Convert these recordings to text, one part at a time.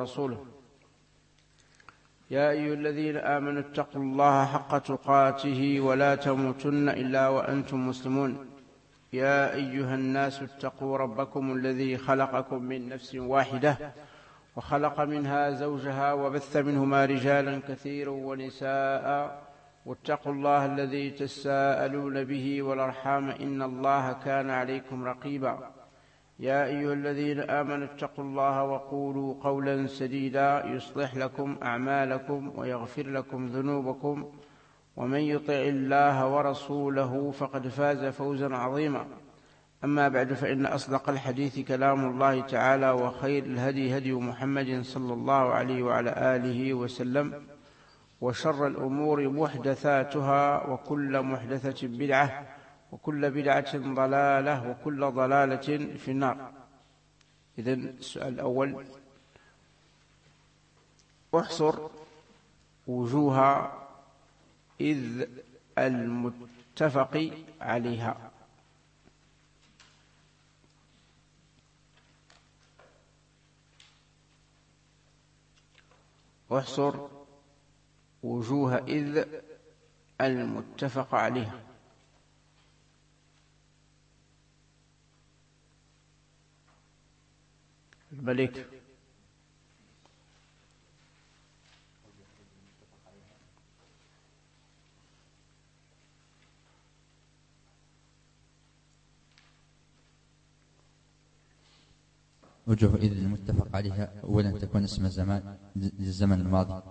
ورسوله. يا أيها الذين آمنوا اتقوا الله حق تقاته ولا تموتن إلا وأنتم مسلمون. يا أيها الناس اتقوا ربكم الذي خلقكم من نفس واحدة وخلق منها زوجها وبث منهما رجالا كثيرا ونساء واتقوا الله الذي تساءلون به والأرحام إن الله كان عليكم رقيبا. يا أيها الذين آمنوا اتقوا الله وقولوا قولا سديدا يصلح لكم أعمالكم ويغفر لكم ذنوبكم ومن يطع الله ورسوله فقد فاز فوزا عظيما. أما بعد فإن أصدق الحديث كلام الله تعالى وخير الهدي هدي محمد صلى الله عليه وعلى آله وسلم وشر الأمور محدثاتها وكل محدثة بدعة وكل بدعة ضلالة وكل ضلالة في النار. إذن السؤال الأول: احصر وجوه إذ المتفق عليها. احصر وجوه إذ المتفق عليها. الملك. وجوه إذ المتفق عليها أولا تكون اسم زمان للزمن الماضي.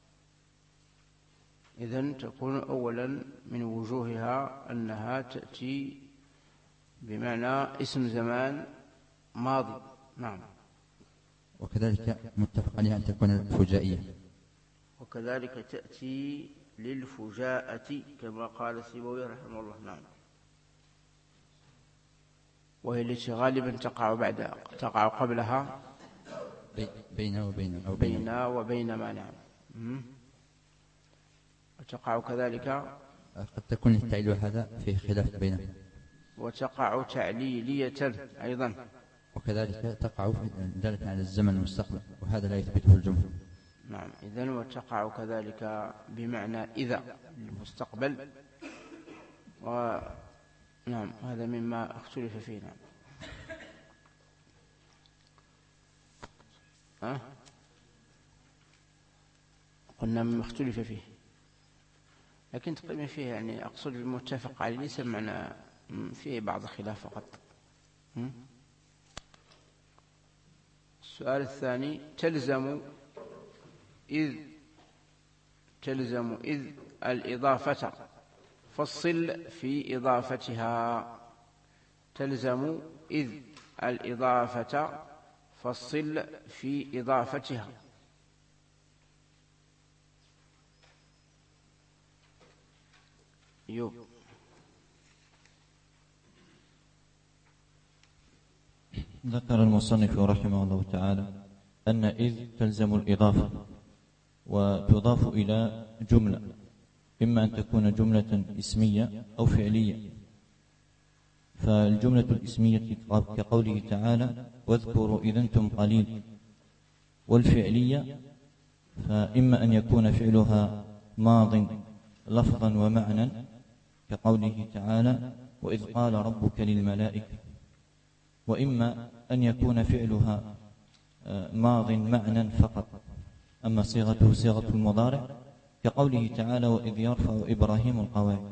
إذن تكون أولا من وجوهها أنها تأتي بمعنى اسم زمان ماضي. نعم. وكذلك متفق عليها أن تكون الفجائية. وكذلك تأتي للفجاءة كما قال السيبوي رحمه الله. نعم. وهي التي غالبا تقع قبلها بين وبين أو بين وبين ما. نعم. وتقع كذلك قد تكون التعليل هذا في خلاف بينهم. وتقع تعليلية أيضا. وكذلك تقع دالة على الزمن المستقبل وهذا لا يثبته الجمهور. نعم. إذن وتقع كذلك بمعنى إذا المستقبل. نعم هذا مما اختلف فيه. نعم. قلنا مما اختلف فيه لكن تقريبا فيه يعني أقصد المتفق عليه ليس معنى فيه بعض الخلاف فقط. السؤال الثاني: تلزم إذ الإضافة فصل في إضافتها. تلزم إذ الإضافة فصل في إضافتها. ذكر المصنف رحمه الله تعالى أن إذ تلزم الإضافة وتضاف إلى جملة، إما أن تكون جملة اسمية أو فعلية. فالجملة الاسمية كقوله تعالى: واذكروا إذ أنتم قليل. والفعلية فإما أن يكون فعلها ماض لفظا ومعنى كقوله تعالى: وإذ قال ربك للملائكة. وإما أن يكون فعلها ماض معنى فقط، أما صيغته صيغة المضارع كقوله تعالى: وإذ يرفع إبراهيم القواعد.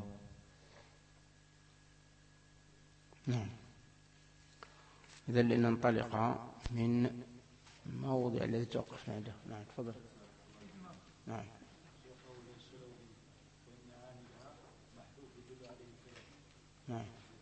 نعم. إذن لننطلق من موضع الذي توقفنا عنده. نعم تفضل. نعم. نعم.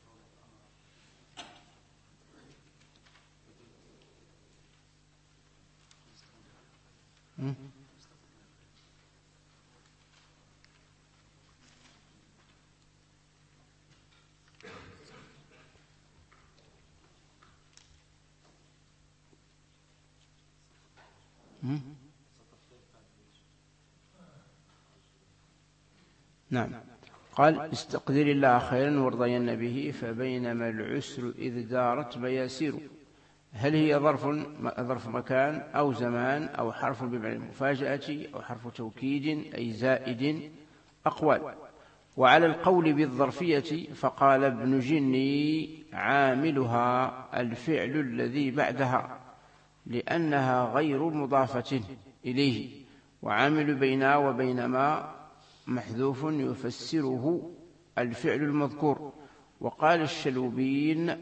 نعم. قال: استقدر الله خيرا وارضين به فبينما العسر إذ دارت بياسير هل هي ظرف مكان أو زمان أو حرف بمعنى المفاجأة أو حرف توكيد أي زائد؟ أقوال. وعلى القول بالظرفية فقال ابن جني عاملها الفعل الذي بعدها لأنها غير مضافة إليه، وعامل بين وبينما محذوف يفسره الفعل المذكور. وقال الشلوبين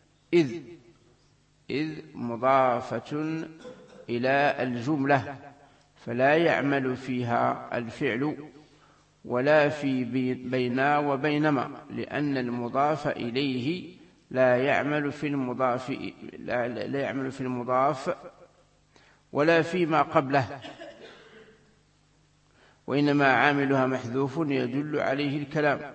إذ مضافة إلى الجملة فلا يعمل فيها الفعل ولا في بين وبينما، لأن المضاف إليه لا يعمل في المضاف ولا فيما قبله، وإنما عاملها محذوف يدل عليه الكلام.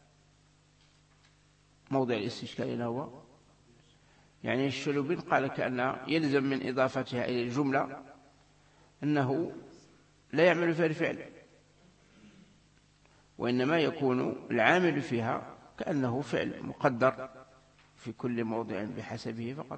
موضع الاستشكال هو يعني الشلوبين قال كأن يلزم من إضافتها إلى الجملة أنه لا يعمل فيها الفعل، وإنما يكون العامل فيها كأنه فعل مقدر في كل موضع بحسبه فقط.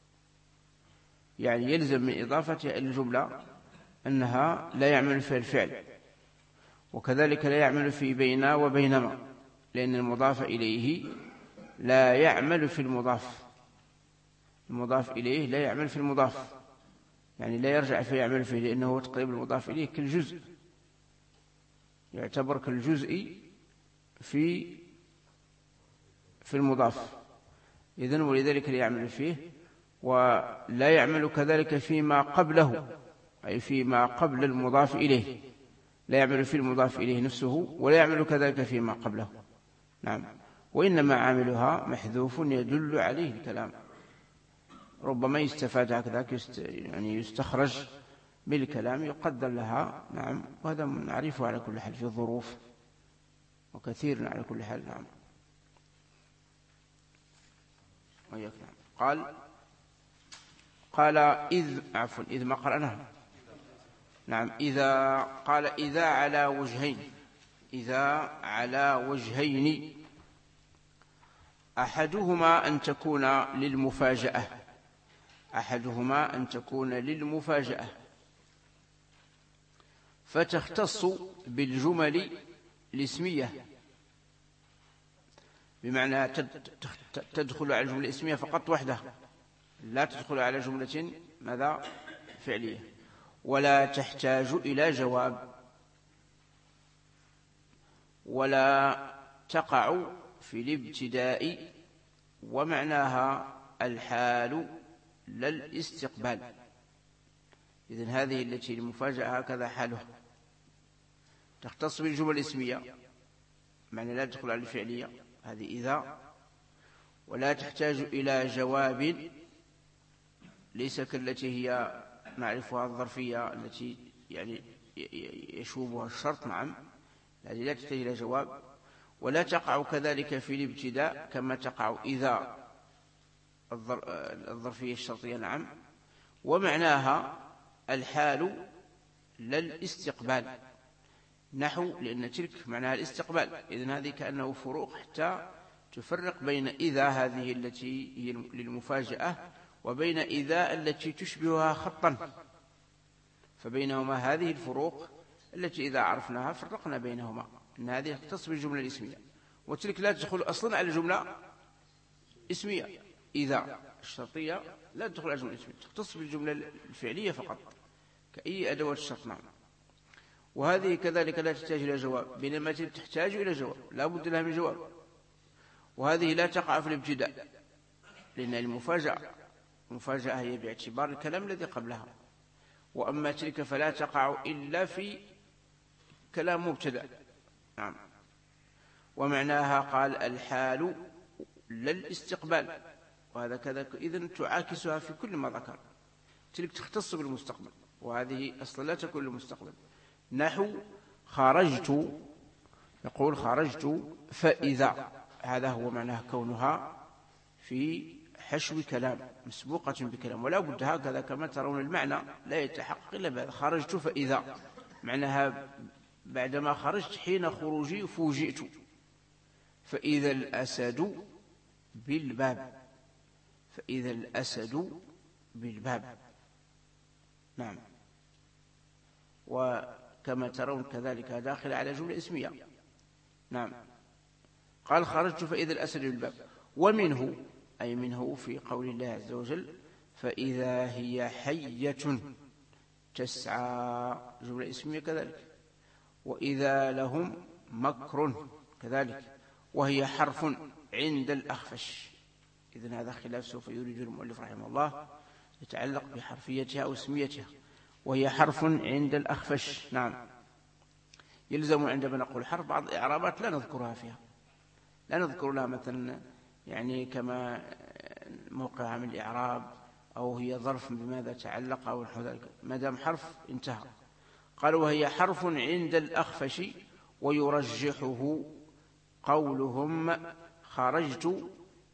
يعني يلزم من إضافتها إلى الجملة أنها لا يعمل فيها الفعل، وكذلك لا يعمل في بين وبينما، لأن المضاف إليه لا يعمل في المضاف، المضاف إليه لا يعمل في المضاف، يعني لا يرجع فيعمل فيه، لأنه تقريب المضاف إليه كالجزء، يعتبر كالجزء في المضاف إذن، ولذلك لا يعمل فيه. ولا يعمل كذلك فيما قبله، أي فيما قبل المضاف إليه، لا يعمل في المضاف إليه نفسه ولا يعمل كذلك فيما قبله. نعم. وإنما عاملها محذوف يدل عليه الكلام. ربما يستفاد هكذا، يعني يستخرج بالكلام يقدر لها. نعم. وهذا نعرفه على كل حال في الظروف، وكثير على كل حال. نعم. وياك. نعم. قال إذ ما قرأناه. نعم. قال إذا على وجهين، إذا على وجهين أحدهما أن تكون للمفاجأة، أحدهما أن تكون للمفاجأة فتختص بالجمل الاسمية، بمعنى تدخل على الجملة الاسمية فقط وحدها، لا تدخل على جملة ماذا فعلية، ولا تحتاج إلى جواب، ولا تقع في الابتداء، ومعناها الحال لا الاستقبال. إذن هذه التي المفاجأة هكذا حالها، تختص بالجمل الاسمية، معنى لا تدخل على الفعلية، هذه إذا، ولا تحتاج إلى جواب، ليس كالتي هي نعرفها الظرفية التي يعني يشوبها الشرط. نعم. هذه لا تحتاج إلى جواب، ولا تقع كذلك في الابتداء كما تقع إذا الظرفية الشرطية. نعم. ومعناها الحال لا الاستقبال، نحو لأن تلك معناها الاستقبال. إذن هذه كأنه فروق حتى تفرق بين إذا هذه التي هي للمفاجأة وبين إذا التي تشبهها خطا، فبينهما هذه الفروق التي إذا عرفناها فرقنا بينهما، أن هذه تختص بالجملة الاسمية، وتلك لا تدخل أصلا على الجملة اسمية. إذا الشرطية لا تدخل على الجملة الاسمية، تختص بالجملة الفعلية فقط كأي أدوات الشرط. نعم. وهذه كذلك لا تحتاج إلى جواب، بينما تحتاج إلى جواب، لا بد لها من جواب. وهذه لا تقع في الابتداء، لأن المفاجأة هي باعتبار الكلام الذي قبلها، وأما تلك فلا تقع إلا في كلام مبتدأ. نعم. ومعناها قال الحال لا الاستقبال، وهذا كذا. إذن تعاكسها في كل ما ذكر، تلك تختص بالمستقبل، وهذه أصلا لا تكون للمستقبل. نحو خرجت، يقول خرجت فإذا، هذا هو معناه كونها في حشو كلام مسبوقة بكلام، ولا بد هكذا كما ترون المعنى لا يتحقق إلا بهذا. خرجت فإذا معناها بعدما خرجت حين خروجي فوجئت، فإذا الأسد بالباب، فإذا الأسد بالباب. نعم. وكما ترون كذلك داخل على جملة اسمية. نعم. قال خرجت فإذا الأسد بالباب. ومنه أي منه في قول الله عز وجل فإذا هي حية تسعى، جملة اسمية كذلك. وإذا لهم مكر كذلك، وهي حرف عند الأخفش. إذن هذا خلاف سوف يريد المؤلف رحمه الله يتعلق بحرفيتها أو اسميتها. وهي حرف عند الأخفش. نعم. يلزم عندما نقول حرف بعض الإعرابات لا نذكرها فيها، لا نذكر لها مثلا يعني كما موقعها من الإعراب أو هي ظرف بماذا تعلق أو نحو ذلك، ما دام حرف انتهى. قال وهي حرف عند الأخفش ويرجحه قولهم خرجت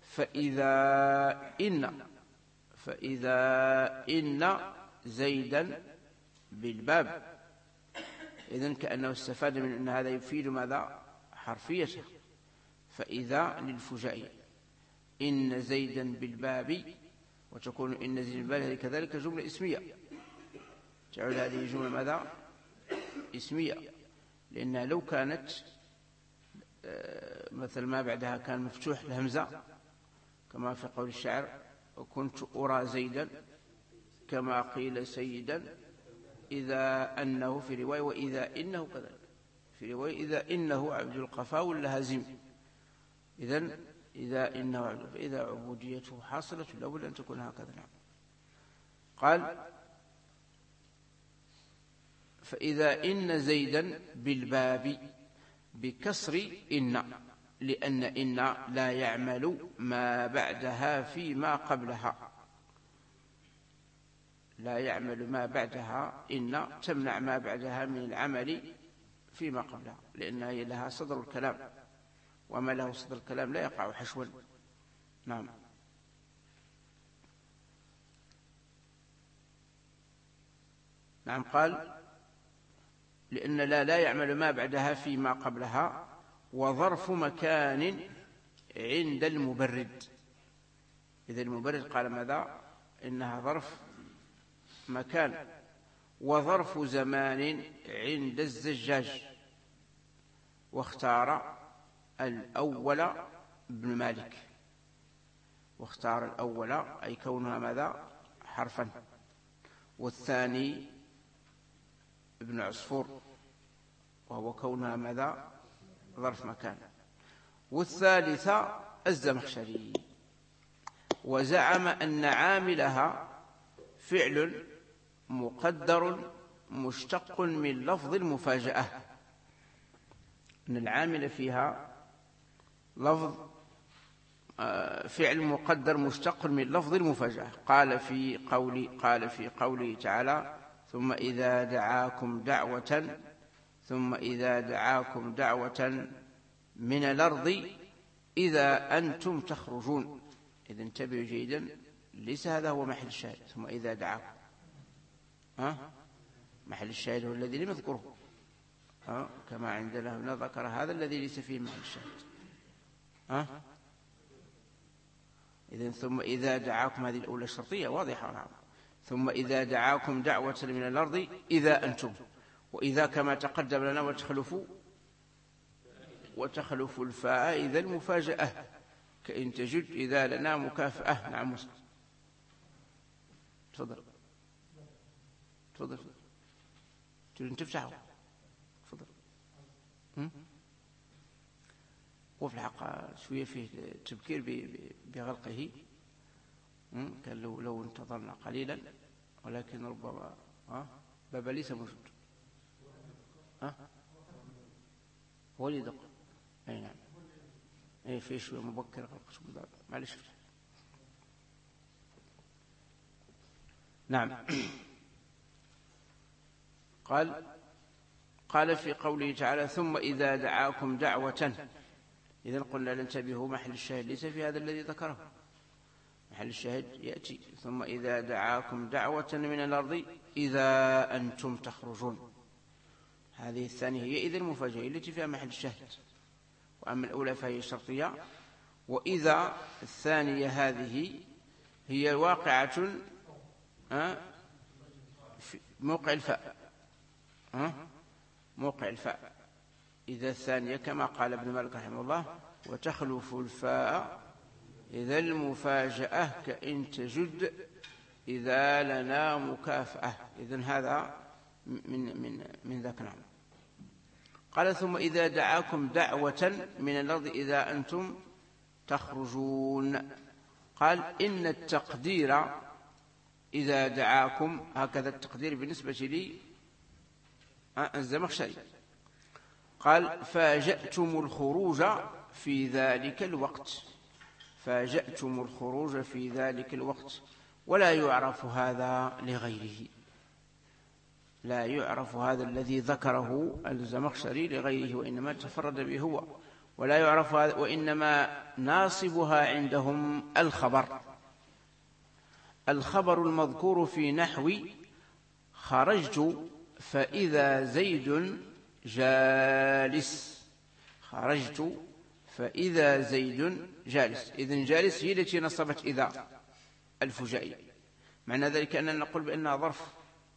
فإذا إن زيدا بالباب. إذن كأنه استفاد من أن هذا يفيد ماذا؟ حرفيته. فإذا للفجائية، إن زيدا بالباب، وتكون إن زيدا بالباب هذه كذلك جملة اسمية، تعود هذه جملة ماذا؟ اسمية، لأنها لو كانت مثل ما بعدها كان مفتوح الهمزة كما في قول الشاعر وكنت أرى زيدا كما قيل سيدا إذا أنه، في رواية وإذا إنه كذلك، في رواية إذا إنه عبد القفا والهازم. إذن إذا إنه عبد، فإذا عبوديته حاصلة لابد أن تكون هكذا. نعم. قال فإذا إن زيدا بالباب بكسر إن، لأن إن لا يعمل ما بعدها فيما قبلها، لا يعمل ما بعدها، إن تمنع ما بعدها من العمل فيما قبلها، لأنها لها صدر الكلام، وما له صدر الكلام لا يقع حشوا. نعم. نعم. قال لأن لا يعمل ما بعدها فيما قبلها. وظرف مكان عند المبرد. إذا المبرد قال ماذا؟ إنها ظرف مكان. وظرف زمان عند الزجاج. واختار الأول ابن مالك، واختار الأول أي كونها ماذا؟ حرفا. والثاني ابن عصفور وهو كونها ماذا؟ ظرف مكان. والثالثة الزمخشري، وزعم أن عاملها فعل مقدر مشتق من لفظ المفاجأة، أن العامل فيها لفظ فعل مقدر مشتق من لفظ المفاجأة. قال في قوله تعالى ثم إذا دعاكم دعوة من الأرض إذا أنتم تخرجون. إذا انتبهوا جيدا، ليس هذا هو محل الشاهد. ثم إذا دعاكم، محل الشاهد هو الذي لم يذكره، كما عندنا هنا ذكر هذا الذي ليس فيه محل الشاهد. إذن ثم إذا دعاكم، هذه الأولى الشرطية واضحة. ثم إذا دعاكم دعوة من الأرض إذا أنتم، وإذا كما تقدم لنا وتخلف الفاء إذا المفاجأة، كإن تجد إذا لنا مكافأة. نعم. تفضل تريد أن تفتحه؟ تفضل. وفي الحق شوية فيه تبكير بغلقه، كان لو انتظرنا قليلا، ولكن ربما بابا ليس موجود. هو اللي يدق. أي نعم. أي فيه شوية مبكر غلق، معلش. نعم. قال في قوله تعالى ثم إذا دعاكم دعوة. إذن قلنا ننتبهوا، محل الشاهد ليس في هذا الذي ذكره، محل الشاهد يأتي ثم إذا دعاكم دعوة من الأرض إذا أنتم تخرجون. هذه الثانية هي إذا المفاجأة التي فيها محل الشاهد، وأما الأولى فهي شرطية. وإذا الثانية هذه هي واقعة في موقع الفاء، موقع الفاء إذا الثانية كما قال ابن مالك رحمه الله: وتخلف الفاء إذا المفاجأة كإن تجد إذا لنا مكافأة. إذن هذا من ذاك. نعم. قال: ثم إذا دعاكم دعوة من الأرض إذا أنتم تخرجون. قال: إن التقدير إذا دعاكم، هكذا التقدير بالنسبة لي الزمخشري. قال: فاجأتم الخروج في ذلك الوقت، فاجأتم الخروج في ذلك الوقت، ولا يعرف هذا لغيره، لا يعرف هذا الذي ذكره الزمخشري لغيره، وإنما تفرد به هو. ولا يعرف هذا، وإنما ناصبها عندهم الخبر، الخبر المذكور في نحو خرجت فإذا زيد جالس، خرجت فإذا زيد جالس. إذن جالس هي التي نصبت إذا الفجائية. معنى ذلك أننا نقول بأنها ظرف،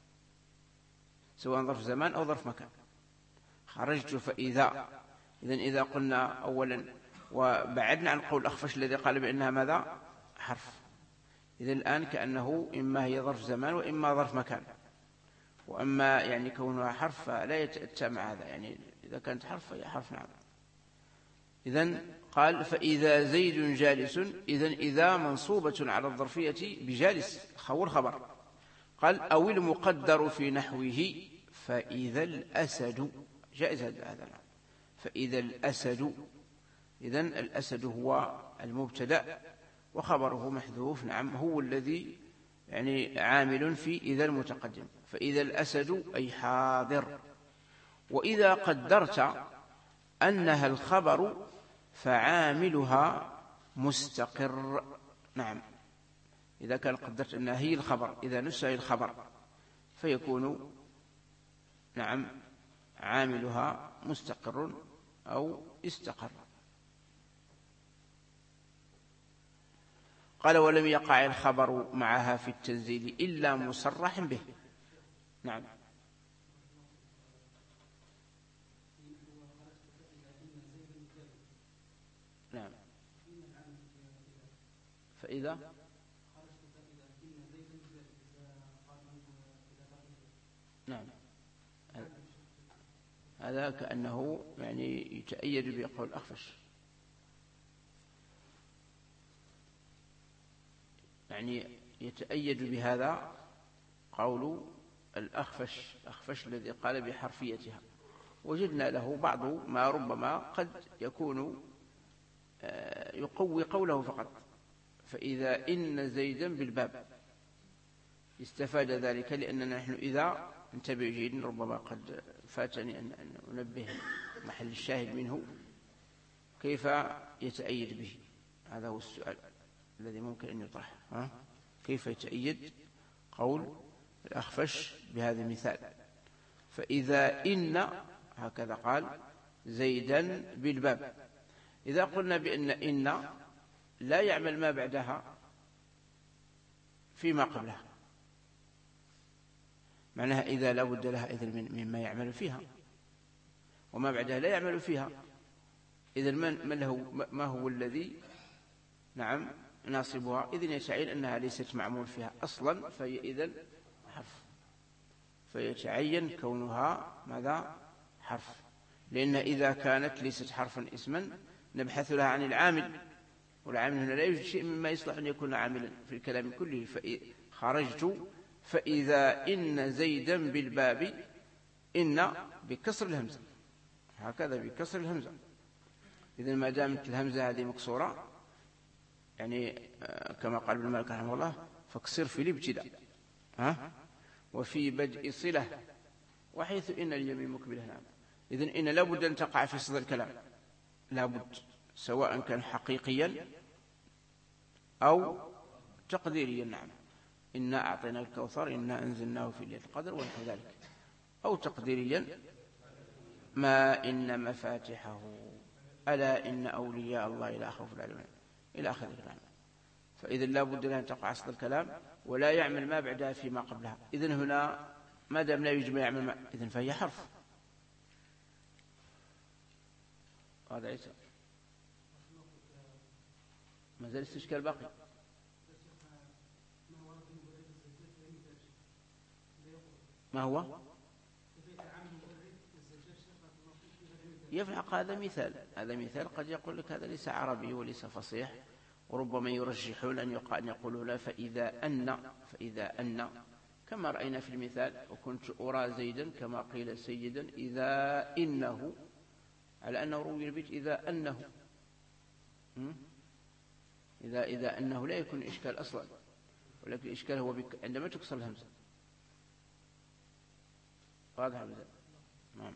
سواء ظرف زمان أو ظرف مكان. خرجت فإذا، إذن إذا قلنا أولا، وبعدنا عن قول أخفش الذي قال بأنها ماذا؟ حرف. إذن الآن كأنه إما هي ظرف زمان وإما ظرف مكان. وأما يعني كونها حرف فلا يتأتى مع هذا، يعني إذا كانت حرف فهي حرف. نعم. إذن قال: فإذا زيد جالس. إذن إذا منصوبة على الظرفية بجالس خبر. قال: أو المقدر في نحوه فإذا الأسد، جائز هذا. فإذا الأسد. إذن الأسد هو المبتدأ وخبره محذوف. نعم، هو الذي يعني عامل في إذا المتقدم. فإذا الأسد أي حاضر. وإذا قدرت أنها الخبر فعاملها مستقر. نعم، إذا كان قدرت أنها هي الخبر، إذا نسى الخبر فيكون نعم عاملها مستقر أو استقر. قال: ولم يقع الخبر معها في التنزيل إلا مصرح به. نعم. نعم. فإذا نعم، هذا كأنه يعني يتأيد بقول أخفش، يعني يتأيد بهذا قول الأخفش الذي قال بحرفيتها. وجدنا له بعض ما ربما قد يكون يقوي قوله فقط. فإذا إن زيدا بالباب استفاد ذلك، لأننا نحن إذا انتبه جيدا، ربما قد فاتني أن أنبه محل الشاهد منه كيف يتأيد به. هذا هو السؤال الذي ممكن أن يطرح. كيف يتأيد قول الأخفش بهذا المثال؟ فإذا إن، هكذا قال، زيدا بالباب. إذا قلنا بأن إن لا يعمل ما بعدها فيما قبلها، معناها إذا لا بد لها إذن مما يعمل فيها، وما بعدها لا يعمل فيها. إذن ما هو الذي نعم ناصبها؟ إذن يتعين أنها ليست معمول فيها أصلا، فهي إذن حرف، فيتعين كونها ماذا؟ حرف. لأن إذا كانت ليست حرفا اسما نبحث لها عن العامل، والعامل هنا لا يوجد شيء مما يصلح أن يكون عاملا في الكلام كله. خرجت فإذا إن زيدا بالباب، إن بكسر الهمزة، هكذا بكسر الهمزة. إذن ما دامت الهمزة هذه مكسورة، يعني كما قال ابن مالك رحمه الله: فاكسر في الابتداء وفي بدء صلة وحيث إن اليمين مقبلة. نعم. إذن إن لابد أن تقع في صدر الكلام، لابد، سواء كان حقيقيا أو تقديريا. نعم، إنا أعطينا الكوثر إنا أنزلناه في ليلة القدر ونحو ذلك. أو تقديريا: ما إن مفاتحه ألا إن أولياء الله لا خوف عليهم إلى آخر الكلام. فإذا لا بد لها أن تقع أصل الكلام ولا يعمل ما بعدها فيما قبلها. إذن هنا ما دام لا يوجد ما يعمل ما، إذن فهي حرف. هذا عيسى ما زال استشكال باقي. ما هو يفلح؟ هذا مثال، هذا مثال قد يقول لك هذا ليس عربي وليس فصيح، وربما يرجحون أن يقولوا لا فإذا أن كما رأينا في المثال وكنت أرى زيدا كما قيل سيدا إذا إنه، على أنه روي البيت إذا أنه، إذا أنه لا يكون إشكال أصلا، ولكن الإشكال هو عندما تكسر الهمزة. واضح هذا؟ نعم.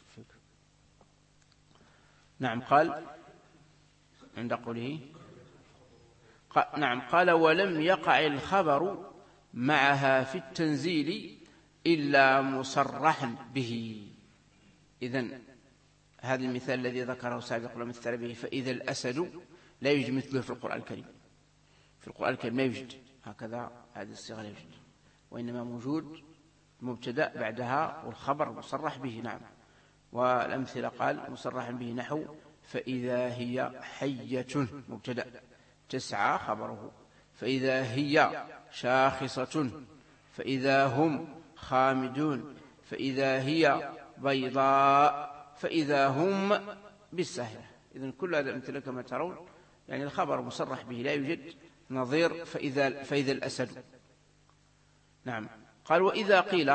نعم. قال عند قوله نعم قال ولم يقع الخبر معها في التنزيل إلا مصرحا به. إذن هذا المثال الذي ذكره سابقا ومثل به فإذا الأسد لا يوجد مثله في القرآن الكريم. في القرآن الكريم لا يوجد هكذا، هذه الصيغة لا يوجد، وإنما موجود مبتدأ بعدها والخبر مصرح به. نعم. والأمثلة قال مصرح به نحو فإذا هي حية مبتدأ تسعى خبره، فإذا هي شاخصة، فإذا هم خامدون، فإذا هي بيضاء، فإذا هم بالسهرة. إذن كل هذا الأمثلة كما ترون يعني الخبر مصرح به لا يوجد نظير فإذا الأسد. نعم. قال وإذا قيل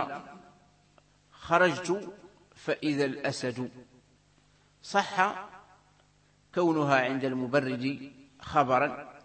خرجت فإذا الأسد صح كونها عند المبرد خبرا،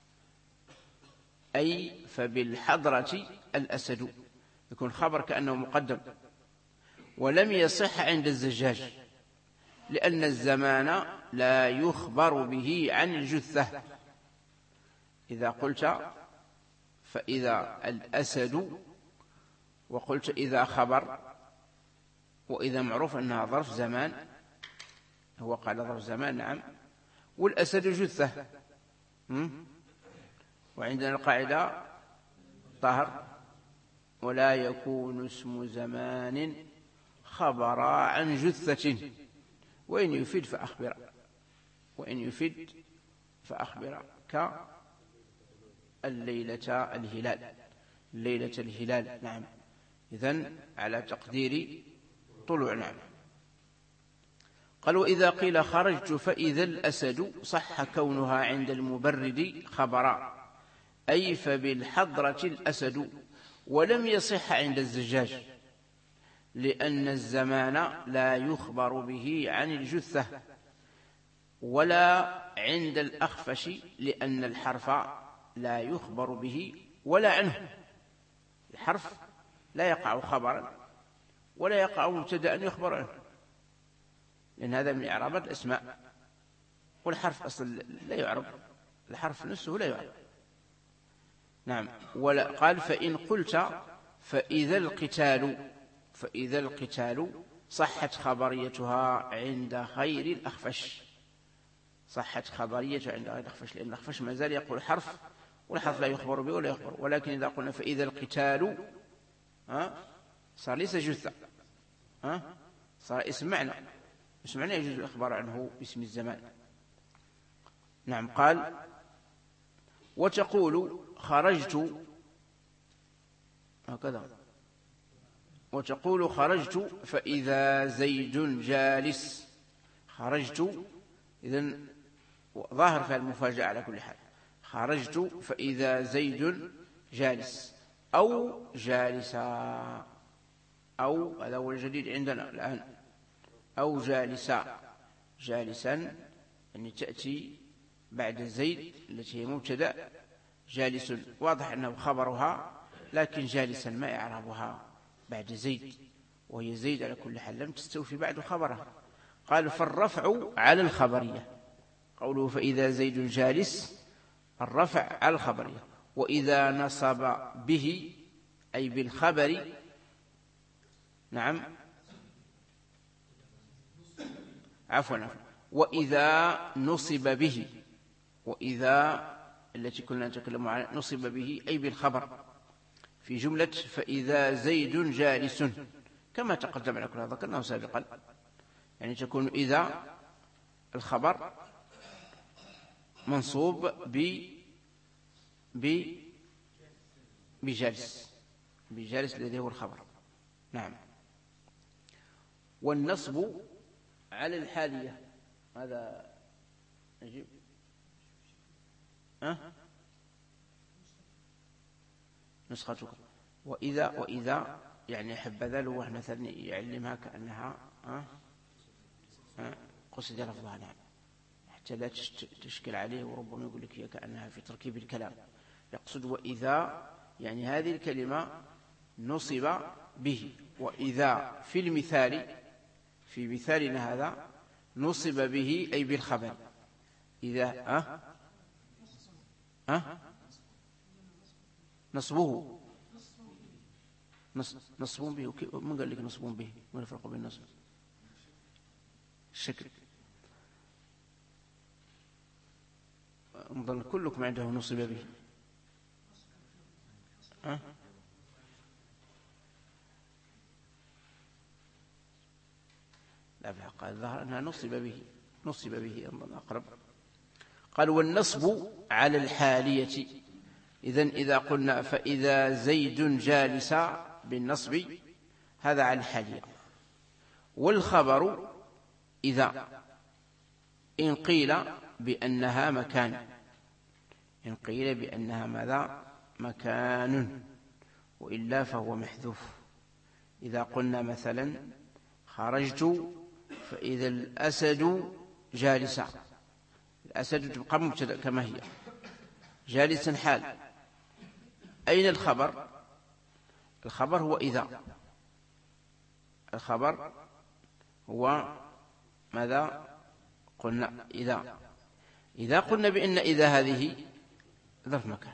أي فبالحضرة الأسد يكون خبر كأنه مقدم، ولم يصح عند الزجاج لأن الزمان لا يخبر به عن الجثة. إذا قلت فإذا الأسد وقلت إذا خبر، وإذا معروف أنها ظرف زمان، هو قال ظرف زمان نعم، والأسد جثة، وعندنا القاعدة طهر ولا يكون اسم زمان خبر عن جثة، وإن يفيد فأخبر، وإن يفيد فأخبر كالليلة الهلال، ليلة الهلال. نعم. إذن على تقدير طلوع. نعم. قال وإذا قيل خرجت فإذا الأسد صح كونها عند المبرد خبرا، أي فبالحضرة الأسد، ولم يصح عند الزجاج لأن الزمان لا يخبر به عن الجثة، ولا عند الأخفش لأن الحرف لا يخبر به ولا عنه. الحرف لا يقع خبرا ولا يقع مبتدأ يخبر عنه، لأن هذا من إعرابات الأسماء، والحرف أصلا لا يعرب، الحرف نفسه لا يعرب. نعم. قال فإن قلت فإذا القتال صحت خبريتها عند خير الأخفش، صحت خبريتها عند غير الأخفش، لأن الأخفش ما زال يقول حرف والحرف لا يخبر به ولا يخبر. ولكن إذا قلنا فإذا القتال صار ليس جثة، صار اسم معنى، اسم معنى يجوز الإخبار عنه باسم الزمان. نعم. قال وتقول خرجت هكذا، وتقول خرجت فإذا زيد جالس. خرجت إذن ظاهر في المفاجأة على كل حال، خرجت فإذا زيد جالس أو جالسا، أو هذا هو الجديد عندنا الآن، أو جالسا، جالسا أن تأتي بعد زيد التي هي مبتدأ، جالس واضح أنه خبرها، لكن جالسا ما إعرابها بعد زيد، وهي زيد على كل حال لم تستوفي بعد خبرها. قال فالرفع على الخبرية، قوله فإذا زيد جالس الرفع على الخبرية، وإذا نصب به أي بالخبر. نعم. عفوا وإذا نصب به، وإذا التي كنا نتكلم عنها نصب به أي بالخبر في جملة فإذا زيد جالس، كما تقدم على كل هذا ذكرناه سابقا. يعني تكون إذا الخبر منصوب بجالس الذي هو الخبر. نعم. والنصب على الحالية، هذا نجيب نسختكم. وإذا يعني حبذا لو مثلا يعلمها كأنها قصد لفظها. نعم، حتى لا تشكل عليه، وربما يقول لك هي كأنها في تركيب الكلام. يقصد وإذا يعني هذه الكلمة نصب به، وإذا في المثال، في مثالنا هذا نصب به أي بالخبر. إذا نصبه نصب به. من قال لك نصب به؟ ما الفرق بين النصب الشكل؟ نظن كلكم عنده نصب به. لا، في الحق الظاهر أنها نصب به أظن أقرب. قال والنصب على الحالية. إذا قلنا فإذا زيد جالس بالنصب هذا على الحالية. والخبر إذا إن قيل بأنها مكان، إن قيل بأنها ماذا؟ مكان، وإلا فهو محذوف. إذا قلنا مثلا خرجت فإذا الأسد جالسا، الأسد تبقى مبتدأ كما هي، جالسا حال. أين الخبر؟ الخبر هو إذا. الخبر هو ماذا؟ قلنا إذا قلنا بأن إذا هذه ظرف مكان،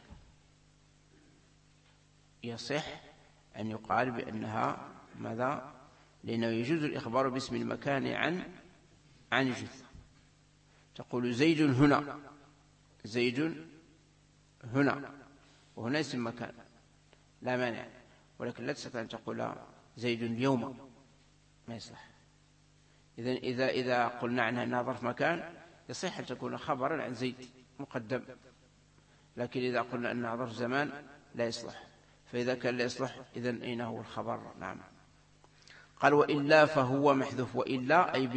يصح أن يقال بأنها ماذا؟ لأنه يجوز الإخبار باسم المكان عن الجثة. تقول زيد هنا، زيد هنا، وهنا اسم مكان لا مانع، ولكن لا تستطيع أن تقول زيد اليوم، ما يصلح. إذا قلنا عنها أنها ظرف مكان يصح أن تكون خبرا عن زيد مقدم، لكن إذا قلنا أنها ظرف زمان لا يصلح. فإذا كان لا يصلح إذن أين هو الخبر؟ نعم. قال وإلا فهو محذوف. وإلا أي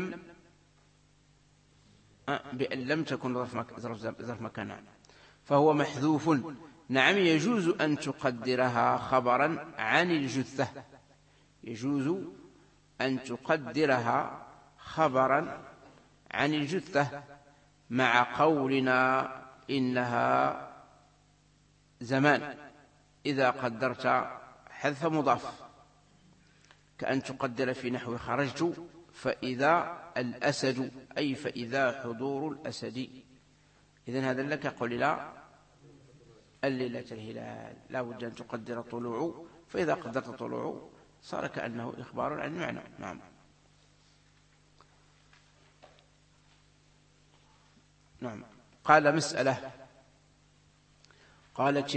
بأن لم تكن ظرف مكان، فهو محذوف. نعم، يجوز أن تقدرها خبرا عن الجثة، يجوز أن تقدرها خبرا عن الجثة مع قولنا إنها زمان إذا قدرت حذف مضاف، كأن تقدر في نحو خرجت فإذا الأسد، أي فإذا حضور الأسد. إذن هذا لك قول لا الليلة الهلال، لا بد أن تقدر طلوع، فإذا قدرت طلوع صار كأنه إخبار عن معنى. نعم. نعم. قال مسألة. قالت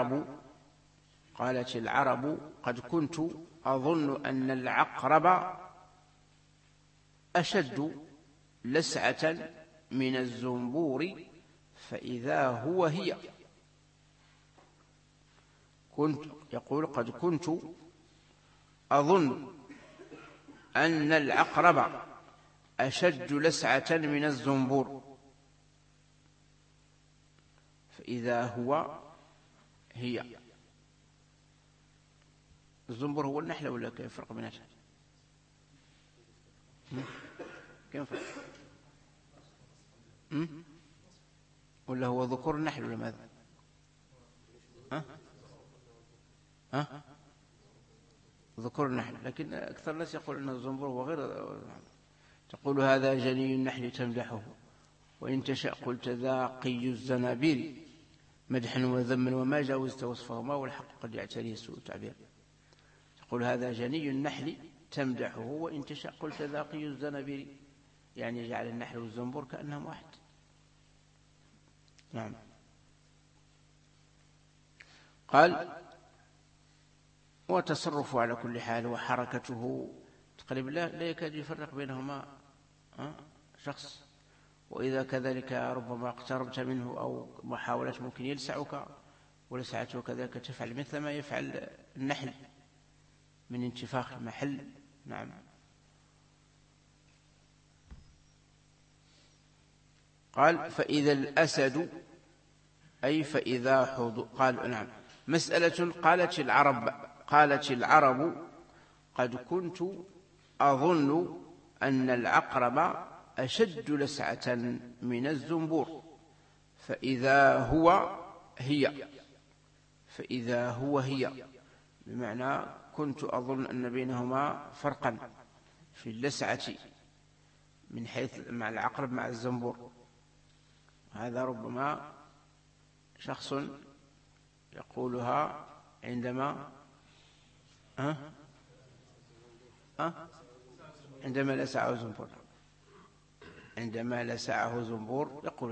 العرب قد كنت أظن أن العقرب أشد لسعة من الزنبور فإذا هو هي. يقول قد كنت أظن أن العقرب أشد لسعة من الزنبور فإذا هو هي. الزنبور هو النحلة ولا كيف فرق بينها؟ كيف فرق؟ ولا هو ذكور النحل ولا ماذا؟ ذكور النحل، لكن أكثر الناس يقول أن الزنبور هو غير. تقول هذا جني النحل تمدحه، وإن تشأ قلت ذا قي الزنابير مدحا وذما وما جاوزت وصفهما والحق قد يعتريه سوء التعبير. تقول هذا جني النحل تمدحه، وإن تشأ قلت ذا قي الزنابير، يعني جعل النحل والزنبور كأنهم واحد. نعم. قال وتصرفه على كل حال وحركته تقريبا لا يكاد يفرق بينهما شخص، وإذا كذلك ربما اقتربت منه أو محاولة ممكن يلسعك ولسعته كذلك تفعل مثل ما يفعل النحل من انتفاخ المحل. نعم. قال فإذا الأسد أي فإذا قال نعم. مسألة قالت العرب قد كنت أظن أن العقرب أشد لسعة من الزنبور فإذا هو هي بمعنى كنت أظن أن بينهما فرقا في اللسعة من حيث مع العقرب مع الزنبور. هذا ربما شخص يقولها عندما عندما لسعه زنبور، عندما لسعه زنبور يقول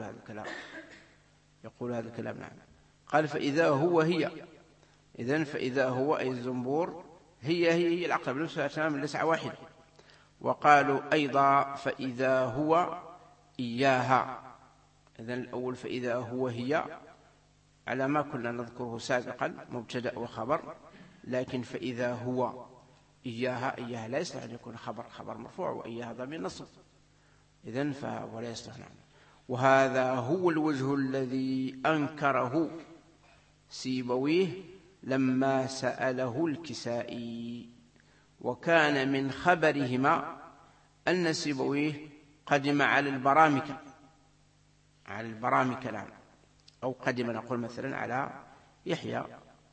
هذا الكلام. نعم. قال فإذا هو هي، إذن فإذا هو أي الزنبور هي العقرب نفسها تمام لسعة واحدة. وقالوا أيضا فإذا هو إياها. إذن الأول فإذا هو هي على ما كنا نذكره سابقا مبتدأ وخبر، لكن فإذا هو إياها لا يصلح أن يكون خبر مرفوع وإياها ضمير نصب، إذن فهو لا يصلح. نعم. وهذا هو الوجه الذي أنكره سيبويه لما سأله الكسائي، وكان من خبرهما أن سيبويه قدم على البرامكة نعم، أو قدم نقول مثلا على يحيى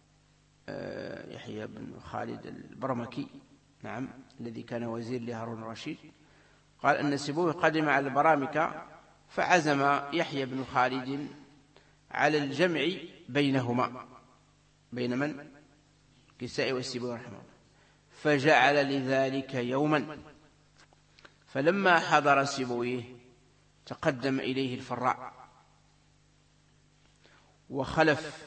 بن خالد البرمكي نعم، الذي كان وزير لهارون الرشيد. قال أن سيبويه قدم على البرامكة فعزم يحيى بن خالد على الجمع بينهما، بين من؟ الكسائي والسيبويه رحمه الله. فجعل لذلك يوما، فلما حضر سيبويه تقدم إليه الفراء وخلف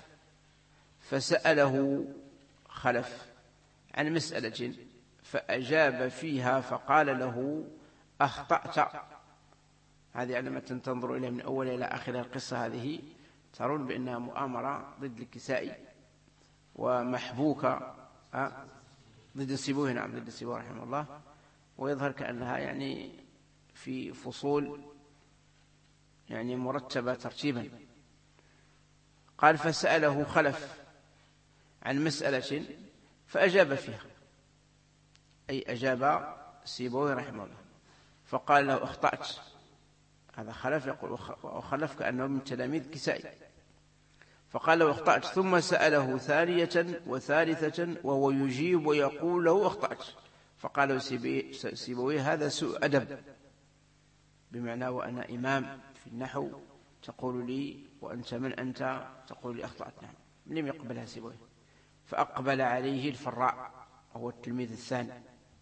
فسأله خلف عن مسألة فأجاب فيها فقال له أخطأت. هذه على ما تنظر إليه من أول إلى آخر القصة هذه ترون بأنها مؤامرة ضد الكسائي ومحبوكة ضد السيبويه نعم، ضد السيبويه رحمه الله، ويظهر كأنها يعني في فصول يعني مرتبة ترتيبا. قال فسأله خلف عن مسألة فأجاب فيها، أي أجاب السيبويه رحمه الله، فقال له أخطأت. هذا خلف يقول، وخلف كأنه من تلاميذ كسائي. فقال له أخطأت، ثم سأله ثانية وثالثة وهو يجيب ويقول له أخطأت. فقال له سيبويه هذا سوء أدب، بمعنى وأنا إمام في النحو تقول لي وأنت من أنت تقول لي أخطأت. نعم. لم يقبلها سيبويه، فأقبل عليه الفراء هو التلميذ الثاني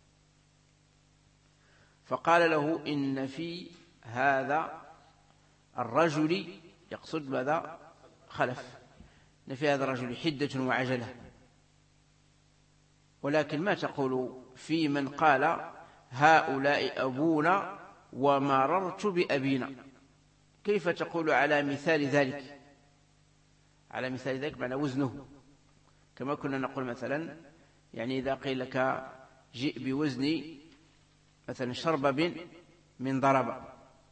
فقال له إن في هذا الرجل، يقصد ماذا؟ خلف، إن في هذا الرجل حدة وعجلة، ولكن ما تقول في من قال هؤلاء أبونا ومررت بأبينا؟ كيف تقول على مثال ذلك؟ على مثال ذلك معنى وزنه، كما كنا نقول مثلا يعني إذا قيل لك جئ بوزن مثلا شربب من ضرب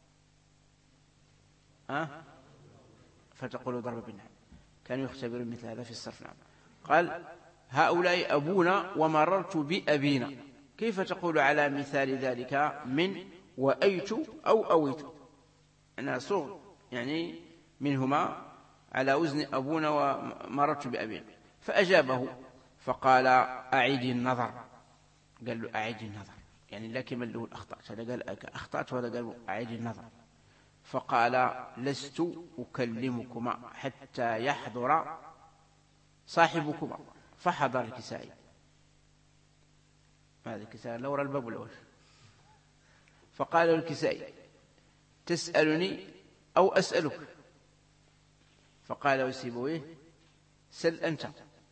فتقول ضرب بالنعم. كانوا يختبرون مثل هذا في الصرف. نعم. قال هؤلاء أبونا ومررت بأبينا، كيف تقول على مثال ذلك من وأيت أو أويت؟ أنا صغر يعني منهما على وزن أبونا ومررت بأبينا. فأجابه فقال أعيد النظر. قال له أعيد النظر، يعني لكن من له الأخطأت، هذا قال أخطأت وهذا قال أعيد النظر. فقال لست أكلمكما حتى يحضر صاحبكما. فحضر الكسائي. هذا الكسائي لو رأى الباب الأول. فقال الكسائي تسألني أو أسألك؟ فقال سيبويه سل أنت.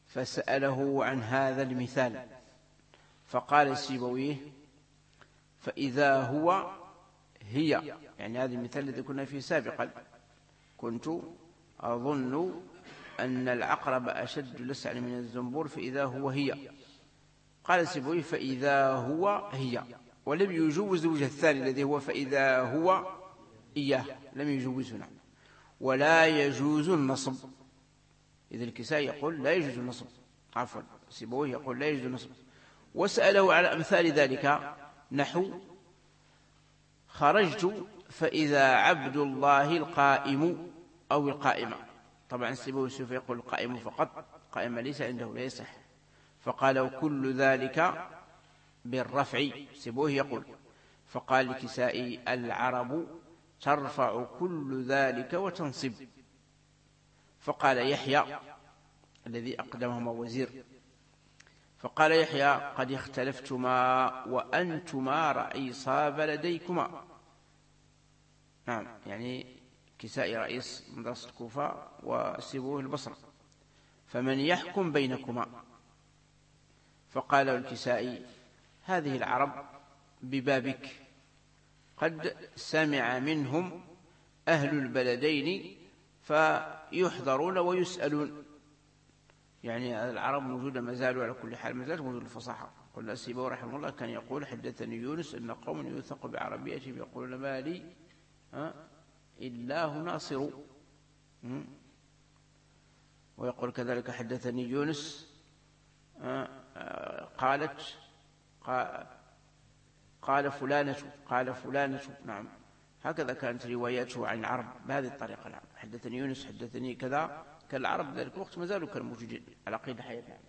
فسأله عن هذا المثال فقال سيبويه: فإذا هو هي، يعني هذا المثال الذي كنا فيه سابقا، كنت أظن أن العقرب أشد لسعا من الزنبور فإذا هو هي. قال سيبويه: فإذا هو هي، ولم يجوز الوجه الثاني الذي هو فإذا هو إياه، لم يجوزه. نعم. ولا يجوز النصب، إذا الكسائي يقول لا يجوز النصب، عفوا سيبويه يقول لا يجوز النصب. وسأله على أمثال ذلك نحو: خرجت فإذا عبد الله القائم أو القائمة. طبعا سيبويه سوف يقول القائم فقط، قائمة ليس عنده، لا يصح. فقال: وكل ذلك بالرفع. سيبويه يقول: فقال الكسائي: العرب ترفع كل ذلك وتنصب. فقال يحيى الذي أقدمهما وزير، فقال يحيى: قد اختلفتما وأنتما رئيسا بلديكما. نعم، يعني كسائي رئيس مدرسة الكوفة وسيبويه البصرة، فمن يحكم بينكما؟ فقال الكسائي: هذه العرب ببابك، قد سمع منهم أهل البلدين فيحضرون ويسألون. يعني العرب موجودة ما زالوا على كل حال، ما زالت موجودة الفصاحة. قلنا سيبويه رحمه الله كان يقول: حدثني يونس أن قوم يوثق بعربيته يقولون ما لي إلا ناصر. ويقول كذلك: حدثني يونس قال فلانة. نعم، هكذا كانت رواياته عن العرب بهذه الطريقة. نعم، حدثني يونس، حدثني كذا. كالعرب ذلك الوقت ما زالوا كانوا موجودين على قيد حياتهم.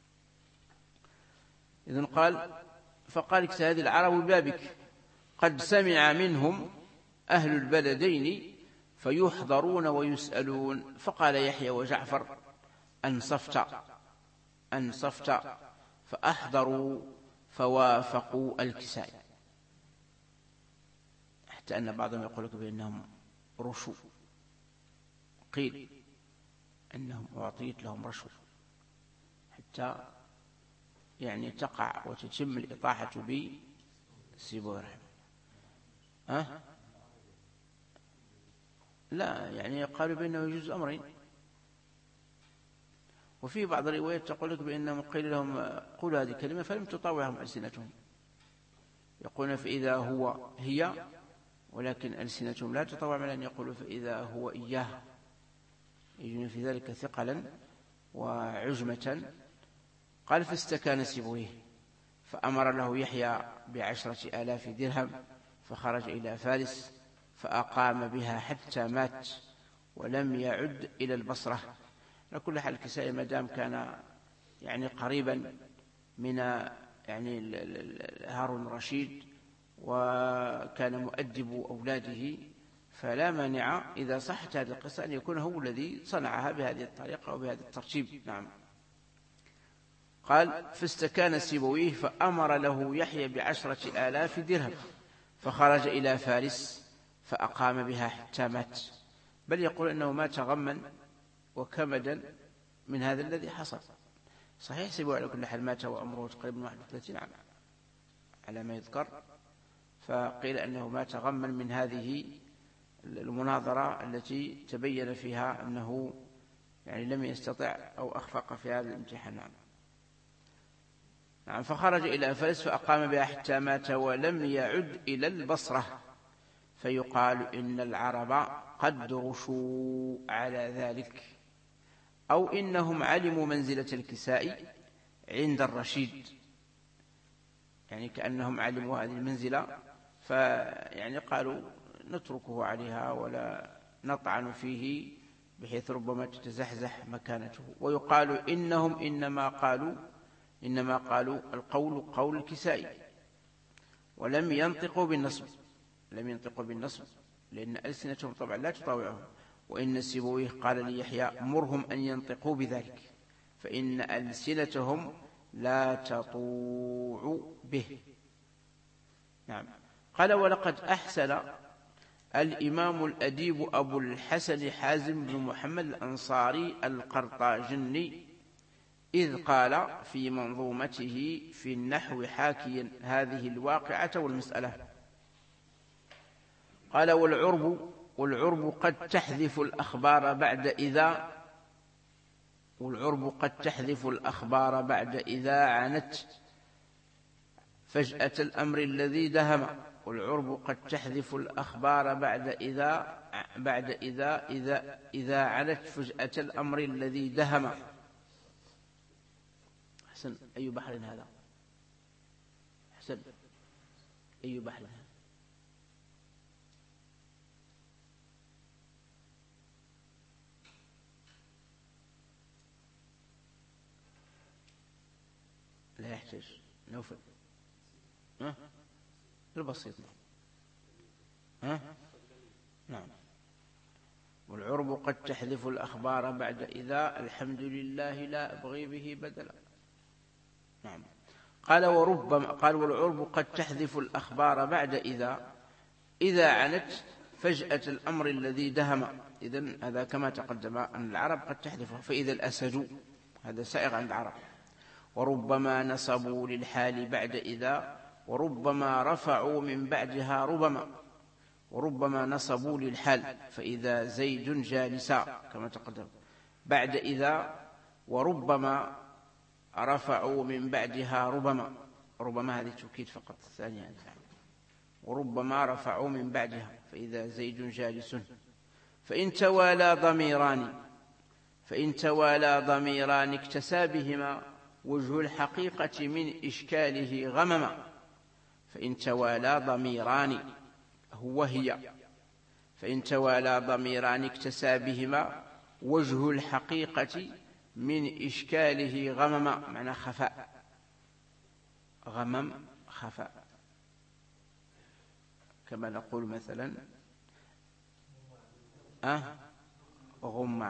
إذن قال: فقال هذه العرب ببابك، قد سمع منهم أهل البلدين فيحضرون ويسألون. فقال يحيى وجعفر: أنصفت. فأحضروا فوافقوا الكسائي، حتى أن بعضهم يقول لك بأنهم رشوا، قيل أنهم أعطيت لهم رشوة حتى يعني تقع وتتم الإطاحة بسيبويه رحمه. لا، يعني قالوا بأنه يجوز أمرين. وفي بعض الروايات تقول لك بأنهم قيل لهم قولوا هذه الكلمة فلم تطاوعهم ألسنتهم، يقولون فإذا هو هي، ولكن ألسنتهم لا تطوع من أن يقولوا فإذا هو إياه، يجون في ذلك ثقلا وعجمة. قال: فاستكان سيبويه فأمر له يحيى ب10,000 درهم، فخرج إلى فارس فأقام بها حتى مات ولم يعد إلى البصرة. على كل حال الكسائي ما دام كان يعني قريبا من يعني هارون الرشيد وكان مؤدب أولاده، فلا مانع إذا صحت هذه القصة أن يكون هو الذي صنعها بهذه الطريقة وبهذا الترتيب. نعم. قال: فاستكان سيبويه فأمر له يحيى ب10,000 درهم، فخرج إلى فارس فأقام بها حتى مات. بل يقول أنه مات غما وكمدا من هذا الذي حصل. صحيح سيبويه على كل حال مات وأمره تقريبا 31 عام على ما يذكر، فقيل أنه مات غما من هذه المناظرة التي تبين فيها أنه يعني لم يستطع أو أخفق في هذا الامتحان. نعم. فخرج إلى فارس فأقام بها حتى مات ولم يعد إلى البصرة، فيقال إن العرب قد رشوا على ذلك، أو إنهم علموا منزلة الكساء عند الرشيد، يعني كأنهم علموا هذه المنزلة فيعني قالوا نتركه عليها ولا نطعن فيه بحيث ربما تتزحزح مكانته. ويقال إنهم إنما قالوا القول قول الكسائي ولم ينطقوا بالنصب، لأن ألسنتهم طبعا لا تطاوعهم. وإن سيبويه قال ليحيى: مرهم أن ينطقوا بذلك فإن ألسنتهم لا تطوع به. نعم. قال: ولقد أحسن الإمام الأديب أبو الحسن حازم بن محمد الأنصاري القرطاجني إذ قال في منظومته في النحو حاكيا هذه الواقعة والمسألة، قال والعرب قد تحذف الأخبار بعد إذا، والعرب قد تحذف الأخبار بعد إذا عنت فجأة الأمر الذي دهم. والعرب قد تحذف الأخبار بعد إذا عنت فجأة الأمر الذي دهم. أحسن، أي بحر هذا؟ أحسن، أي بحر هذا؟ لا يحتاج نوفل، ها البسيط، ها نعم. والعرب قد تحذف الأخبار بعد إذا الحمد لله لا أبغي به بدلا. نعم. قال والعرب قد تحذف الأخبار بعد إذا عنت فجأة الأمر الذي دهم. إذن هذا كما تقدم أن العرب قد تحذفه. فإذا الأسد، هذا سائغ عند العرب. وربما نصبوا للحال بعد إذا، وربما رفعوا من بعدها وربما نصبوا للحال، فإذا زيد جالسا كما تقدم بعد إذا، وربما رفعوا من بعدها ربما هذه توكيد فقط، الثانية وربما رفعوا من بعدها، فإذا زيد جالس. فإن توالى ضميران اكتسى بهما وجه الحقيقة من إشكاله غمما. فإن توالى ضميران فإن توالى ضميران اكتسى بهما وجه الحقيقة من إشكاله غمما، معنى خفاء، غمم خفاء، كما نقول مثلا غم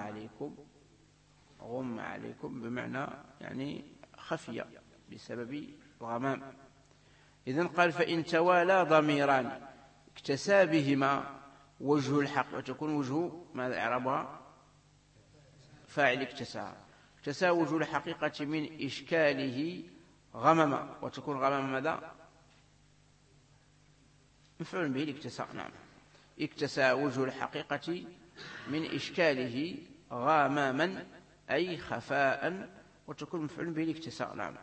عليكم بمعنى يعني خفية بسبب الغمام. إذن قال فإن توالى ضميران اكتسى بهما وجه الحق، وتكون وجه ماذا إعرابها؟ فاعل اكتسى وجه الحقيقة من إشكاله غمما، وتكون غمما ماذا؟ مفعول به الاكتساء. نعم، اكتسى وجه الحقيقة من إشكاله غماما أي خفاء، وتكون مفعول به الاكتساء. نعم.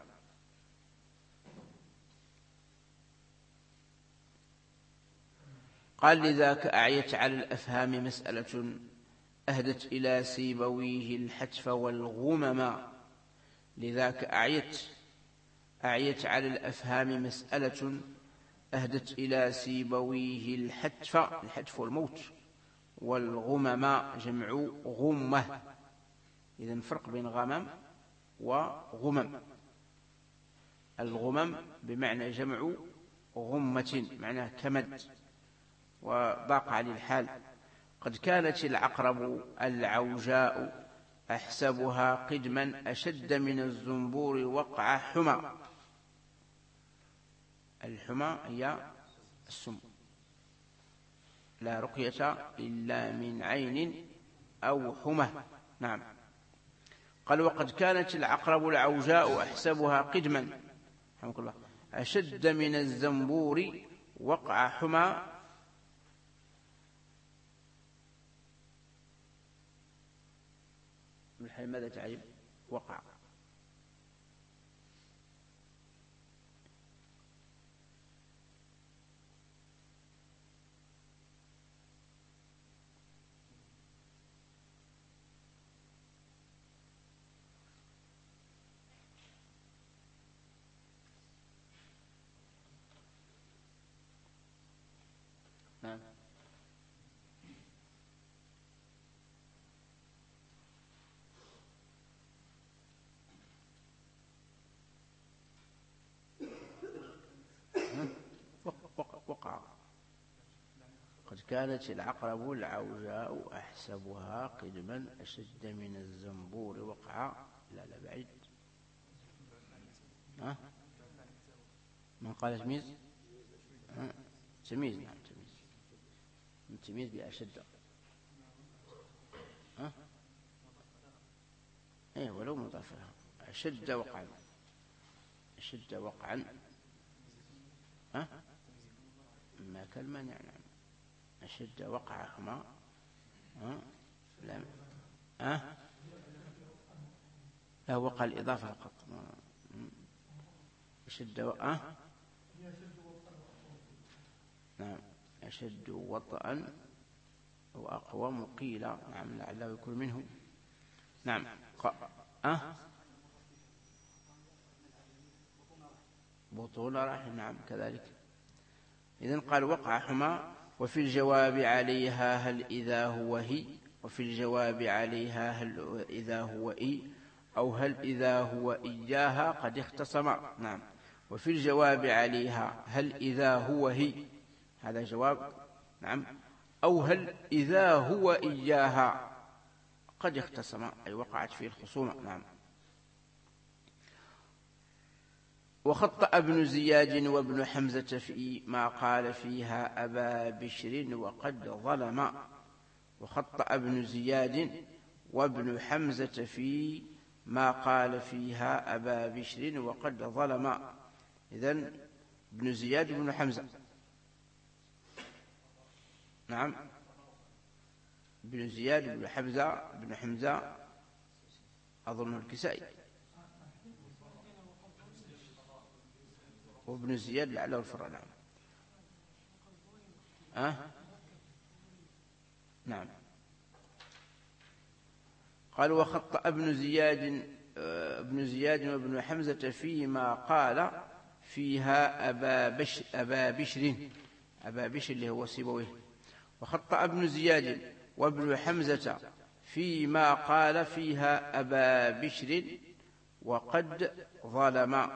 قال لذاك أعيت على الأفهام مسألة أهدت إلى سيبويه الحتف والغمما. لذاك أعيت على الأفهام مسألة أهدت إلى سيبويه الحتف والموت، والغمما جمع غمة. إذن فرق بين غمم وغمم. الغمم بمعنى جمع غمة، معناه كمد وضاق على الحال. قد كانت العقرب العوجاء أحسبها قدما أشد من الزنبور وقع حمى. الحمى هي السم، لا رقية إلا من عين أو حمى. نعم. قال وقد كانت العقرب العوجاء أحسبها قدما أشد من الزنبور وقع حمى. ماذا تعرف وقع؟ نعم. وقع. قد كانت العقرب العوجاء أحسبها قدما أشد من الزنبور وقع. لا بعيد. من قال تمييز؟ تمييز. نعم تمييز. تمييز بأشد. ولو مضاف لها أشد وقعا. أشد وقعا ما كالمانع. نعم. أشد وقعهما لا وقع الإضافة فقط. أشد نعم أشد وطئا وأقوم قيل. نعم لعله يكون منه. نعم بطون رحم. نعم كذلك. إذن قال وقعهما. وفي الجواب عليها هل إذا هو هي، وفي الجواب عليها هل إذا هو إي، أو هل إذا هو إياها قد اختصما. نعم. وفي الجواب عليها هل إذا هو هي، هذا جواب. نعم. أو هل إذا هو إياها قد اختصما، أي وقعت فيه الخصومة. نعم. وخطأ ابن زياد وابن حمزة في ما قال فيها أبا بشر وقد ظلم. وخطأ ابن زياد وابن حمزة في ما قال فيها أبا بشر وقد ظلم. إذن ابن زياد وابن حمزة. نعم. ابن زياد وابن حمزة. ابن حمزة أظن الكسائي، وابن زياد لعله الفرع. نعم. نعم. قال وخطأ ابن زياد وابن حمزة فيما قال فيها أبا بشر اللي هو سيبويه. وخطأ ابن زياد وابن حمزة فيما قال فيها أبا بشر وقد ظلم.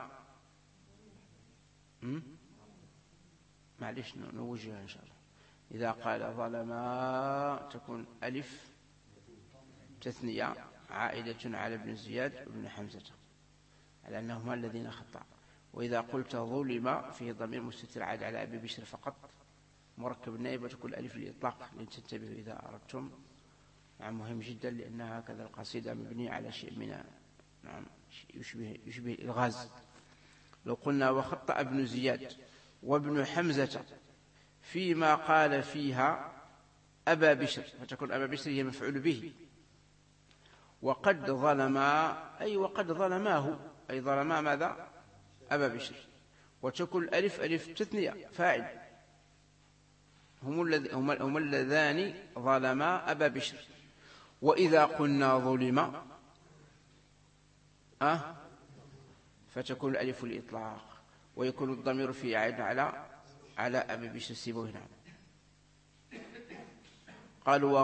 معلش نوجهها إن شاء الله. إذا قال ظلما تكون ألف تثنية عائدة على ابن زياد وابن حمزة على أنهما الذين خطأ. وإذا قلت ظلم فيه ضمير مستتر عاد على أبي بشر فقط مركب النائب، وتكون ألف الإطلاق لتنتبهوا إذا أردتم. نعم مهم جدا، لأن هكذا القصيدة مبنية على شيء من نعم يشبه الإلغاز. لو قلنا وخطأ ابن زياد وابن حمزة فيما قال فيها أبا بشر، فتكون أبا بشر هي مفعول به. وقد ظلما أي وقد ظلماه، أي ظلما ماذا؟ أبا بشر. وتكون ألف تثنية فاعل، هم اللذان ظلما أبا بشر. وإذا قلنا ظلم فتكون الألف الإطلاق، ويكون الضمير في عائد على أبي بشر سيبوه. نعم. قالوا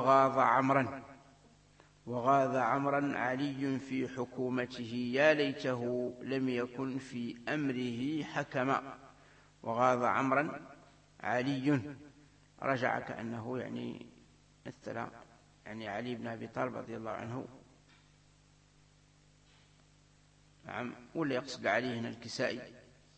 وغاض عمرا علي في حكومته يا ليته لم يكن في أمره حكما. وغاض عمرا علي رجع كأنه يعني مثل يعني علي بن أبي طالب رضي الله عنه. نعم. ولا يقصد عليه هنا الكسائي.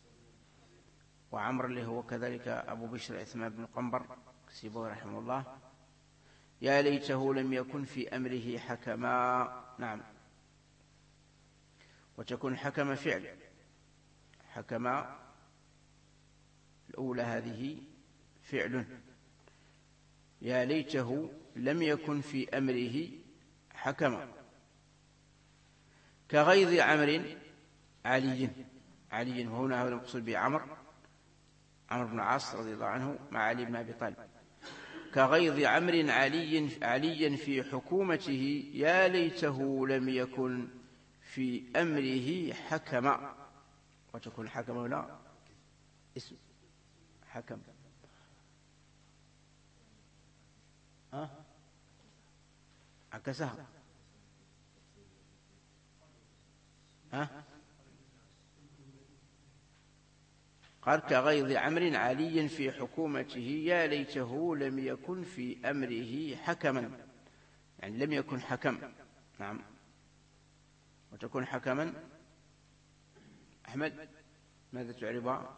وعمر اللي هو كذلك أبو بشر عثمان بن قنبر سيبوه رحمه الله. يا ليته لم يكن في أمره حكما. نعم. وتكون حكم فعل، حكما الأولى هذه فعل. يا ليته لم يكن في أمره حكما. كغيظ عمرو علي وهنا هو المقصود به عمرو بن العاص رضي الله عنه مع علي بن أبي طالب. كغيظ عمرو علي في حكومته يا ليته لم يكن في أمره حكما. وتكون حكم هنا اسم حكم. عكسها. قال كغيظ عمرو علي في حكومته يا ليته لم يكن في أمره حكما، يعني لم يكن حكم. نعم. وتكون حكما. أحمد ماذا تعربها؟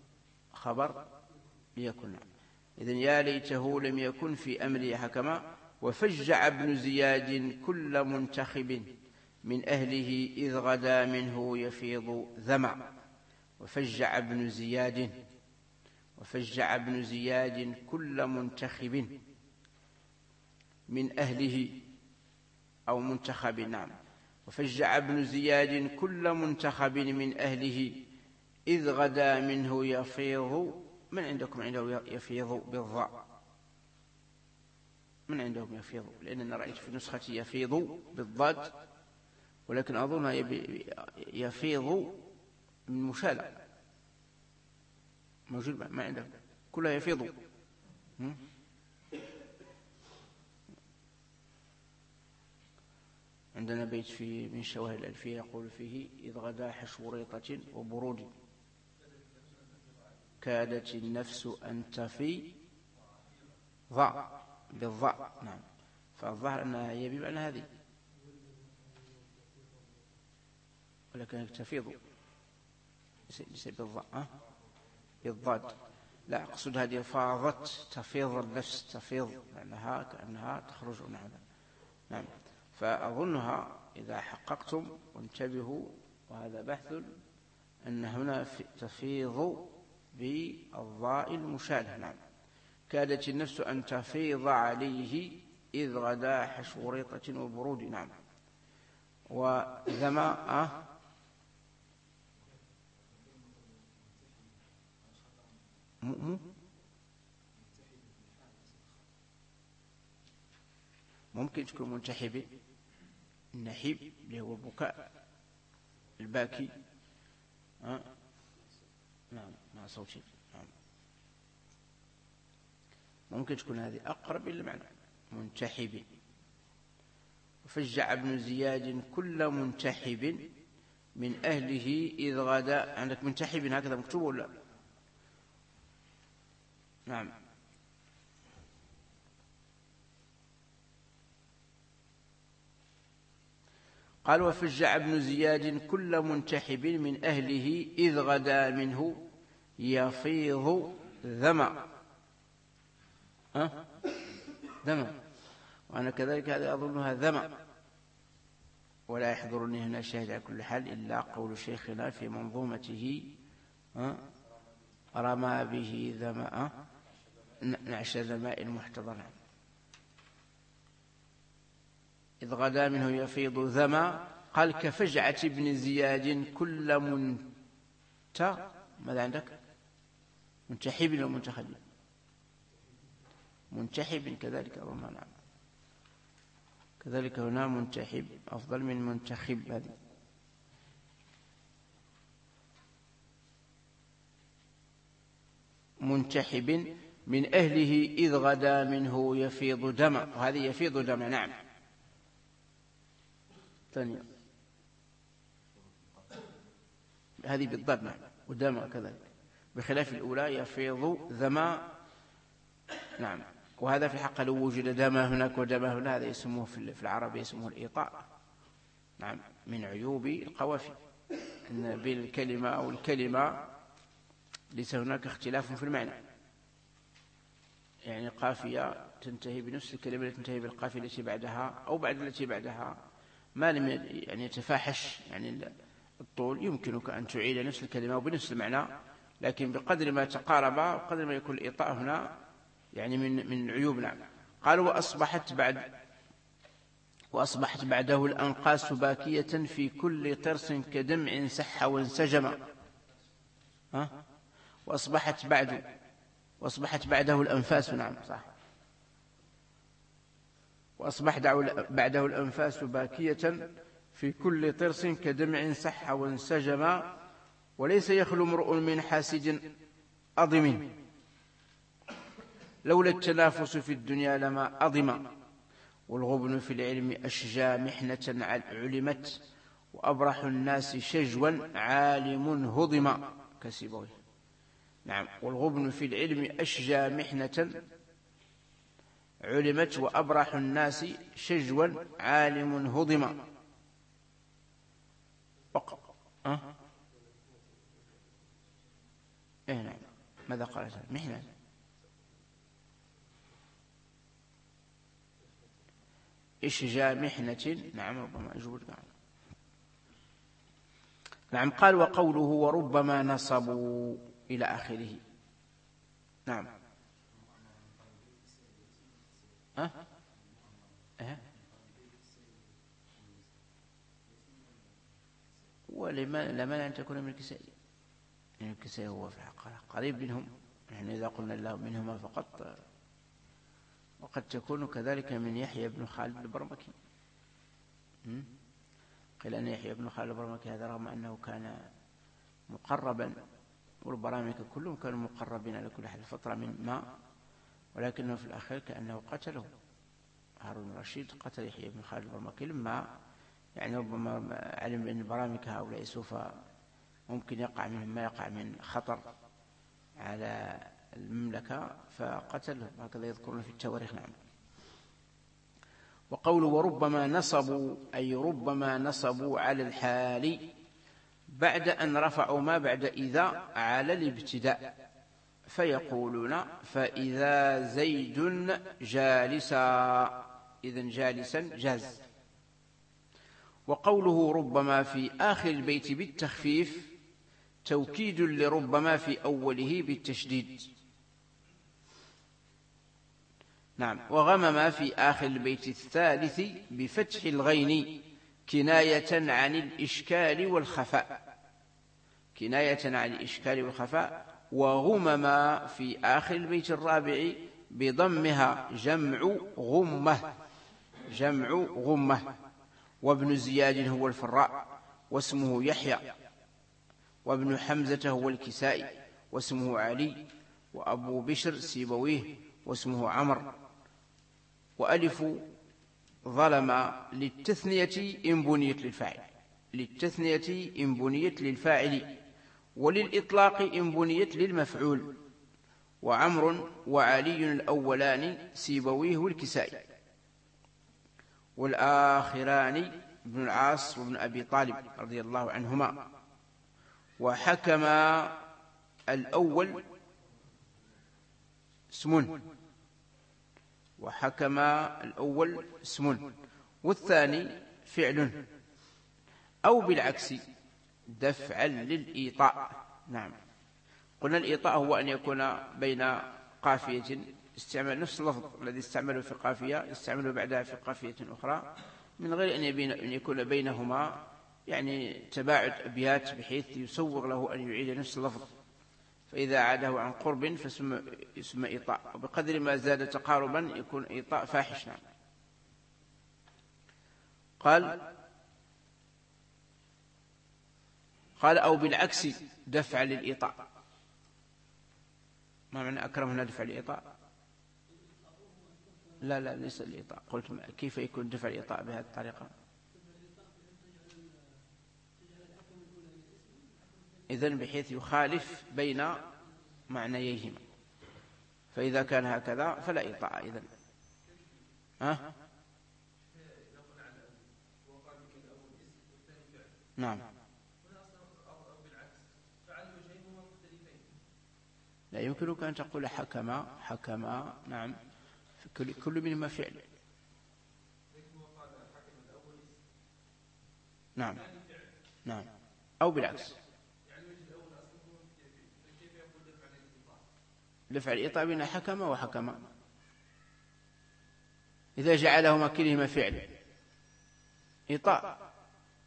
خبر ليكن. إذن يا ليته لم يكن في أمره حكما وفجع ابن زياد كل منتخب من أهله إذ غدا منه يفيض ذمع. وفجع ابن زياد كل منتخب من أهله أو منتخب. نعم. وفجع ابن زياد كل منتخب من أهله إذ غدا منه يفيض. من عندكم عنده يفيض بالضاء؟ من عندهم يفيض؟ لأننا رأيت في نسختي يفيض بالضاد، ولكن أظنها يفيض من مشالة. موجود ما عندهم؟ كلها يفيض. عندنا بيت في من شواهد الألفية يقول فيه: إذ غدا حشوريطة وبرود كادت النفس أن تفيض بالضاء. نعم. فالظاهر أنها هي بمعنى هذه، ولكن تفيض ليس بالضاء، بالضاد. لا أقصد هذه فاضت، تفيض النفس، تفيض لأنها كأنها تخرج. نعم. فأظنها إذا حققتم وانتبهوا، وهذا بحث، أن هنا تفيض بالضاء المشالة. نعم. كادت النفس أن تفيض عليه إذ غدا حشوريطة وبرود. نعم. وذما ممكن تكون منتحب، النحيب اللي هو البكاء، الباكي. نعم، مع صوتي. نعم. ممكن تكون هذه أقرب إلى المعنى، منتحب. وفجع ابن زياد كل منتحب من أهله إذ غدا. عندك منتحب هكذا مكتوب ولا؟ نعم. قال: وفجع ابن زياد كل منتحب من أهله إذ غدا منه يفيض ذمع. ذمع. وأنا كذلك هذا أظنها ذمع، ولا يحضرني هنا شاهد على كل حال إلا قول شيخنا في منظومته: رمى به ذمع نعش ذماء المحتضر. إذ غدا منه يفيض ذمع. قال: كفجعة ابن زياد كل ماذا عندك؟ منتحب أو منتخب؟ منتحب كذلك أظن. نعم. كذلك هنا منتحب أفضل من منتخب. هذه منتحب من أهله إذ غدا منه يفيض دمع. وهذه يفيض دمع. نعم. ثانية هذه بالضبط. نعم. ودمع كذلك، بخلاف الأولى يفيض ذمع. نعم. وهذا في الحق لو وجد دمى هناك ودمى هنا، هذا يسموه في العربية يسموه الإيطاء. نعم. من عيوب القوافي أن بين الكلمة أو الكلمة ليس هناك اختلاف في المعنى. يعني قافية تنتهي بنفس الكلمة التي تنتهي بالقافية التي بعدها أو بعد التي بعدها، ما لم يعني يتفاحش يعني الطول، يمكنك أن تعيد نفس الكلمة وبنفس المعنى، لكن بقدر ما تقارب بقدر ما يكون الإيطاء هنا يعني من عيوب. نعم. قال: وأصبحت بعده الأنقاس باكية في كل طرس كدمع سح وانسجم. وأصبحت بعده الأنفاس. نعم صح. وأصبحت بعده الأنفاس باكية في كل طرس كدمع سح وانسجم. وليس يخلو امرؤ من حاسد أضم، لولا التنافس في الدنيا لما أضم. والغبن في العلم أشجى محنة علمت، وأبرح الناس شجوا عالم هضم. كسبوي. نعم. والغبن في العلم أشجى محنة علمت، وأبرح الناس شجوا عالم هضم. نعم. ماذا قالت؟ محنة. إشجاع محنة. نعم ربما يجوز. نعم. قال وقوله وربما نصبوا إلى آخره. نعم. ولما أن تكون من الكسائي، يعني الكسائي هو في الحقيقة قريب منهم، نحن إذا قلنا الله منهما فقط، وقد تكون كذلك من يحيى بن خالد البرمكي. قيل أن يحيى بن خالد البرمكي هذا رغم أنه كان مقربا، والبرامكة كلهم كانوا مقربين على كل حال فترة من ما، ولكنه في الأخير كأنه قتله. هارون الرشيد قتل يحيى بن خالد البرمكي لما يعني ربما علم بأن البرامكة هؤلاء سوف ممكن يقع منهم ما يقع من خطر على المملكة فقتله، هكذا يذكرون في التواريخ. نعم. وقوله وربما نصبوا أي ربما نصبوا على الحال بعد أن رفعوا ما بعد إذا على الابتداء، فيقولون فإذا زيد جالسا، إذن جالسا جاز. وقوله ربما في آخر البيت بالتخفيف توكيد لربما في أوله بالتشديد. نعم. وغمما في آخر البيت الثالث بفتح الغين كناية عن الإشكال والخفاء، كناية عن الإشكال والخفاء. وغمما في آخر البيت الرابع بضمها جمع غمة، جمع غمة. وابن زياد هو الفراء واسمه يحيى، وابن حمزة هو الكسائي واسمه علي، وأبو بشر سيبويه واسمه عمر. وألف ظلم للتثنية إن بنيت للفاعل، للتثنية إن بنيت للفاعل، وللإطلاق إن بنيت للمفعول. وعمر وعلي الأولان سيبويه والكسائي، والآخران ابن العاص وابن أبي طالب رضي الله عنهما. وحكم الأول اسم، وحكم الأول اسم والثاني فعل، أو بالعكس دفعا للإيطاء. نعم. قلنا الإيطاء هو أن يكون بين قافية، استعمال نفس اللفظ الذي استعمله في قافية يستعمله بعدها في قافية أخرى من غير أن يكون بينهما يعني تباعد أبيات بحيث يسوغ له أن يعيد نفس اللفظ، فإذا عاده عن قرب فاسم إيطاء، وبقدر ما زاد تقاربا يكون إيطاء فاحش. نعم. قال أو بالعكس دفع للإيطاء. ما معنى أكرم هنا دفع الإيطاء؟ لا ليس الإيطاء. قلت كيف يكون دفع الإيطاء بهذه الطريقة؟ إذن بحيث يخالف بين معنييهما، فإذا كان هكذا فلا إيطاء. إذن نعم. لا يمكنك أن تقول حكما. نعم. كل منهما فعل. نعم. أو بالعكس دفع الإيطاء بين حكم وحكم إذا جعلهما كلهما فعل إيطاء.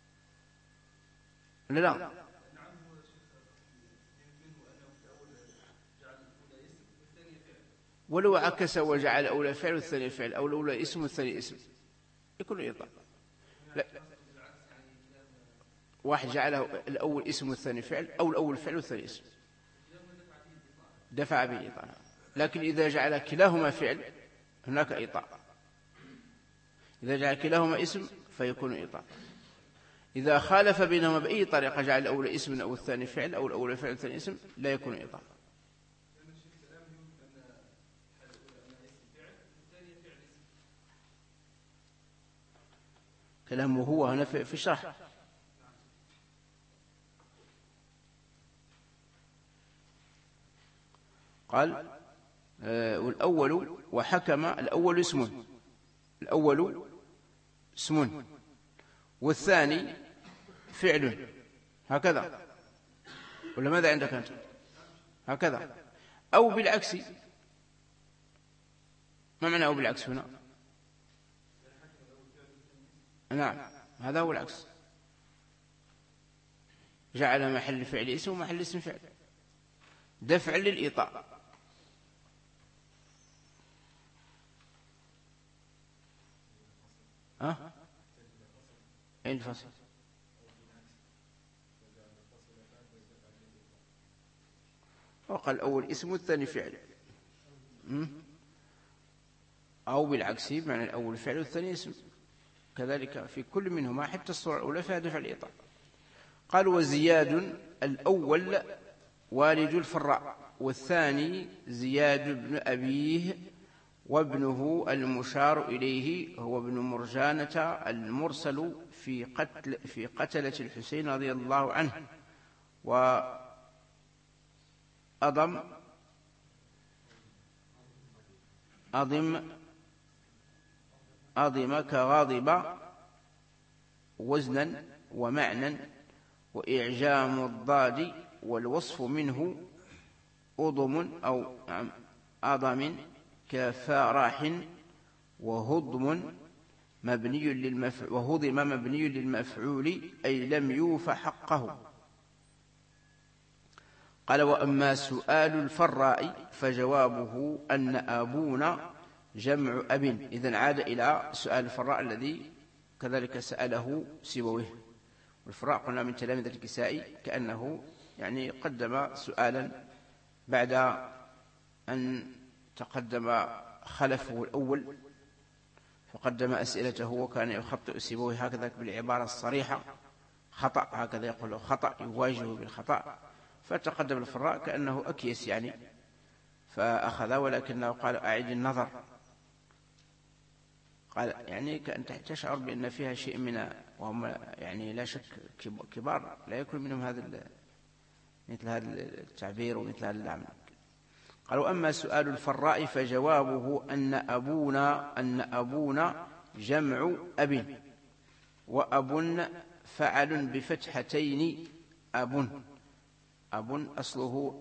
لا ولو عكس وجعل الأولى فعل والثاني فعل، أو الأولى اسم والثاني اسم، يكون إيطاء. لا، واحد جعله الأول اسم والثاني فعل، أو الأول فعل والثاني اسم، دفع به إيطاء. لكن إذا جعل كلاهما فعل هناك إيطاء، إذا جعل كلاهما اسم فيكون إيطاء. إذا خالف بينهما بأي طريقة جعل الأول اسم أو الثاني فعل، أو الأول فعل والثاني اسم، لا يكون إيطاء. كلامه هو هنا في الشرح. قال والأول وحكم الأول اسم، الأول اسم، والثاني فعل، هكذا، ولا ماذا عندك أنت؟ هكذا. أو بالعكس. ما معنى أو بالعكس هنا؟ نعم، هذا هو العكس، جعل محل فعل اسم ومحل اسم فعل، دفع للإيطاء. أين الفصل؟ وقال الأول اسم والثاني فعل. أو بالعكس، معنى الأول فعل والثاني اسم، كذلك في كل منهما، حتى الصورة الأولى فيها دفع الإيطاء. قال وزياد الأول والد الفراء، والثاني زياد بن أبيه، وابنه المشار إليه هو ابن مرجانة المرسل في قتلة الحسين رضي الله عنه. أضم كغاضب وزنا ومعنى، وإعجام الضاد، والوصف منه أضم أو أضم كفرح، وهضم مبني للمفعول أي لم يوف حقه. قال وأما سؤال الفراء فجوابه أن أبونا جمع أب. إذن عاد إلى سؤال الفراء الذي كذلك سأله سيبويه. والفراء قلنا من تلاميذ الكسائي، كأنه يعني قدم سؤالا بعد أن تقدم خلفه الأول، فقدم أسئلته وكان يخطئ سيبويه هكذا بالعبارة الصريحة، خطأ، هكذا يقول خطأ، يواجهه بالخطأ. فتقدم الفراء كأنه أكيس يعني، فأخذ، ولكنه قال أعيد النظر. قال يعني كأن تشعر بأن فيها شيء من، وهم يعني لا شك كبار لا يكون منهم مثل هذا التعبير ومثل هذا العمل. قالوا أما سؤال الفراء فجوابه أن أبونا جمع أب، وأب فعل بفتحتين، أب أصله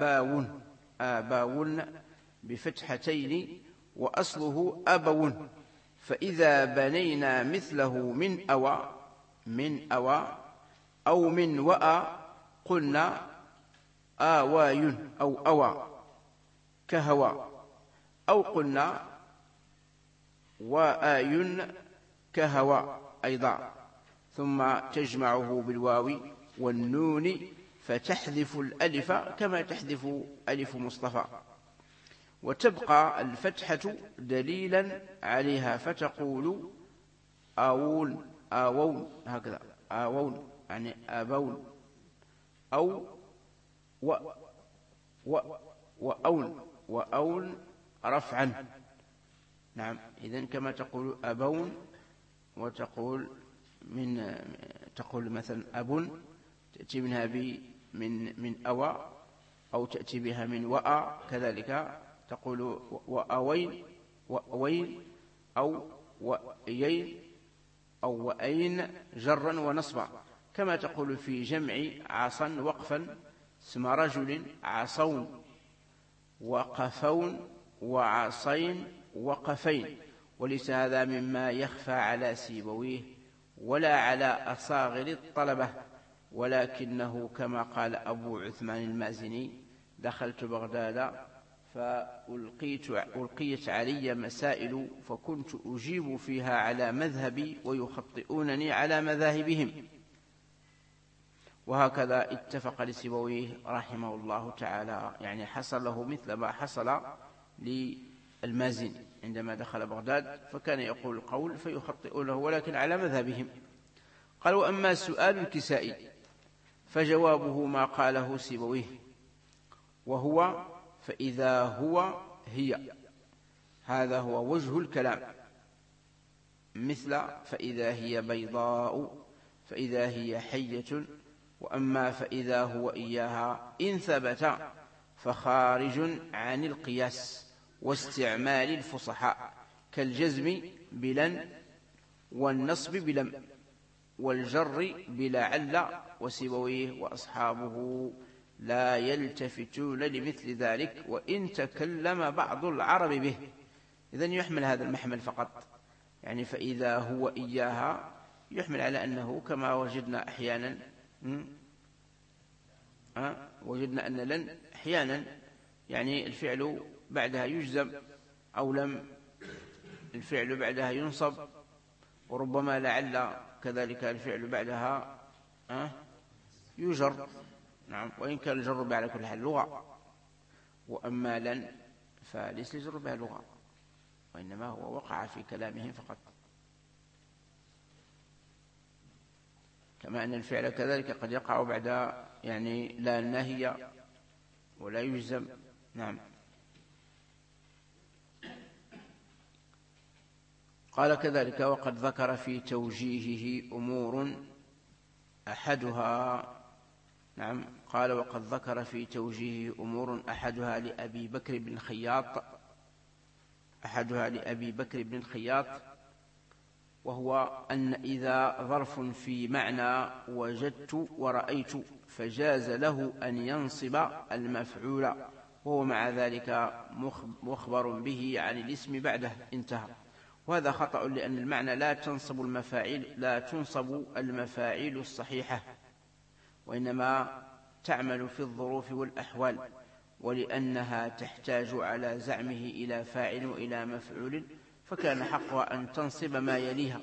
آباون بفتحتين، وأصله أبون. فإذا بنينا مثله من أوى أو من وأى قلنا آواي أو أوى كهوى، أو قلنا وآي كهوى أيضا، ثم تجمعه بالواو والنون فتحذف الألف كما تحذف ألف مصطفى، وتبقى الفتحة دليلا عليها، فتقول آوون هكذا، آوون يعني آبون، أو وأون رفعا. نعم، إذن كما تقول أبون، وتقول تقول مثلا أب، تأتي منها من أوى، أو تأتي بها من وأى، كذلك تقول وأوين أو وأيين أو وأين جرا ونصبا، كما تقول في جمع عصا وقفا اسم رجل عصون وقفون وعصين وقفين. وليس هذا مما يخفى على سيبويه ولا على أصاغر الطلبة، ولكنه كما قال أبو عثمان المازني: دخلت بغداد فألقيت علي مسائل فكنت أجيب فيها على مذهبي ويخطئونني على مذاهبهم. وهكذا اتفق لسيبويه رحمه الله تعالى، يعني حصل له مثل ما حصل للمازني عندما دخل بغداد، فكان يقول القول فيخطئونه ولكن على مذهبهم. قالوا أما سؤال الكسائي فجوابه ما قاله سيبويه، وهو فإذا هو هي، هذا هو وجه الكلام، مثل فإذا هي بيضاء، فإذا هي حية. وأما فإذا هو إياها إن ثبت فخارج عن القياس واستعمال الفصحاء، كالجزم بلن والنصب بلم والجر بلعل وسيبويه وأصحابه لا يلتفتون لمثل ذلك وإن تكلم بعض العرب به. إذن يحمل هذا المحمل فقط، يعني فإذا هو إياها يحمل على أنه كما وجدنا أحيانا وجدنا أن لن أحيانا يعني الفعل بعدها يجزم، أو لم الفعل بعدها ينصب، وربما لعل كذلك الفعل بعدها يجر. نعم، وإن كان الجر على كل حال لغة، وأما لن فليس الجر بها لغة، وإنما هو وقع في كلامهم فقط، كما أن الفعل كذلك قد يقع بعد يعني لا الناهية ولا يجزم. نعم. قال كذلك وقد ذكر في توجيهه أمور أحدها. نعم، قال وقد ذكر في توجيهه أمور أحدها لأبي بكر بن خياط، أحدها لأبي بكر بن خياط، وهو أن إذا ظرف في معنى وجدت ورأيت فجاز له أن ينصب المفعول، وهو مع ذلك مخبر به عن الاسم بعده، انتهى. وهذا خطأ، لأن المعنى لا تنصب المفاعيل الصحيحة، وإنما تعمل في الظروف والأحوال، ولأنها تحتاج على زعمه إلى فاعل وإلى مفعول، فكان حقها أن تنصب ما يليها.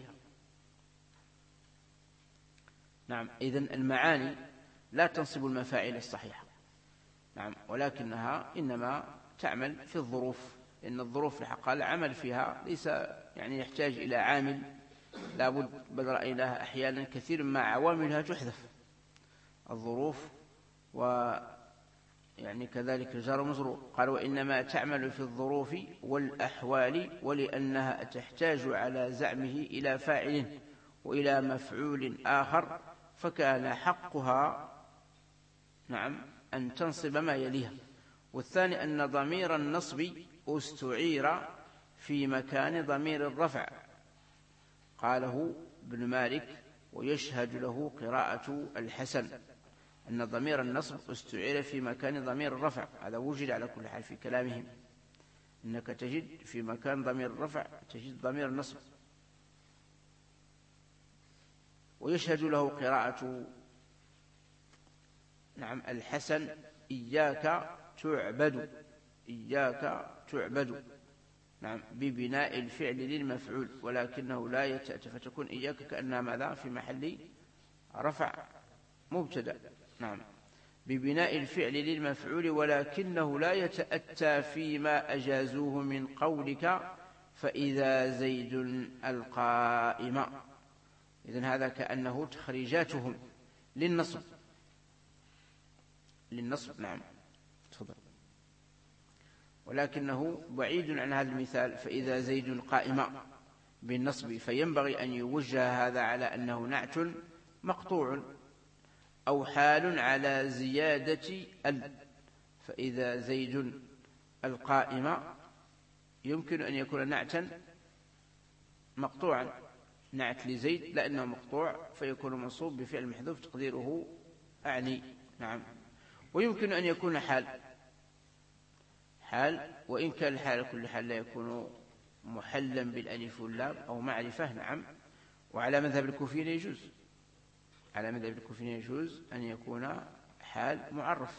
نعم، إذن المعاني لا تنصب المفاعيل الصحيحة، نعم، ولكنها إنما تعمل في الظروف، لأن الظروف الحقيقة العمل فيها ليس يعني يحتاج إلى عامل، لابد، بل رأيناها أحيانا كثير مع عواملها تحذف الظروف، ويعني كذلك الجار مجرور. قال وإنما تعمل في الظروف والأحوال، ولأنها تحتاج على زعمه إلى فاعل وإلى مفعول آخر، فكان حقها نعم أن تنصب ما يليها. والثاني أن ضمير النصب استعير في مكان ضمير الرفع، قاله ابن مالك ويشهد له قراءة الحسن، أن ضمير النصب استعير في مكان ضمير الرفع. هذا وجد على كل حال في كلامهم، إنك تجد في مكان ضمير الرفع تجد ضمير النصب. ويشهد له قراءة نعم الحسن إياك تعبد، إياك تعبد، نعم، ببناء الفعل للمفعول، ولكنه لا يتأتى، فتكون إياك كأنها ماذا في محل رفع مبتدأ، نعم، ببناء الفعل للمفعول، ولكنه لا يتأتى فيما أجازوه من قولك فإذا زيد القائم. إذن هذا كأنه تخريجاتهم للنصب، نعم، تفضل. ولكنه بعيد عن هذا المثال فإذا زيد قائم بالنصب، فينبغي أن يوجه هذا على أنه نعت مقطوع أو حال على زيادة فإذا زيد القائم يمكن أن يكون نعتا مقطوعا، نعت لزيد لأنه مقطوع فيكون منصوب بفعل محذوف تقديره أعني، نعم. ويمكن أن يكون حال، وإن كان الحال كل حال لا يكون محلا بالألف واللام أو معرفة، نعم. وعلى مذهب الكوفيين يجوز، على مذهب الكوفيين يجوز أن يكون حال معرف،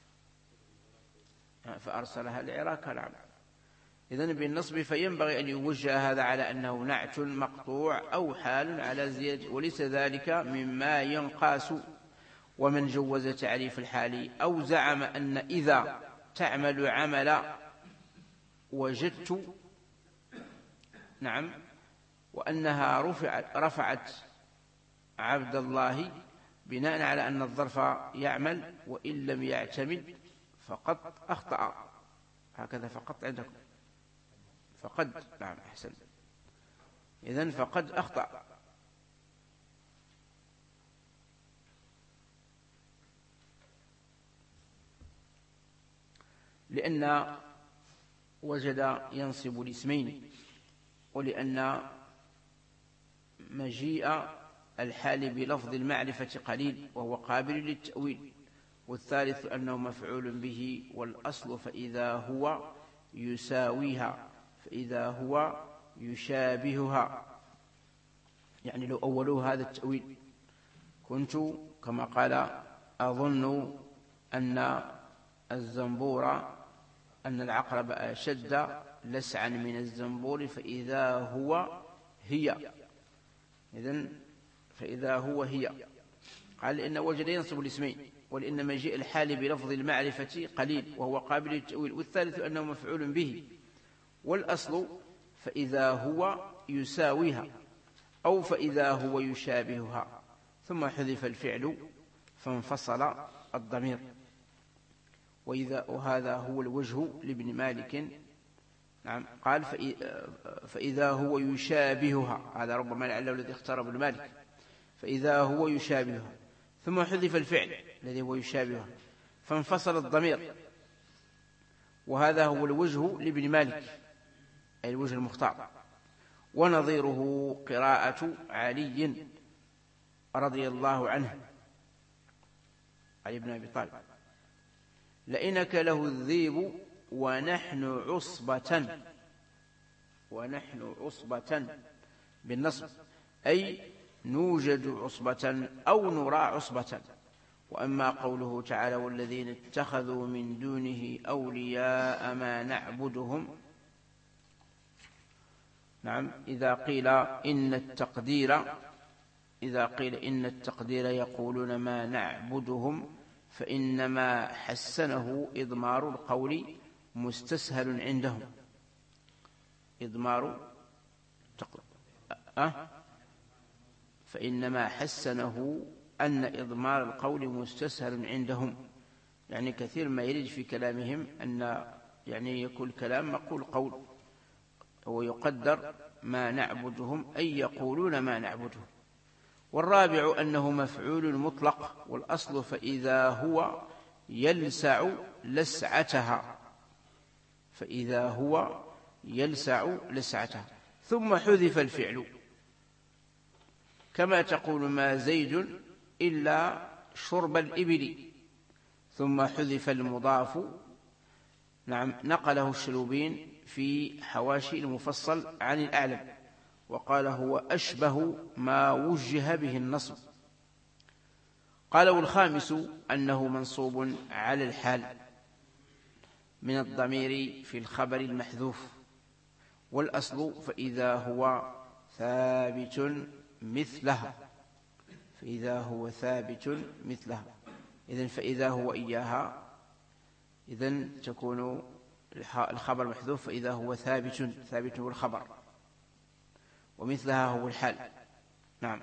فأرسلها العراق، نعم. إذن بالنصب فينبغي أن يوجه هذا على أنه نعت مقطوع أو حال على زيادة، وليس ذلك مما ينقاس. ومن جوز تعريف الحال أو زعم أن إذا تعمل عمل وجدت، نعم، وأنها رفعت عبد الله بناء على أن الظرف يعمل وإن لم يعتمد فقد أخطأ، هكذا فقط عندكم، فقد، نعم، أحسن، إذن فقد أخطأ. لأن وجد ينصب الاسمين، ولأن مجيء الحال بلفظ المعرفة قليل وهو قابل للتأويل. والثالث أنه مفعول به، والأصل فإذا هو يساويها، فإذا هو يشابهها، يعني لو أولوه هذا التأويل كنت كما قال أظن أن الزنبور أن العقرب أشد لسعا من الزنبور فإذا هو هي، إذن فإذا هو هي. قال لأن وجد ينصب الاسمين، ولأن مجيء الحال بلفظ المعرفة قليل وهو قابل للتأويل. والثالث أنه مفعول به، والأصل فإذا هو يساويها أو فإذا هو يشابهها، ثم حذف الفعل فانفصل الضمير. وهذا هو الوجه لابن مالك. نعم، قال فإذا هو يشابهها، هذا ربما لعله الذي اختار ابن مالك، فإذا هو يشابهها، ثم حذف الفعل الذي هو يشابهها فانفصل الضمير. وهذا هو الوجه لابن مالك، أي الوجه المختار. ونظيره قراءة علي رضي الله عنه، علي بن أبي طالب: لئنك له الذيب ونحن عصبة بالنصب، أي نوجد عصبة أو نرى عصبة. وأما قوله تعالى: والذين اتخذوا من دونه أولياء ما نعبدهم، نعم، إذا قيل إن التقدير يقولون ما نعبدهم، فإنما حسنه إضمار القول مستسهل عندهم. فإنما حسنه أن إضمار القول مستسهل عندهم، يعني كثير ما يريد في كلامهم أن يعني يكون الكلام مقول قول، هو يقدر ما نعبدهم أي يقولون ما نعبدهم. والرابع أنه مفعول مطلق، والأصل فإذا هو يلسع لسعتها، فإذا هو يلسع لسعتها، ثم حذف الفعل، كما تقول ما زيد إلا شرب الإبل، ثم حذف المضاف. نعم، نقله الشلوبين في حواشي المفصل عن الأعلم، وقال هو أشبه ما وجه به النصب. قال: والخامس أنه منصوب على الحال من الضمير في الخبر المحذوف، والأصل فإذا هو ثابت مثلها، إذن فإذا هو إياها، إذن تكون الخبر محذوف، فإذا هو ثابت هو الخبر، ومثلها هو الحال. نعم.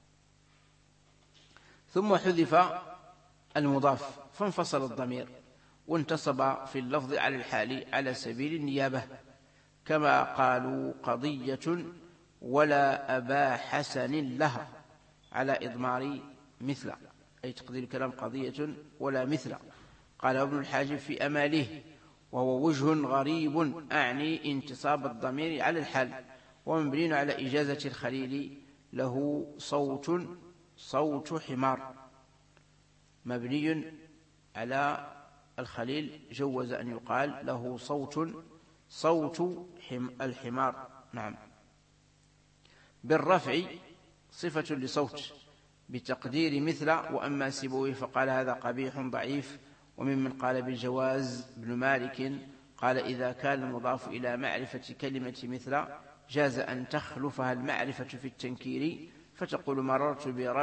ثم حذف المضاف فانفصل الضمير، وانتصب في اللفظ على الحال على سبيل النيابة، كما قالوا قضية ولا أبا حسن لها، على إضمار مثل، أي تقدير الكلام قضية ولا مثل. قال ابن الحاجب في أماله: وهو وجه غريب، أعني انتصاب الضمير على الحال، ومبني على إجازة الخليل له صوت حمار، مبني على الخليل جوز أن يقال له صوت الحمار. نعم، بالرفع صفة لصوت بتقدير مثل. وأما سيبويه فقال هذا قبيح ضعيف. وممن قال بالجواز ابن مالك، قال إذا كان المضاف إلى معرفة كلمة مثل جاز أن تخلفها المعرفة في التنكير، فتقول مررت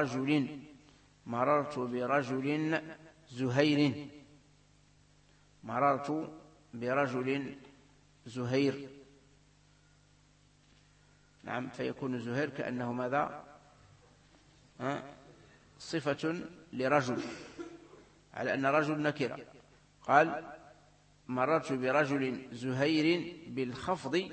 برجل زهير، مررت برجل زهير. نعم، فيكون زهير كأنه ماذا؟ صفة لرجل، على أن رجل نكرة. قال مررت برجل زهير بالخفض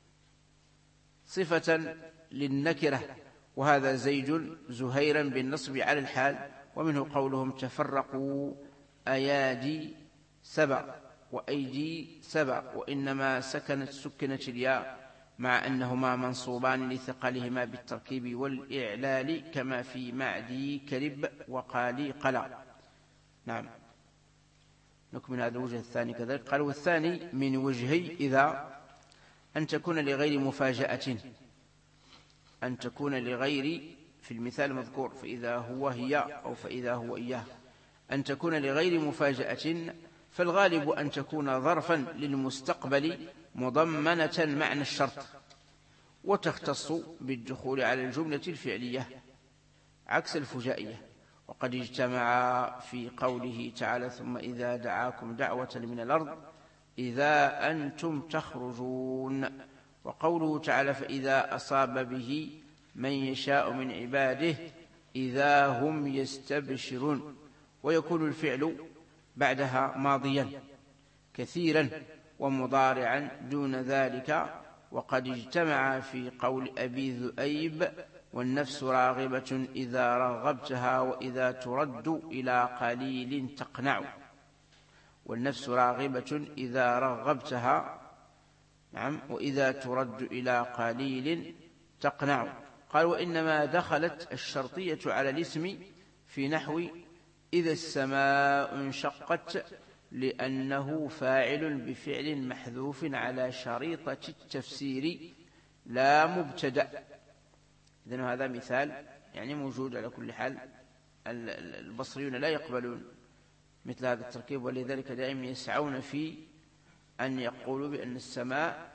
صفة للنكرة، وهذا زيد زهيرا بالنصب على الحال. ومنه قولهم تفرقوا أيادي سبع وأيدي سبع، وإنما سكنت الياء مع أنهما منصوبان لثقلهما بالتركيب والإعلال كما في معدي كرب وقالي قلا. نعم، نكمل هذا الوجه الثاني كذلك. قال والثاني من وجهي إذا أن تكون لغير مفاجأة، أن تكون لغير في المثال المذكور فإذا هو هي أو فإذا هو إياه، أن تكون لغير مفاجأة، فالغالب أن تكون ظرفا للمستقبل مضمنة معنى الشرط، وتختص بالدخول على الجملة الفعلية عكس الفجائية. وقد اجتمع في قوله تعالى ثم إذا دعاكم دعوة من الأرض إذا أنتم تخرجون، وقوله تعالى فإذا أصاب به من يشاء من عباده إذا هم يستبشرون، ويكون الفعل بعدها ماضيا كثيرا ومضارعا دون ذلك. وقد اجتمع في قول أبي ذؤيب والنفس راغبة إذا رغبتها وإذا ترد إلى قليل تقنع، والنفس راغبة إذا رغبتها، نعم، وإذا ترد إلى قليل تقنع. قال وإنما دخلت الشرطية على الاسم في نحو إذا السماء انشقت لأنه فاعل بفعل محذوف على شريطة التفسير لا مبتدأ. إذن هذا مثال يعني موجود على كل حال. البصريون لا يقبلون مثل هذا التركيب، ولذلك دائما يسعون في أن يقولوا بأن السماء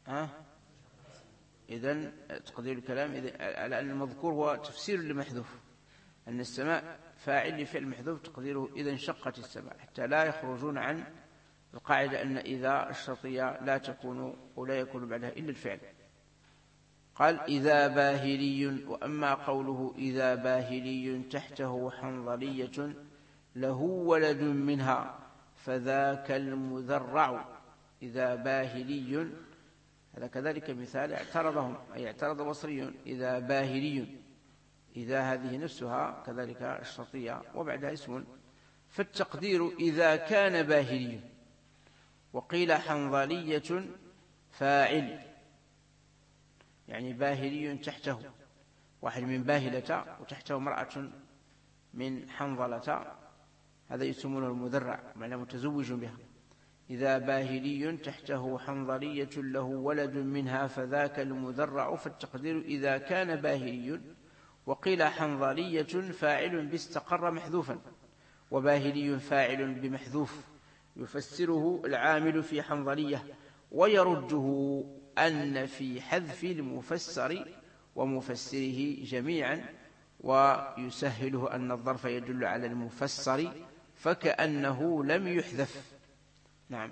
إذن تقدير الكلام على أن المذكور هو تفسير لمحذوف، أن السماء فاعل لفعل محذوف تقديره إذا انشقت السماء، حتى لا يخرجون عن القاعدة أن إذا الشرطية لا تكون ولا يكون بعدها إلا الفعل. قال إذا باهلي. وأما قوله إذا باهلي تحته حنظلية له ولد منها فذاك المذرع. إذا باهلي هذا كذلك مثال اعترضهم، أي اعترض البصريون. إذا باهلي، إذا هذه نفسها كذلك الشرطية وبعدها اسم، فالتقدير إذا كان باهلي. وقيل حنظلية فاعل، يعني باهلي تحته واحد من باهلة وتحته امرأة من حنظلة، هذا يسمونه المذرع معنى متزوج بها. إذا باهلي تحته حنظلية له ولد منها فذاك المذرع، فالتقدير إذا كان باهلي. وقيل حنظلية فاعل باستقر محذوفا، وباهلي فاعل بمحذوف يفسره العامل في حنظلية، ويرده أن في حذف المفسر ومفسره جميعا، ويسهله أن الظرف يدل على المفسر فكأنه لم يحذف. نعم.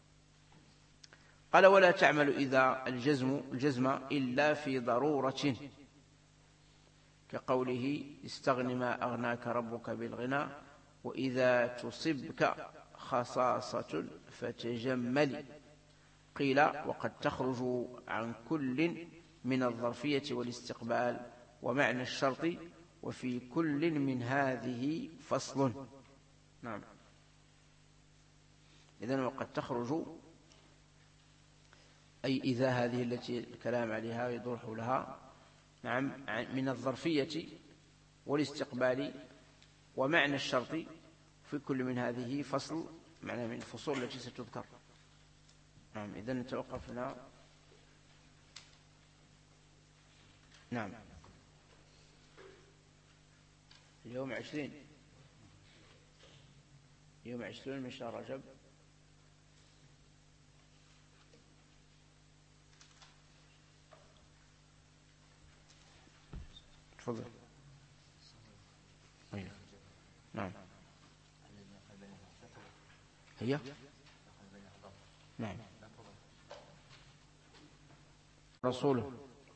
قال ولا تعمل إذا الجزم إلا في ضرورة، كقوله استغن ما أغناك ربك بالغنى وإذا تصبك خصاصة فتجمل. قيل وقد تخرج عن كل من الظرفية والاستقبال ومعنى الشرط، وفي كل من هذه فصل. نعم. إذن وقد تخرج أي إذا هذه التي الكلام عليها ويدور حولها، نعم، من الظرفية والاستقبال ومعنى الشرط، في كل من هذه فصل، معنى من الفصول التي ستذكر. نعم. إذن نتوقف هنا. نعم. اليوم 20 يوم 20 من شهر رجب. تفضل. نعم. هي. نعم. رسوله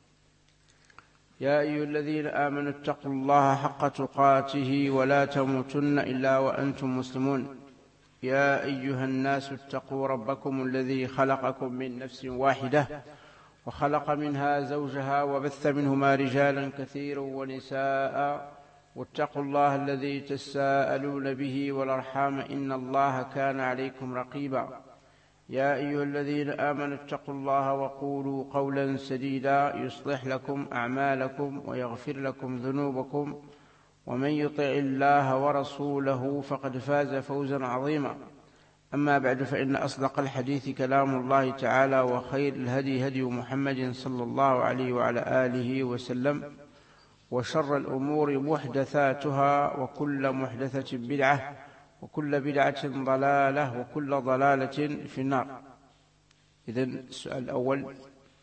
يا أيها الذين آمنوا اتقوا الله حق تقاته ولا تموتن إلا وأنتم مسلمون. يا أيها الناس اتقوا ربكم الذي خلقكم من نفس واحدة وخلق منها زوجها وبث منهما رجالا كثيرا ونساء، واتقوا الله الذي تساءلون به والأرحام إن الله كان عليكم رقيبا. يا أيها الذين آمنوا اتقوا الله وقولوا قولا سديدا يصلح لكم أعمالكم ويغفر لكم ذنوبكم ومن يطع الله ورسوله فقد فاز فوزا عظيما. أما بعد، فإن أصدق الحديث كلام الله تعالى، وخير الهدي هدي محمد صلى الله عليه وعلى آله وسلم، وشر الأمور محدثاتها، وكل محدثة بدعة، وكل بدعة ضلالة، وكل ضلالة في النار. إذن السؤال الأول: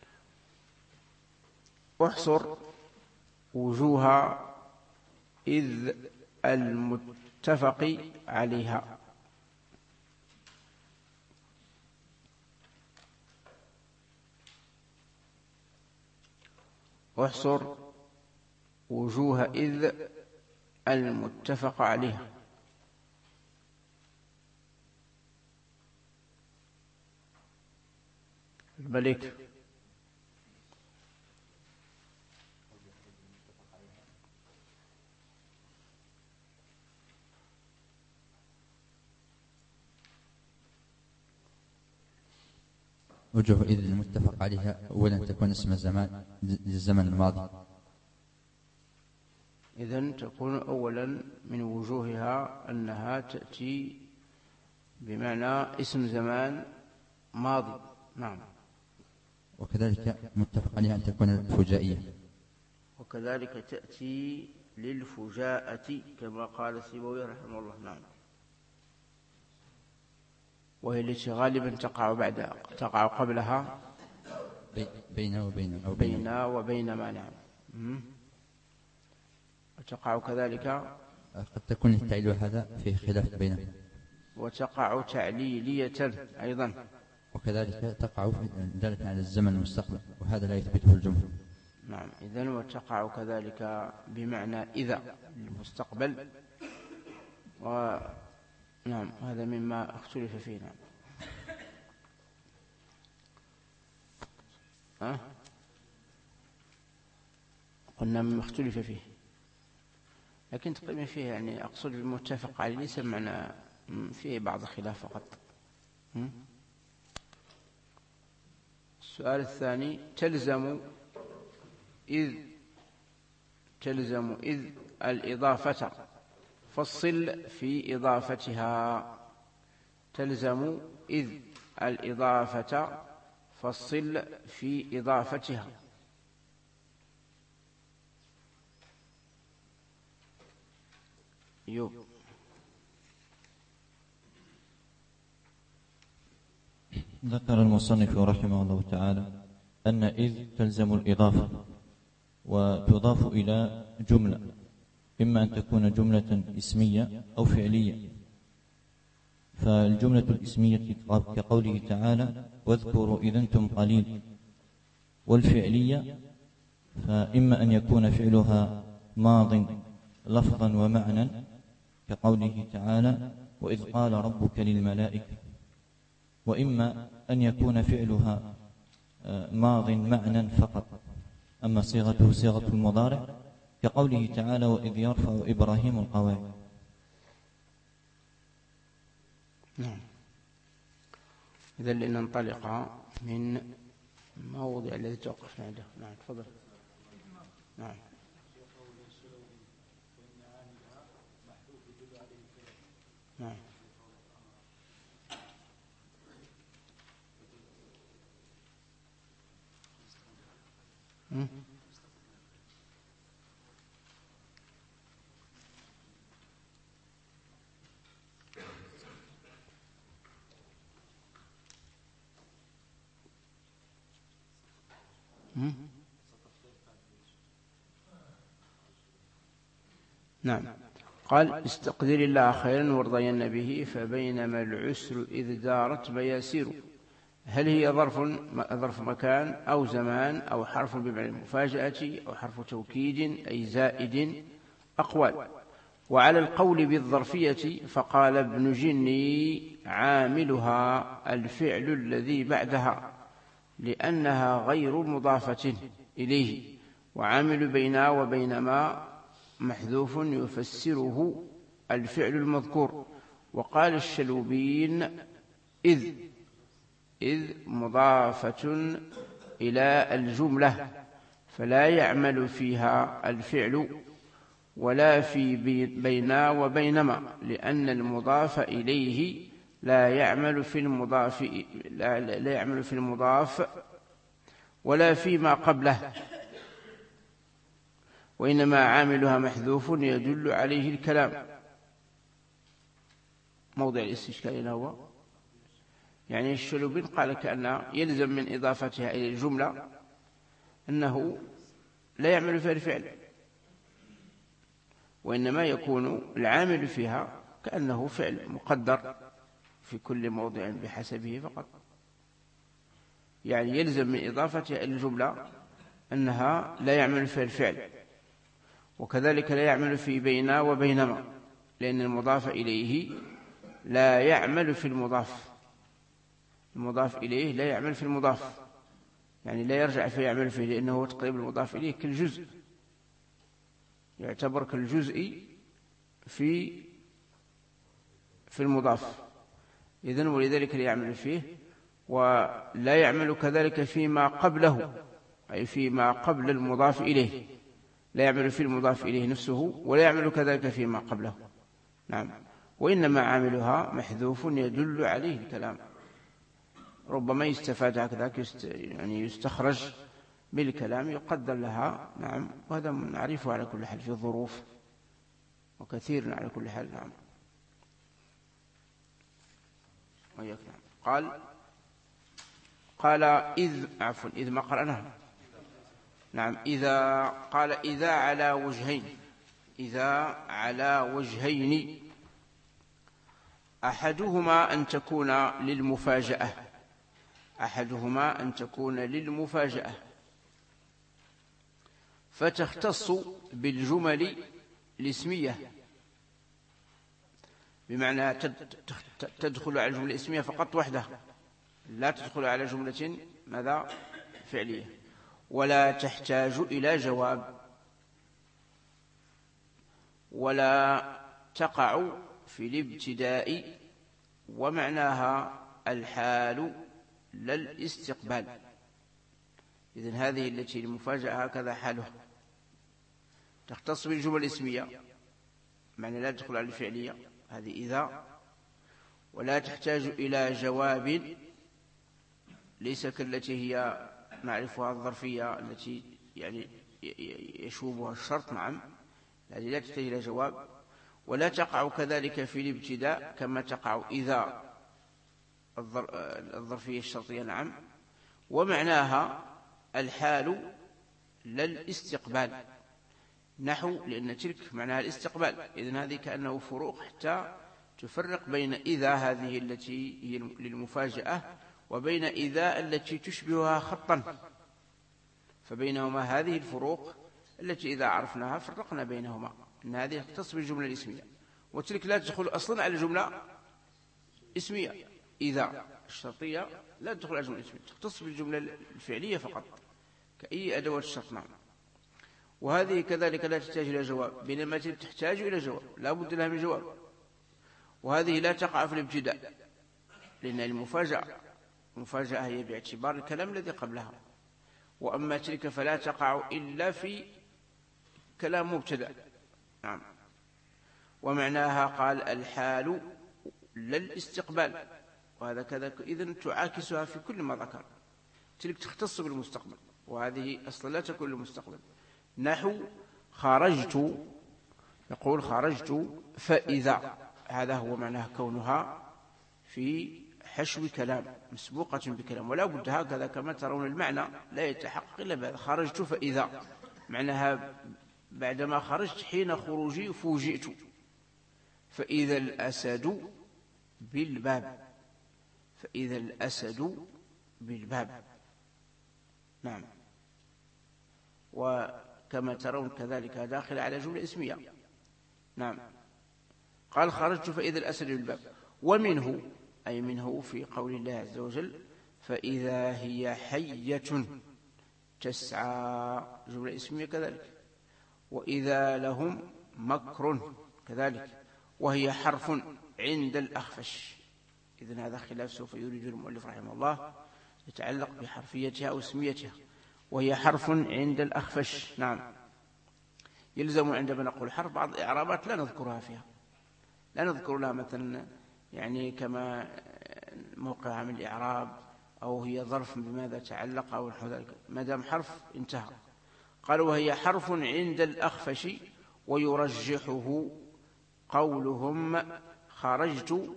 احصر وجوه إذ المتفق عليها. احصر وجوه إذ المتفق عليها. الملك. وجوه إذ المتفق عليها أولا تكون اسم زمان للزمن الماضي. إذن تكون أولا من وجوهها أنها تأتي بمعنى اسم زمان ماضي. نعم. وكذلك متفق عليها أن تكون الفجائية، وكذلك تأتي للفجاءة كما قال السيبوي رحمه الله. نعم. وهي التي غالبا تقع قبلها بين وبين أو بين وبين ما. نعم. وتقع كذلك قد تكون التعليل هذا في خلاف بينهم، وتقع تعليلية أيضا، وكذلك تقع دالة على الزمن المستقبل، وهذا لا يثبته الجمهور. نعم. إذن وتقع كذلك بمعنى إذا المستقبل. نعم، هذا مما اختلف فيه. نعم. قلنا مما اختلف فيه، لكن تقريبا فيه يعني أقصد المتفق عليه ليس معنى فيه بعض الخلاف فقط. السؤال الثاني: تلزم إذ الإضافة فصل في إضافتها. تلزم إذ الإضافة فصل في إضافتها. ذكر المصنف رحمه الله تعالى أن إذ تلزم الإضافة وتضاف إلى جملة، إما أن تكون جملة اسمية أو فعلية. فالجملة الاسمية كقوله تعالى: واذكروا إذ أنتم قليل. والفعلية فإما أن يكون فعلها ماض لفظا ومعنى كقوله تعالى: وإذ قال ربك للملائكة. وإما أن يكون فعلها ماض معنى فقط، أما صيغته صيغة المضارع كقوله تعالى: وإذ يرفع إبراهيم القواعد. نعم. إذن لننطلق من الموضع الذي توقفنا عنده. نعم، تفضل. نعم. نعم. نعم. قال: استقدر الله خيرا وارضين به، فبينما العسر إذ دارت مياسير. هل هي ظرف مكان أو زمان أو حرف بمعنى المفاجأة أو حرف توكيد أي زائد؟ أقوال. وعلى القول بالظرفية فقال ابن جني: عاملها الفعل الذي بعدها، لأنها غير مضافة إليه، وعامل بين وبينما محذوف يفسره الفعل المذكور. وقال الشلوبين: إذ إذ مضافة إلى الجملة فلا يعمل فيها الفعل ولا في بين وبينما، لأن المضاف إليه لا يعمل في المضاف ولا فيما قبله، وإنما عاملها محذوف يدل عليه الكلام. موضع الاستشكال هنا هو يعني الشلوبين قال كأن يلزم من إضافتها إلى الجملة أنه لا يعمل فيها الفعل، وإنما يكون العامل فيها كأنه فعل مقدر في كل موضع بحسبه فقط. يعني يلزم من إضافتها إلى الجملة أنها لا يعمل فيها الفعل، وكذلك لا يعمل في بين وبينما، لأن المضاف إليه لا يعمل في المضاف، المضاف إليه لا يعمل في المضاف، يعني لا يرجع فيعمل فيه، لأنه تقريب المضاف إليه كالجزء، يعتبر كالجزء في المضاف، إذن ولذلك لا يعمل فيه، ولا يعمل كذلك فيما قبله، أي فيما قبل المضاف إليه، لا يعمل في المضاف إليه نفسه ولا يعمل كذلك فيما قبله. نعم. وإنما عاملها محذوف يدل عليه الكلام، ربما يستفاد هكذا يعني يستخرج بالكلام يقدر لها. نعم. وهذا نعرفه على كل حال في الظروف، وكثير على كل حال. نعم. وياك. نعم. قال إذ ما قرأناها. نعم. إذا قال إذا على وجهين، إذا على وجهين، أحدهما أن تكون للمفاجأة، أحدهما أن تكون للمفاجأة فتختص بالجمل الاسمية، بمعنى تدخل على الجملة الاسمية فقط وحدها، لا تدخل على جملة ماذا فعلية، ولا تحتاج إلى جواب، ولا تقع في الابتداء، ومعناها الحال لا الاستقبال. إذن هذه التي المفاجأة هكذا حالها، تختص بالجمل الاسمية، معنى لا تدخل على الفعلية، هذه إذا، ولا تحتاج إلى جواب، ليس كالتي هي نعرفها الظرفية التي يعني يشوبها الشرط. نعم. هذه لا تحتاج إلى جواب، ولا تقع كذلك في الابتداء كما تقع إذا الظرفية الشرطية. نعم. ومعناها الحال لا الاستقبال، نحو لأن تلك معناها الاستقبال. إذن هذه كأنه فروق حتى تفرق بين إذا هذه التي هي للمفاجأة وبين إذا التي تشبهها خطا، فبينهما هذه الفروق التي إذا عرفناها فرقنا بينهما، أن هذه تختص بالجملة الاسمية، وتلك لا تدخل أصلا على الجملة اسمية. إذا الشرطية لا تدخل على الجملة الاسمية، تختص بالجملة الفعلية فقط كأي أدوات الشرط. نعم. وهذه كذلك لا تحتاج إلى جواب، بينما تحتاج إلى جواب، لا بد لها من جواب. وهذه لا تقع في الابتداء، لأن المفاجأة هي باعتبار الكلام الذي قبلها، وأما تلك فلا تقع إلا في كلام مبتدأ. نعم. ومعناها قال الحال لا الاستقبال، وهذا كذا إذن تعاكسها في كل ما ذكر. تلك تختص بالمستقبل، وهذه أصلا لا تكون للمستقبل. نحو خرجت، يقول خرجت فإذا، هذا هو معناه كونها في حشو كلام مسبوقة بكلام، ولا بد هكذا كما ترون المعنى لا يتحقق إلا بهذا. خرجت فإذا معناها بعدما خرجت حين خروجي فوجئت، فإذا الأسد بالباب، فإذا الأسد بالباب. نعم. وكما ترون كذلك داخل على جملة اسمية. نعم. قال خرجت فإذا الأسد بالباب. ومنه أي منه في قول الله عز وجل فإذا هي حية تسعى، جملة اسمية كذلك. وإذا لهم مكر كذلك، وهي حرف عند الأخفش. إذن هذا خلاف سوف يريد المؤلف رحمه الله يتعلق بحرفيتها أو اسميتها، وهي حرف عند الأخفش. نعم. يلزم عندما نقول حرف بعض الإعرابات لا نذكرها فيها، لا نذكر لها مثلا يعني كما موقعها من الإعراب أو هي ظرف بماذا تعلق أو نحو ذلك، ما دام حرف انتهى. قال وهي حرف عند الأخفش ويرجحه قولهم خرجت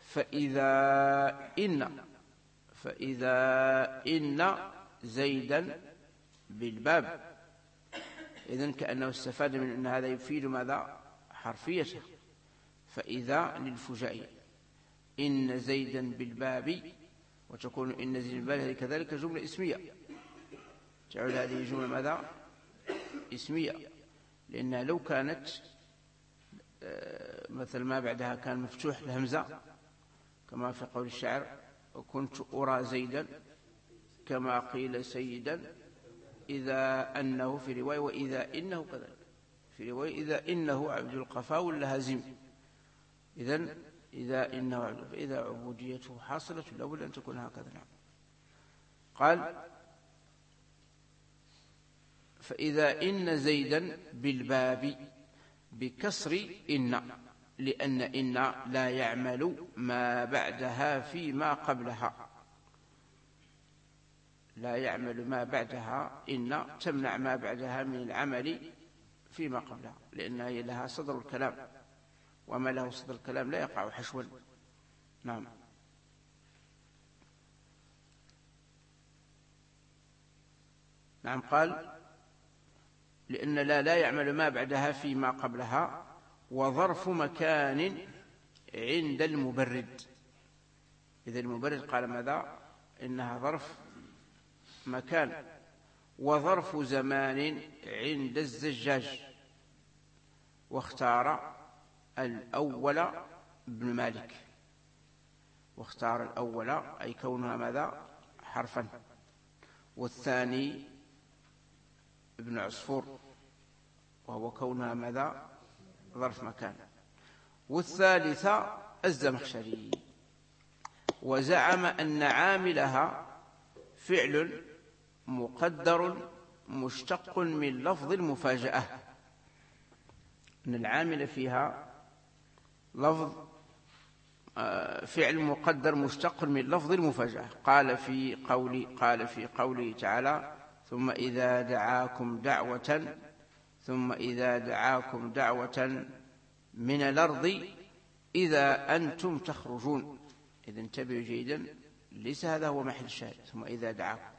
فإذا إن زيدا بالباب. إذن كأنه استفاد من أن هذا يفيد ماذا؟ حرفيته. فإذا للفجائية، إن زيدا بالباب، وتكون إن زيدا بالباب هذه كذلك جملة اسمية، تعود هذه جملة ماذا؟ اسمية، لأنها لو كانت مثل ما بعدها كان مفتوح الهمزة كما في قول الشاعر وكنت أرى زيدا كما قيل سيدا إذا أنه، في رواية وإذا إنه كذلك، في رواية إذا إنه عبد القفا ولا هزيم. إذن إذا إنه عبد، فإذا عبوديته حاصلة لابد أن تكون هكذا. نعم. قال فإذا إن زيدا بالباب بكسر إن، لأن إن لا يعمل ما بعدها فيما قبلها، لا يعمل ما بعدها، إن تمنع ما بعدها من العمل فيما قبلها، لأنها لها صدر الكلام، وما له صدر الكلام لا يقع حشوا. نعم. نعم. قال لأن لا يعمل ما بعدها فيما قبلها، وظرف مكان عند المبرد. إذا المبرد قال ماذا؟ إنها ظرف مكان، وظرف زمان عند الزجاج. واختار الأول ابن مالك، واختار الأول أي كونها ماذا؟ حرفا، والثاني ابن عصفور وهو كونها ماذا؟ ظرف مكان، والثالثة الزمخشري. وزعم أن عاملها فعل مقدر مشتق من لفظ المفاجأة، أن العامل فيها لفظ فعل مقدر مشتق من لفظ المفاجأة. قال في قوله تعالى ثم إذا دعاكم دعوة من الأرض إذا أنتم تخرجون. إذا انتبهوا جيدا، ليس هذا هو محل الشاهد. ثم إذا دعاكم،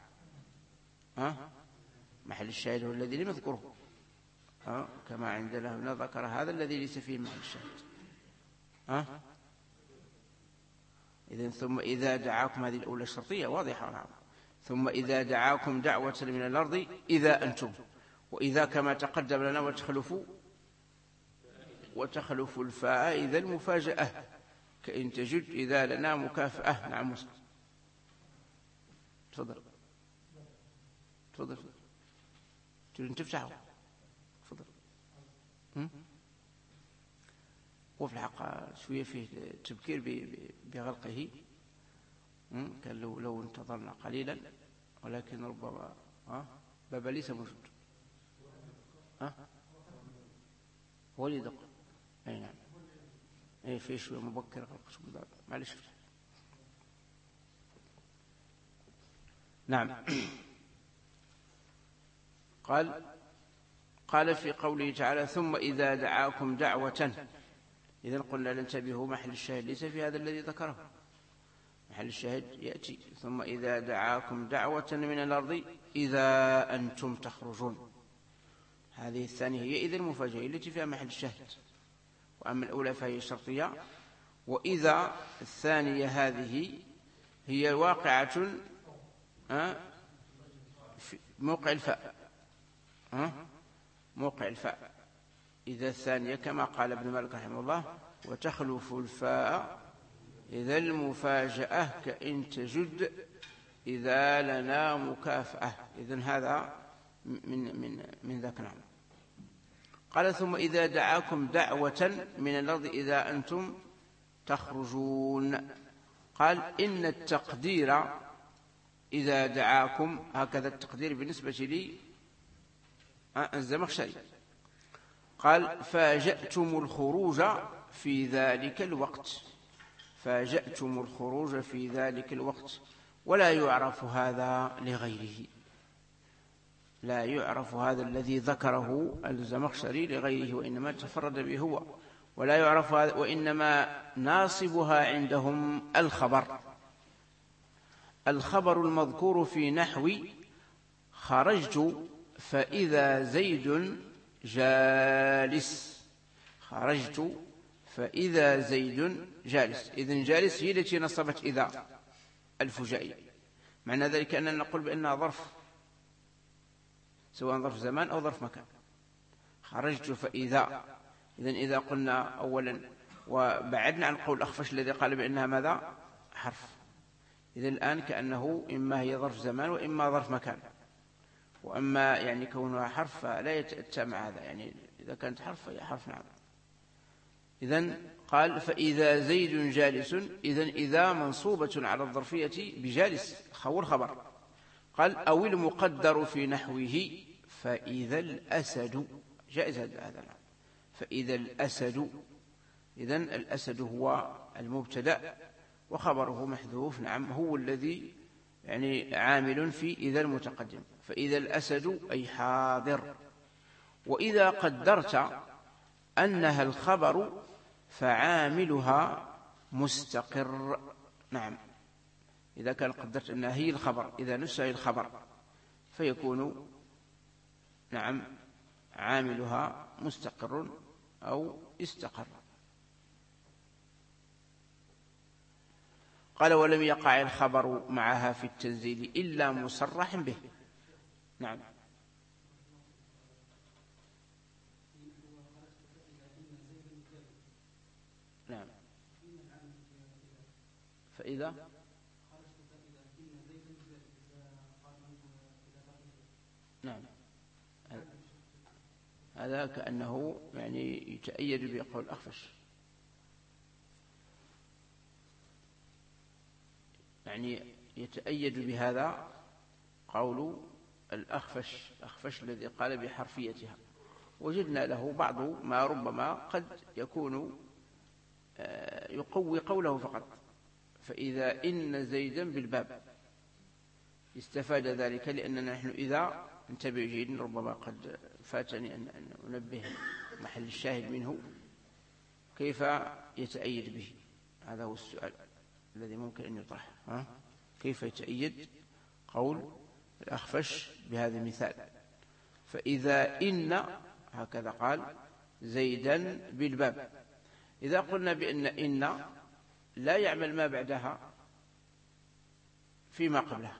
محل الشاهد هو الذي لم يذكره، كما عندنا هنا ذكر هذا الذي ليس فيه محل الشاهد. إذن ثم إذا دعاكم، هذه الأولى الشرطية واضحة. نعم. ثم إذا دعاكم دعوة من الأرض إذا أنتم، وإذا كما تقدم لنا وتخلف الفاء إذا المفاجأة، كإن تجد إذا لنا مكافأة. نعم. مسلم. تفضل تريد أن تفتحه؟ تفضل. وفي الحق شوية فيه تبكير بغلقه، كان لو انتظرنا قليلا، ولكن ربما باب ليس موجود. هو اللي يدق. أي نعم. أي فيه شوية مبكر غلق. معلش. نعم. قال في قوله تعالى ثم إذا دعاكم دعوة. إذن قلنا ننتبه، محل الشاهد ليس في هذا الذي ذكره، محل الشاهد يأتي ثم إذا دعاكم دعوة من الأرض إذا أنتم تخرجون. هذه الثانية هي إذا المفاجأة التي فيها محل الشاهد، وأما الأولى فهي شرطية. وإذا الثانية هذه هي واقعة في موقع الفاء، موقع الفاء. إذا الثانية كما قال ابن مالك رحمه الله وتخلف الفاء إذا المفاجأة كإن تجد إذا لنا مكافأة. إذن هذا من ذاك. نعم. قال ثم إذا دعاكم دعوة من الأرض إذا أنتم تخرجون. قال إن التقدير إذا دعاكم، هكذا التقدير بالنسبة لي الزمخشري، قال فاجأتم الخروج في ذلك الوقت، فاجأتم الخروج في ذلك الوقت، ولا يعرف هذا لغيره، لا يعرف هذا الذي ذكره الزمخشري لغيره، وإنما تفرد به هو، ولا يعرف هذا، وإنما ناصبها عندهم الخبر المذكور في نحو خرجت فإذا زيد جالس، خرجت فإذا زيد جالس. إذن جالس هي التي نصبت إذا الفجائية، معنى ذلك أننا نقول بأنها ظرف، سواء ظرف زمان أو ظرف مكان. خرجت فإذا، إذن إذا قلنا أولا وبعدنا عن قول أخفش الذي قال بأنها ماذا؟ حرف. إذن الآن كأنه إما هي ظرف زمان وإما ظرف مكان، وأما يعني كونها حرف فلا يتأتى مع هذا، يعني إذا كانت حرف فهي حرف. نعم. إذن قال فإذا زيد جالس، إذن إذا منصوبة على الظرفية بجالس خبر. قال أو المقدر في نحوه فإذا الأسد، جائز هذا. فإذا الأسد، إذن الأسد هو المبتدأ وخبره محذوف. نعم، هو الذي يعني عامل في إذا المتقدم. فإذا الأسد أي حاضر. وإذا قدرت أنها الخبر فعاملها مستقر. نعم، إذا كان قدرت أنها هي الخبر، إذا نسى الخبر فيكون نعم عاملها مستقر أو استقر. قال ولم يقع الخبر معها في التنزيل إلا مصرح به. نعم. نعم. فإذا نعم، هذا كأنه يعني يتأيد بقول أخفش، يعني يتأيد بهذا قول الأخفش الذي قال بحرفيتها. وجدنا له بعض ما ربما قد يكون يقوي قوله فقط. فإذا إن زيدا بالباب استفاد ذلك، لأننا نحن إذا انتبه جيدا، ربما قد فاتني أن أنبه محل الشاهد منه كيف يتأيد به. هذا هو السؤال الذي ممكن أن يطرح، كيف يتأيد قول الأخفش بهذا المثال؟ فإذا إن هكذا قال زيدا بالباب، إذا قلنا بأن لا يعمل ما بعدها فيما قبلها،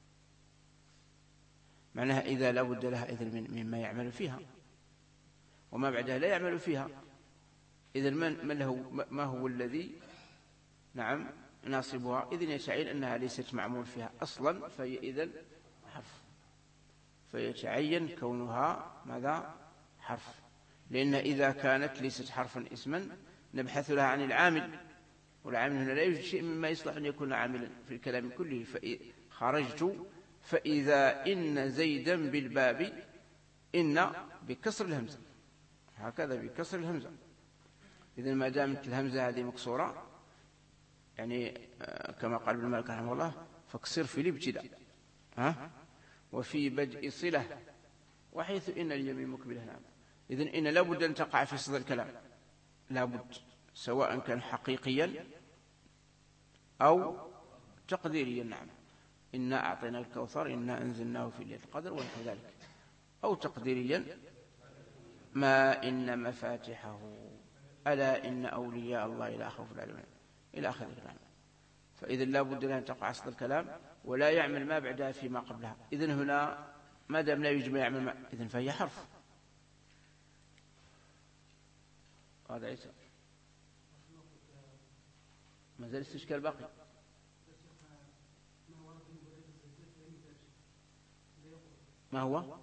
معناها إذا لا بد لها إذن مما يعمل فيها، وما بعدها لا يعمل فيها. إذن ما هو الذي نعم ناصبها؟ إذن يتعين أنها ليست معمول فيها أصلا، فهي إذن حرف، فيتعين كونها ماذا؟ حرف. لأن إذا كانت ليست حرفا اسما نبحث لها عن العامل، والعامل هنا لا يوجد شيء مما يصلح أن يكون عاملا في الكلام كله. خرجت فإذا إن زيدا بالباب، إن بكسر الهمزة، هكذا بكسر الهمزة. إذن ما دامت الهمزة هذه مكسورة، يعني كما قال ابن مالك رحمه الله فاكسر في الابتداء وفي بدء صلة وحيث إن اليمين مقبلة. نعم. إذن إن لابد أن تقع في صدر الكلام، لابد، سواء كان حقيقيا أو تقديريا. نعم، إنا أعطينا الكوثر إنا أنزلناه في ليلة القدر ونحو ذلك، أو تقديريا ما إن مفاتحه ألا إن أولياء الله لا خوف عليهم إلى آخر الكلام. فإذا لا بد لها أن تقع أصل الكلام ولا يعمل ما بعدها فيما قبلها. إذن هنا ما دام لا يجب يعمل ما، إذن فهي حرف. هذا عيسى ما زال استشكال باقي. ما هو؟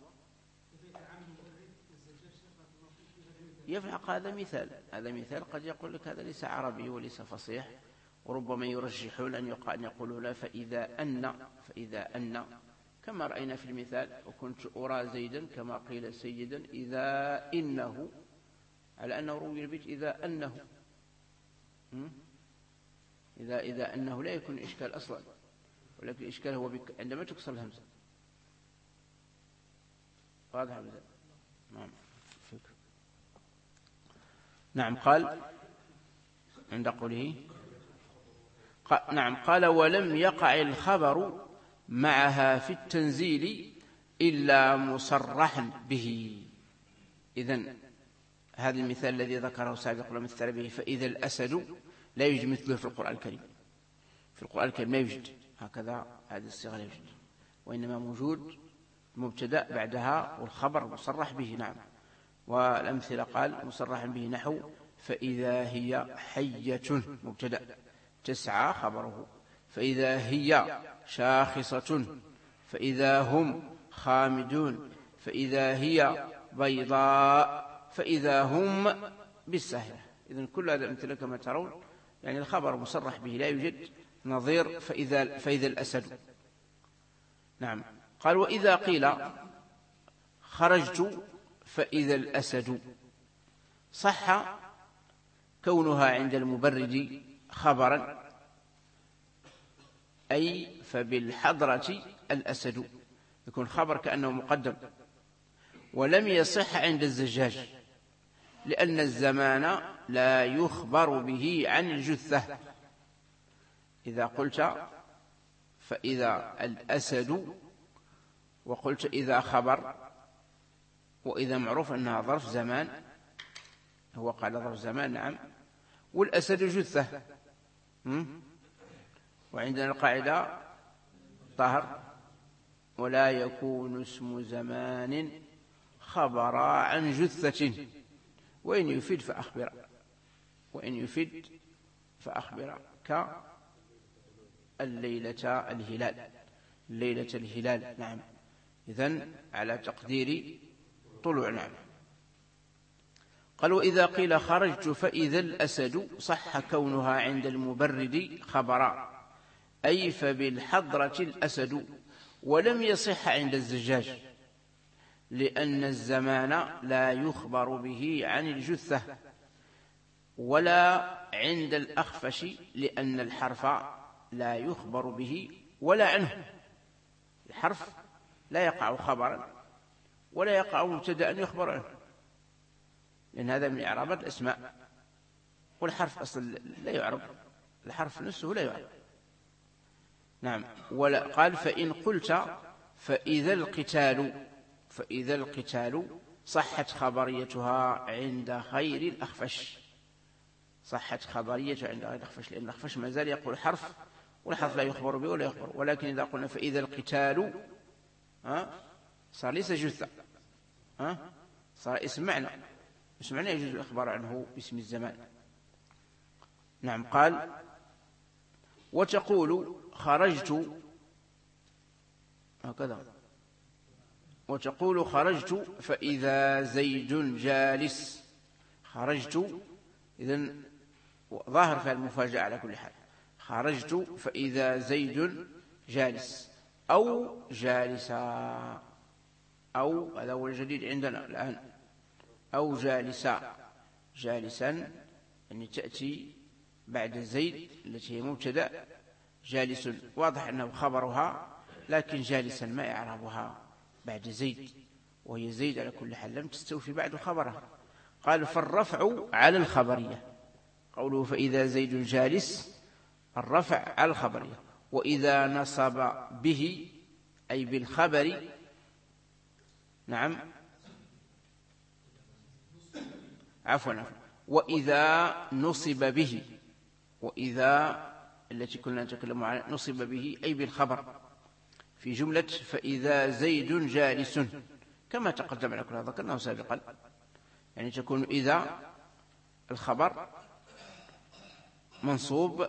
يفعق. هذا مثال قد يقول لك هذا ليس عربي وليس فصيح، وربما يرجحون أن يقولوا لا فإذا أن كما رأينا في المثال وكنت أرى زيدا كما قيل سيدا إذا إنه، على أنه روي البيت إذا أنه، إذا أنه لا يكون إشكال أصلا، ولكن الإشكال هو عندما تكسر الهمزة. واضح هذا؟ نعم. نعم. قال عند قوله نعم قال ولم يقع الخبر معها في التنزيل إلا مصرحا به. إذن هذا المثال الذي ذكره سابقا ومثل به فإذا الأسد لا يوجد مثله في القرآن الكريم. في القرآن الكريم لا يوجد هكذا، هذه الصيغة لا يوجد، وإنما موجود مبتدأ بعدها والخبر مصرح به. نعم. والأمثلة قال مصرحا به نحو فإذا هي حية مبتدأ تسعى خبره، فإذا هي شاخصة، فإذا هم خامدون، فإذا هي بيضاء، فإذا هم بالسهلة. إذن كل هذه الأمثلة كما ترون يعني الخبر مصرح به لا يوجد نظير فإذا الأسد. نعم. قال وإذا قيل خرجت فإذا الأسد صح كونها عند المبرد خبرا، أي فبالحضرة الأسد يكون خبر كأنه مقدم، ولم يصح عند الزجاج لأن الزمان لا يخبر به عن الجثة. إذا قلت فإذا الأسد وقلت إذا خبر، وإذا معروف أنها ظرف زمان، هو قال ظرف زمان نعم، والأسد جثة، وعندنا القاعدة طهر ولا يكون اسم زمان خبر عن جثة وإن يفيد فأخبر، وإن يفيد فأخبر كالليلة الهلال، ليلة الهلال. نعم. إذن على تقدير طلوع. نعم. قال وإذا قيل خرجت فإذا الأسد صح كونها عند المبرد خبرا، أي فبالحضرة الأسد، ولم يصح عند الزجاج لأن الزمان لا يخبر به عن الجثة، ولا عند الأخفش لأن الحرف لا يخبر به ولا عنه. الحرف لا يقع خبرا ولا يقع مبتدأ يخبر عنه، لأن هذا من إعرابات الأسماء، والحرف أصلا لا يعرب، الحرف نفسه لا يعرب. نعم. ولا قال فإن قلت فإذا القتال صحت خبريتها عند غير الأخفش، صحت خبريتها عند غير الأخفش، لأن الأخفش ما زال يقول حرف والحرف لا يخبر به ولا يخبر. ولكن إذا قلنا فإذا القتال صار ليس جثة، صار اسم معنى، اسم معنى يجوز الإخبار عنه باسم الزمان. نعم. قال وتقول خرجت هكذا، وتقول خرجت فإذا زيد جالس. خرجت إذن ظاهر في المفاجأة على كل حال، خرجت فإذا زيد جالس أو جالسا، أو هذا هو الجديد عندنا الآن، أو جالسا، جالسا يعني تأتي بعد زيد التي هي مبتدأ، جالس واضح أنه خبرها، لكن جالسا ما إعرابها بعد زيد، وهي زيد على كل حال لم تستوفي بعد خبرها. قال فالرفع على الخبرية، قوله فإذا زيد جالس الرفع على الخبرية، وإذا نصب به أي بالخبر. نعم. عفوا وإذا نصب به، وإذا التي كنا نتكلم عنها نصب به أي بالخبر في جملة فإذا زيد جالس كما تقدم على كل هذا ذكرناه سابقا، يعني تكون إذا الخبر منصوب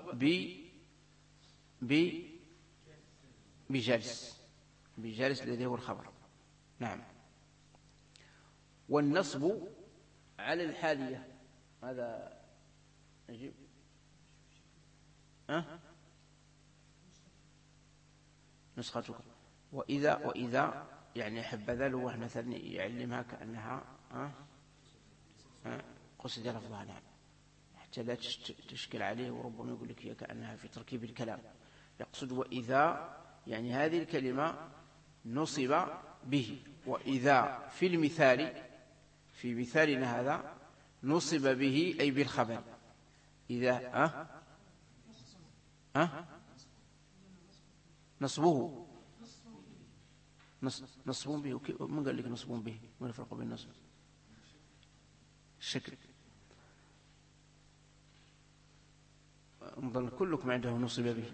بجالس الذي هو الخبر. نعم. والنصب على الحالية هذا نجيب نسختكم. وإذا يعني حبذا لو واحد مثلا يعلمها كأنها قصد لفظها، نعم، حتى لا تشكل عليه، وربما يقول لك هي كأنها في تركيب الكلام. يقصد وإذا يعني هذه الكلمة نصب به، وإذا في المثال، في مثالنا هذا نصب به أي بالخبر. إذا نصبه نصب به. من قال لك نصب به؟ ما الفرق بين النصب الشكل؟ انظر كلكم عنده نصب به.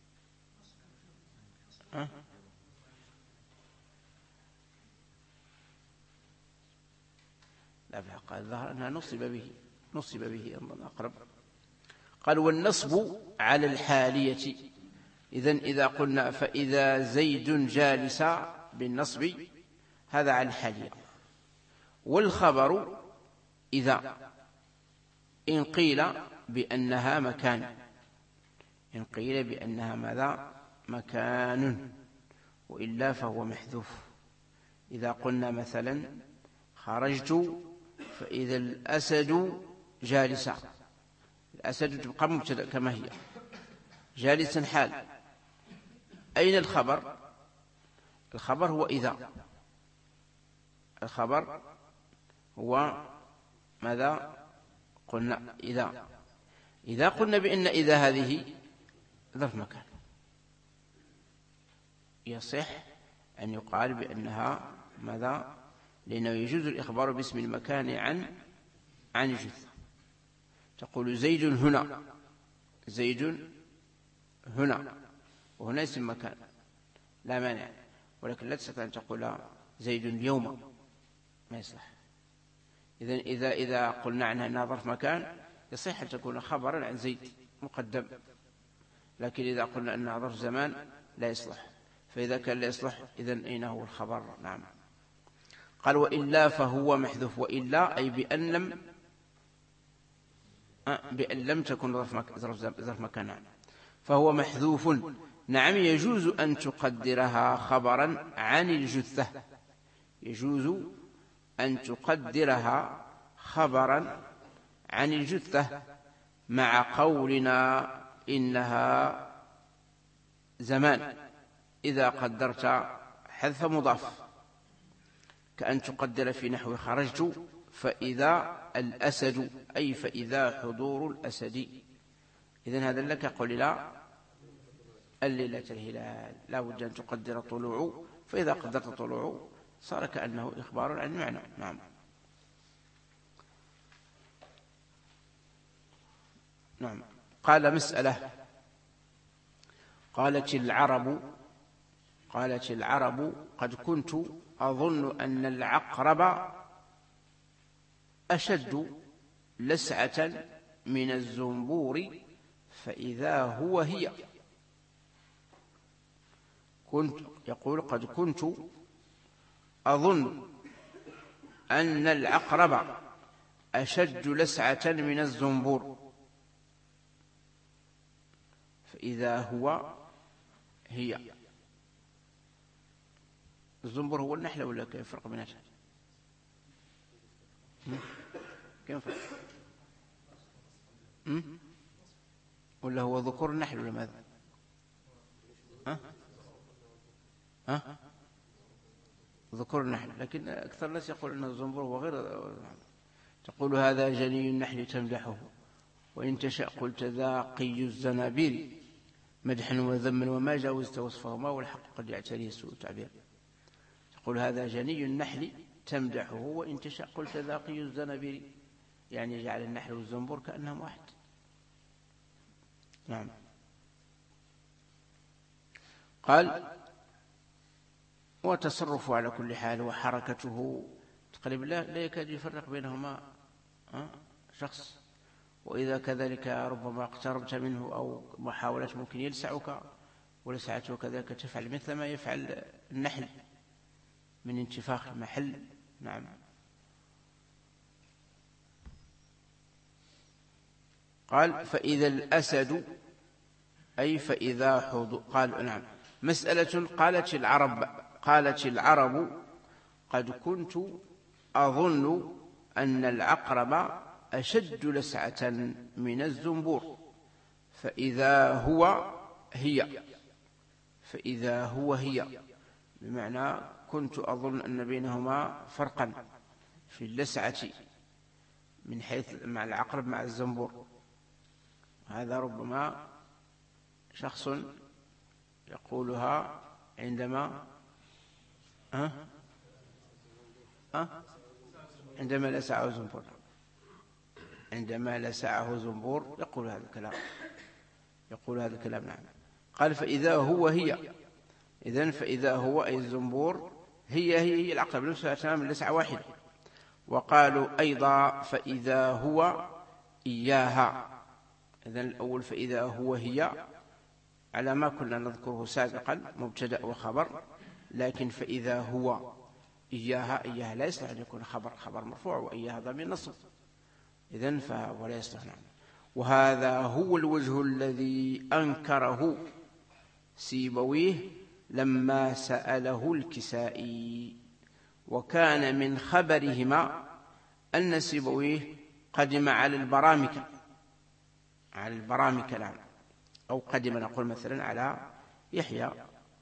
لا، قال الظاهر أنها نصب به أنظر أقرب. قال والنصب على الحالية. إذا قلنا فإذا زيد جالس بالنصب هذا على الحالية. والخبر إذا إن قيل بأنها مكان، إن قيل بأنها ماذا؟ مكان، وإلا فهو محذوف. إذا قلنا مثلا خرجت فإذا الأسد جالسا، الأسد تبقى مبتدأ كما هي، جالسا حال. أين الخبر؟ الخبر هو إذا. الخبر هو ماذا؟ قلنا إذا قلنا بأن إذا هذه ظرف مكان، يصح أن يقال بأنها ماذا؟ لأنه يجوز الإخبار باسم المكان عن الجثة. تقول زيد هنا، زيد هنا، وهنا اسم مكان لا مانع، ولكن لا تستطيع أن تقول زيد اليوم، ما يصلح. إذا قلنا عنها أنها ظرف مكان يصح أن تكون خبرا عن زيد مقدم، لكن إذا قلنا أنها ظرف زمان لا يصلح. فإذا كان لا يصلح إذن أين هو الخبر؟ نعم. قال وإلا فهو محذوف. وإلا أي بأن لم تكن ظرف مكان، فهو محذوف. نعم، يجوز أن تقدرها خبرا عن الجثة، يجوز أن تقدرها خبرا عن الجثة مع قولنا إنها زمان إذا قدرت حذف مضاف، كأن تقدر في نحو خرجت فإذا الأسد، أي فإذا حضور الأسد. إذن هذا لك قول لا الليلة الهلال، لا بد أن تقدر طلوع، فإذا قدرت طلوع صار كأنه إخبار عن معنى. نعم. نعم. قال مسألة. قالت العرب قد كنت أظن أن العقرب أشد لسعة من الزنبور فإذا هو هي. يقول قد كنت أظن أن العقرب أشد لسعة من الزنبور فإذا هو هي. الزنبور هو النحلة ولا كيف فرق بيناتها؟ كيف فرق؟ ولا هو ذكور النحل ولا ماذا؟ ذكور النحل، لكن أكثر الناس يقول أن الزنبور هو غير. تقول هذا جني النحل تمدحه، وإن تشاء قلت ذا قي الزنابير مدحا وذما وما جاوزت وصفهما والحق قد يعتريه سوء تعبير. تقول هذا جني النحل تمدحه، وإن تشاء قلت ذا قي الزنابير، يعني جعل النحل والزنبور كأنهم واحد. نعم. قال وتصرفه على كل حال وحركته تقريبا لا يكاد يفرق بينهما شخص، وإذا كذلك ربما اقتربت منه أو محاولة ممكن يلسعك ولسعته كذلك تفعل مثل ما يفعل النحل من انتفاخ المحل. نعم. قال فإذا الأسد أي فإذا قال نعم. مسألة قالت العرب قد كنت أظن أن العقرب أشد لسعة من الزنبور فإذا هو هي بمعنى كنت أظن أن بينهما فرقا في اللسعة من حيث مع العقرب مع الزنبور. هذا ربما شخص يقولها عندما لسعه زنبور، عندما لسعه زنبور يقول هذا الكلام نعم. قال فإذا هو هي، إذن فإذا هو أي الزنبور هي العقرب نفسها تمام لسعة واحدة. وقالوا أيضا فإذا هو إياها، إذن الأول فإذا هو هي على ما كنا نذكره سابقا مبتدأ وخبر، لكن فإذا هو إياها لا يصلح أن يكون خبر مرفوع وإياها ضمير نصب، إذن فهو لا يصلح نعم. وهذا هو الوجه الذي أنكره سيبويه لما سأله الكسائي، وكان من خبرهما أن سيبويه قدم على البرامكة نعم، أو قدم نقول مثلا على يحيى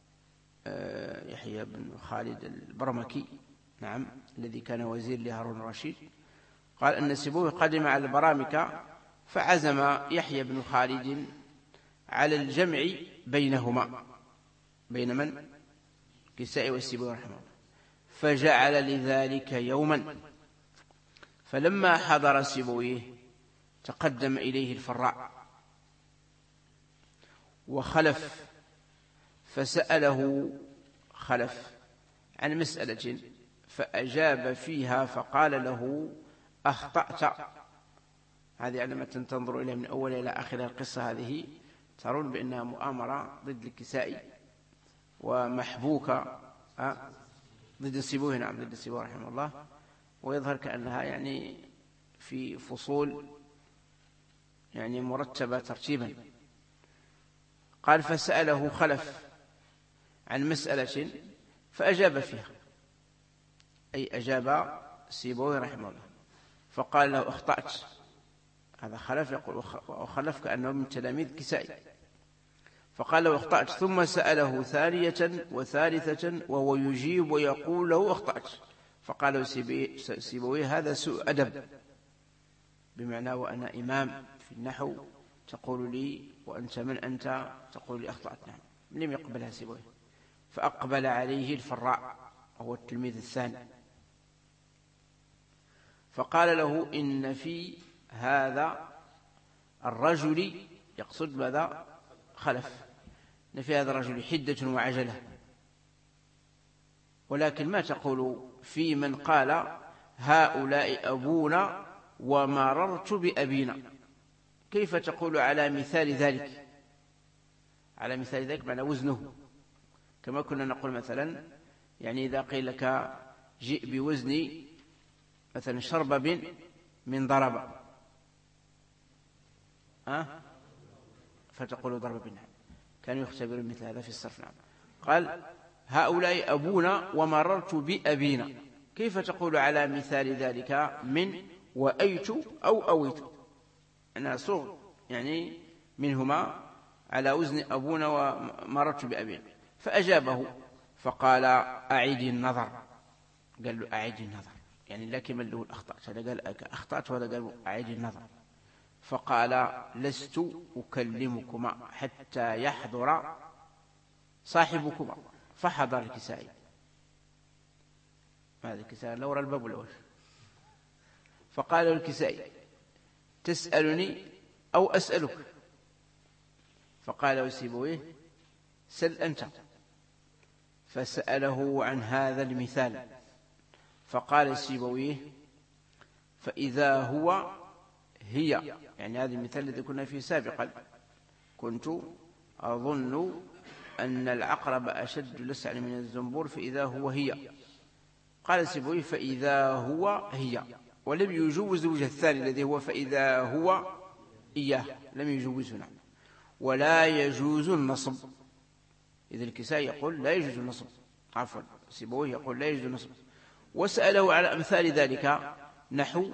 بن خالد البرمكي نعم، الذي كان وزير لهارون الرشيد. قال أن سيبويه قدم على البرامكة فعزم يحيى بن خالد على الجمع بينهما، بين من؟ الكسائي والسيبويه رحمه الله، فجعل لذلك يوما. فلما حضر سيبويه تقدم إليه الفراء وخلف، فسأله خلف عن مسألة فأجاب فيها فقال له أخطأت. هذه عندما تنظر إليها من أول إلى آخر القصة هذه ترون بأنها مؤامرة ضد الكسائي ومحبوكة ضد السيبويه نعم، ضد السيبويه رحمه الله، ويظهر كأنها يعني في فصول يعني مرتبة ترتيبا. قال فسأله خلف عن مسألة فأجاب فيها، أي أجاب السيبويه رحمه الله، فقال له أخطأت. هذا خلف يقول، وخلف كأنه من تلاميذ كسائي، فقال له أخطأت. ثم سأله ثانية وثالثة وهو يجيب ويقول له أخطأت، فقال له سيبويه هذا سوء أدب، بمعنى وأنا إمام في النحو تقول لي وأنت من أنت تقول لي أخطأت نعم. لم يقبلها سيبويه، فأقبل عليه الفراء وهو التلميذ الثاني، فقال له إن في هذا الرجل، يقصد ماذا؟ خلف، إن في هذا الرجل حدة وعجلة، ولكن ما تقول في من قال هؤلاء أبونا ومررت بأبينا؟ كيف تقول على مثال ذلك؟ على مثال ذلك معنى وزنه، كما كنا نقول مثلا يعني إذا قيل لك جئ بوزن مثلا شربب من ضرب فتقول ضرب بالنعم. كانوا يختبرون مثل هذا في الصرف نعم. قال هؤلاء أبونا ومررت بأبينا، كيف تقول على مثال ذلك من وأيت أو أويت؟ أنا صغر يعني منهما على وزن أبونا ومررت بأبينا. فأجابه فقال أعيد النظر. قال له أعيد النظر، يعني لك من له الأخطأت، هذا قال أخطأت وهذا قال أعيد النظر. فقال لست أكلمكما حتى يحضر صاحبكما. فحضر الكسائي، هذا الكسائي لورا الباب الأول، فقال الكسائي تسألني أو أسألك؟ فقال سيبويه سل أنت. فسأله عن هذا المثال، فقال سيبويه فإذا هو هي، يعني هذا المثال الذي كنا فيه سابقا، كنت أظن أن العقرب أشد لسعا من الزنبور فإذا هو هي. قال سيبويه فإذا هو هي، ولم يجوز الوجه الثاني الذي هو فإذا هو إياه، لم يجوزه نعم. ولا يجوز النصب. إذا الكسائي يقول لا يجوز النصب، عفوا سيبويه يقول لا يجوز النصب. وسأله على أمثال ذلك نحو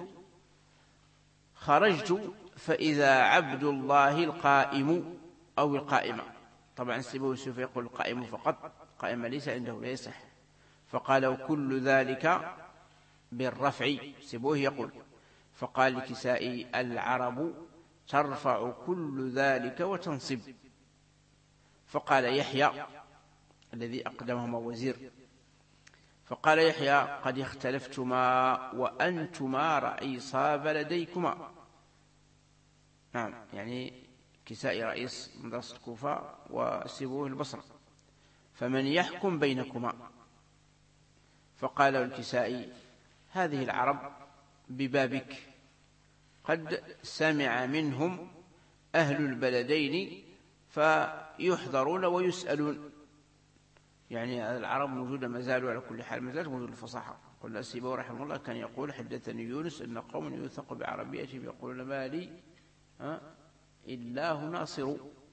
خرجت فإذا عبد الله القائم أو القائمة. طبعا سيبويه سوف يقول القائم فقط، القائمة ليس عنده لا يصح، فقال وكل ذلك بالرفع. سيبويه يقول فقال الكسائي العرب ترفع كل ذلك وتنصب. فقال يحيى الذي أقدمهما وزير، فقال يحيى قد اختلفتما وأنتما رئيسا بلديكما. نعم، يعني كسائي رئيس مدرسة الكوفة وسيبويه البصرة، فمن يحكم بينكما؟ فقال الكسائي هذه العرب ببابك، قد سمع منهم أهل البلدين فيحضرون ويسألون. يعني العرب موجودة ما زالوا على كل حال، ما زالت موجودة الفصاحة. قلنا السيبوي رحمه الله كان يقول حدثني يونس أن قوم يوثق بعربيتهم يقولون ما لي إلا ناصر.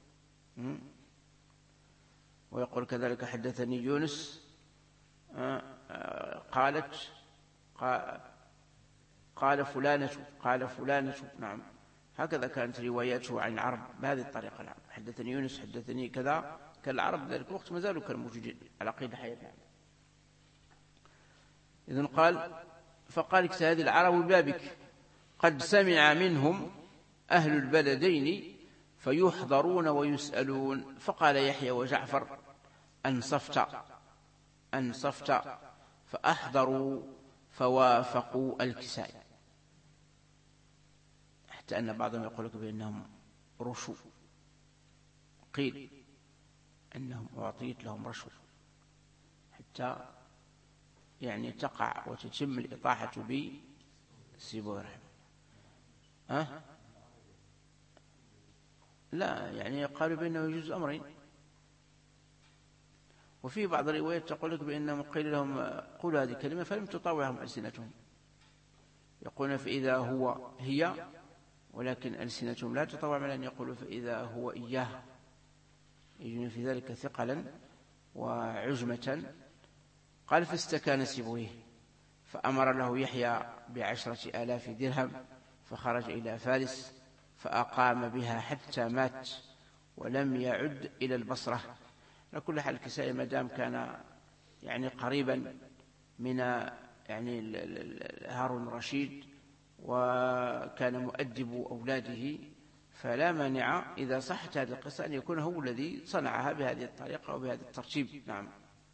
ويقول كذلك حدثني يونس قال فلانة. نعم، هكذا كانت رواياته عن العرب بهذه الطريقة. نعم، حدثني يونس حدثني كذا. كان العرب ذلك الوقت ما زالوا كانوا موجودين على قيد حياتنا. إذن فقال هذه العرب ببابك قد سمع منهم أهل البلدين فيحضرون ويسألون. فقال يحيى وجعفر أنصفت فأحضروا فوافقوا الكسائي، حتى أن بعضهم يقول لك بأنهم رشوا، قيل أنهم أعطيت لهم رشوة حتى يعني تقع وتتم الإطاحة بسيبويه رحمه. لا، يعني قالوا بأنه يجوز أمرين. وفي بعض الروايات تقول لك بأنهم قيل لهم قولوا هذه الكلمة فلم تطاوعهم ألسنتهم، يقولون فإذا هو هي، ولكن ألسنتهم لا تطوع من أن يقولوا فإذا هو إياه، يجون في ذلك ثقلا وعجمة. قال فاستكان سيبويه فأمر له يحيى ب10,000 درهم، فخرج إلى فارس فأقام بها حتى مات ولم يعد إلى البصرة. على كل حال الكسائي ما دام كان يعني قريبا من يعني هارون الرشيد وكان مؤدب أولاده، فلا مانع إذا صحت هذه القصة أن يكون هو الذي صنعها بهذه الطريقة وبهذا الترتيب. نعم.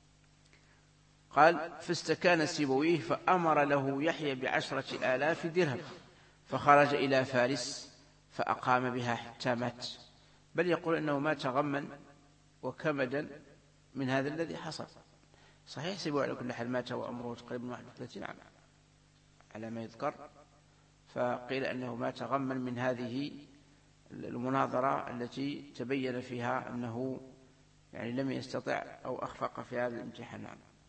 قال فاستكان سيبويه فأمر له يحيى ب10,000 درهم، فخرج إلى فارس فأقام بها حتى مات. بل يقول أنه مات غما وكمدا من هذا الذي حصل. صحيح سيبويه على كل حال مات وعمره تقريبا 31 عام على ما يذكر، فقيل أنه مات غما من هذه المناظرة التي تبين فيها أنه يعني لم يستطع أو أخفق في هذا الامتحان.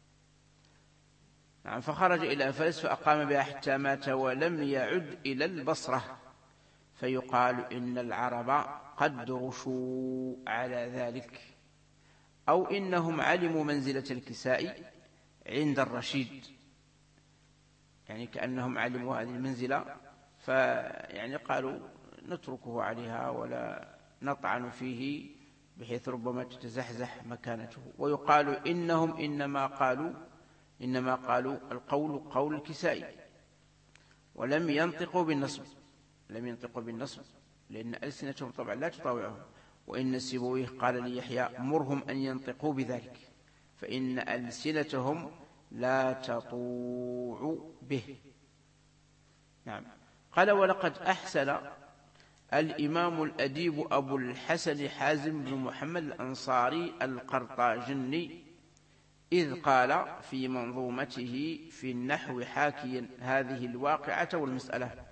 نعم. فخرج إلى فارس فأقام بها حتى مات ولم يعد إلى البصرة. فيقال إن العرب قد رشوا على ذلك، أو إنهم علموا منزلة الكساء عند الرشيد، يعني كأنهم علموا هذه المنزلة فيعني قالوا نتركه عليها ولا نطعن فيه بحيث ربما تتزحزح مكانته. ويقال إنهم إنما قالوا القول قول الكسائي ولم ينطقوا بالنصب، لأن ألسنتهم طبعا لا تطاوعهم. وإن سيبويه قال ليحيى مرهم أن ينطقوا بذلك فإن ألسنتهم لا تطوع به. نعم. قال ولقد أحسن الإمام الأديب أبو الحسن حازم بن محمد الأنصاري القرطاجني إذ قال في منظومته في النحو حاكيا هذه الواقعة والمسألة،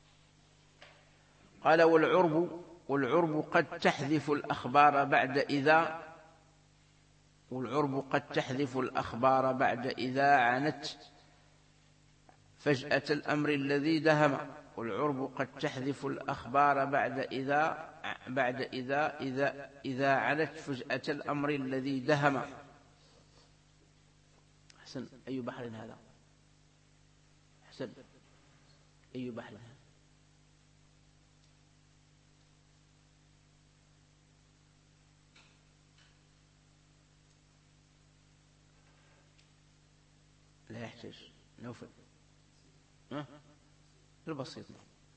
قال والعرب قد تحذف الأخبار بعد إذا عنت فجأة الأمر الذي دهم، والعرب قد تحذف الأخبار بعد إذا علت فجأة الأمر الذي دهم. حسن، أي بحر هذا؟ حسن، أي بحر هذا؟ لا يحتاج نوفل. البسيط.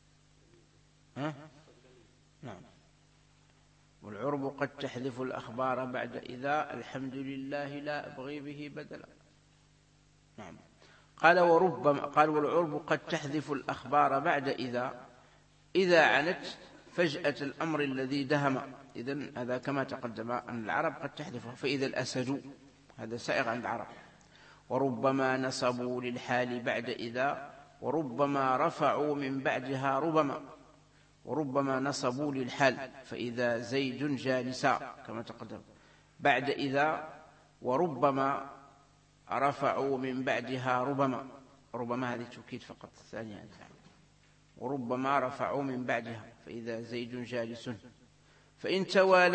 نعم. والعرب قد تحذف الأخبار بعد إذا الحمد لله لا أبغي به بدلا. نعم. قال والعرب قد تحذف الأخبار بعد إذا عنت فجأة الأمر الذي دهم. إذن هذا كما تقدم أن العرب قد تحذفه. فإذا الأسد، هذا سائغ عند العرب. وربما نصبوا للحال بعد إذا، وربما رفعوا من بعدها وربما نصبوا للحال. فإذا زيد جالسا كما تقدم بعد إذا، وربما رفعوا من بعدها ربما هذه توكيد فقط ثانية. وربما رفعوا من بعدها. فإذا زيد جالس. فإن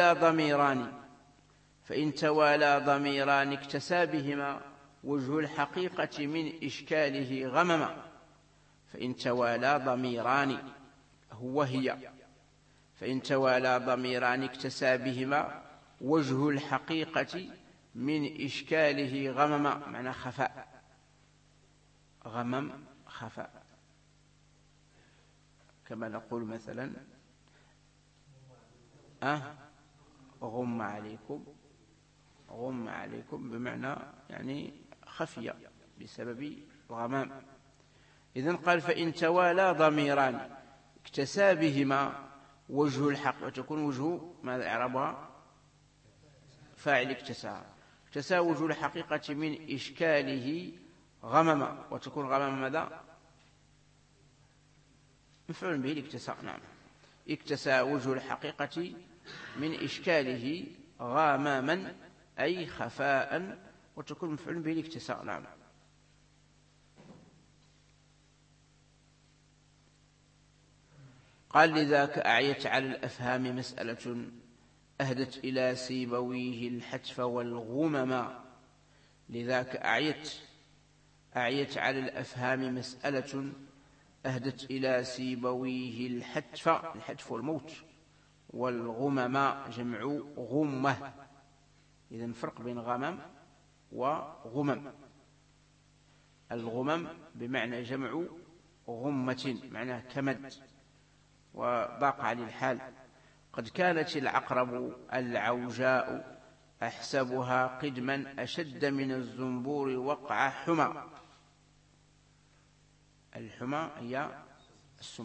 توالى ضميران اكتسى بهما وجه الحقيقة من إشكاله غمما. فإن توالى ضميران هو هي، فإن توالى ضميران اكتسى بهما وجه الحقيقة من إشكاله غمما، معنى خفاء. غمم خفاء، كما نقول مثلا غم عليكم بمعنى يعني خفية بسبب الغمام. إذن قال فإن توالى ضميران اكتسى بهما وجه الحق، وتكون وجه ماذا إعرابها؟ فاعل اكتسى وجه الحقيقة من إشكاله غمما، وتكون غمما ماذا؟ مفعول به الاكتساء. نعم. اكتسى وجه الحقيقة من إشكاله غماما أي خفاء، وتكون مفعول به الاكتساء. نعم. قال لذاك أعيت على الأفهام مسألة أهدت إلى سيبويه الحتف والغمما. لذاك أعيت على الأفهام مسألة أهدت إلى سيبويه الحتف والموت، والغمما جمع غمة. إذن فرق بين غمم وغمم. الغمم بمعنى جمع غمة، معناه كمد وضاق على الحال. قد كانت العقرب العوجاء أحسبها قدما أشد من الزنبور وقع حمى. الحمى هي السم،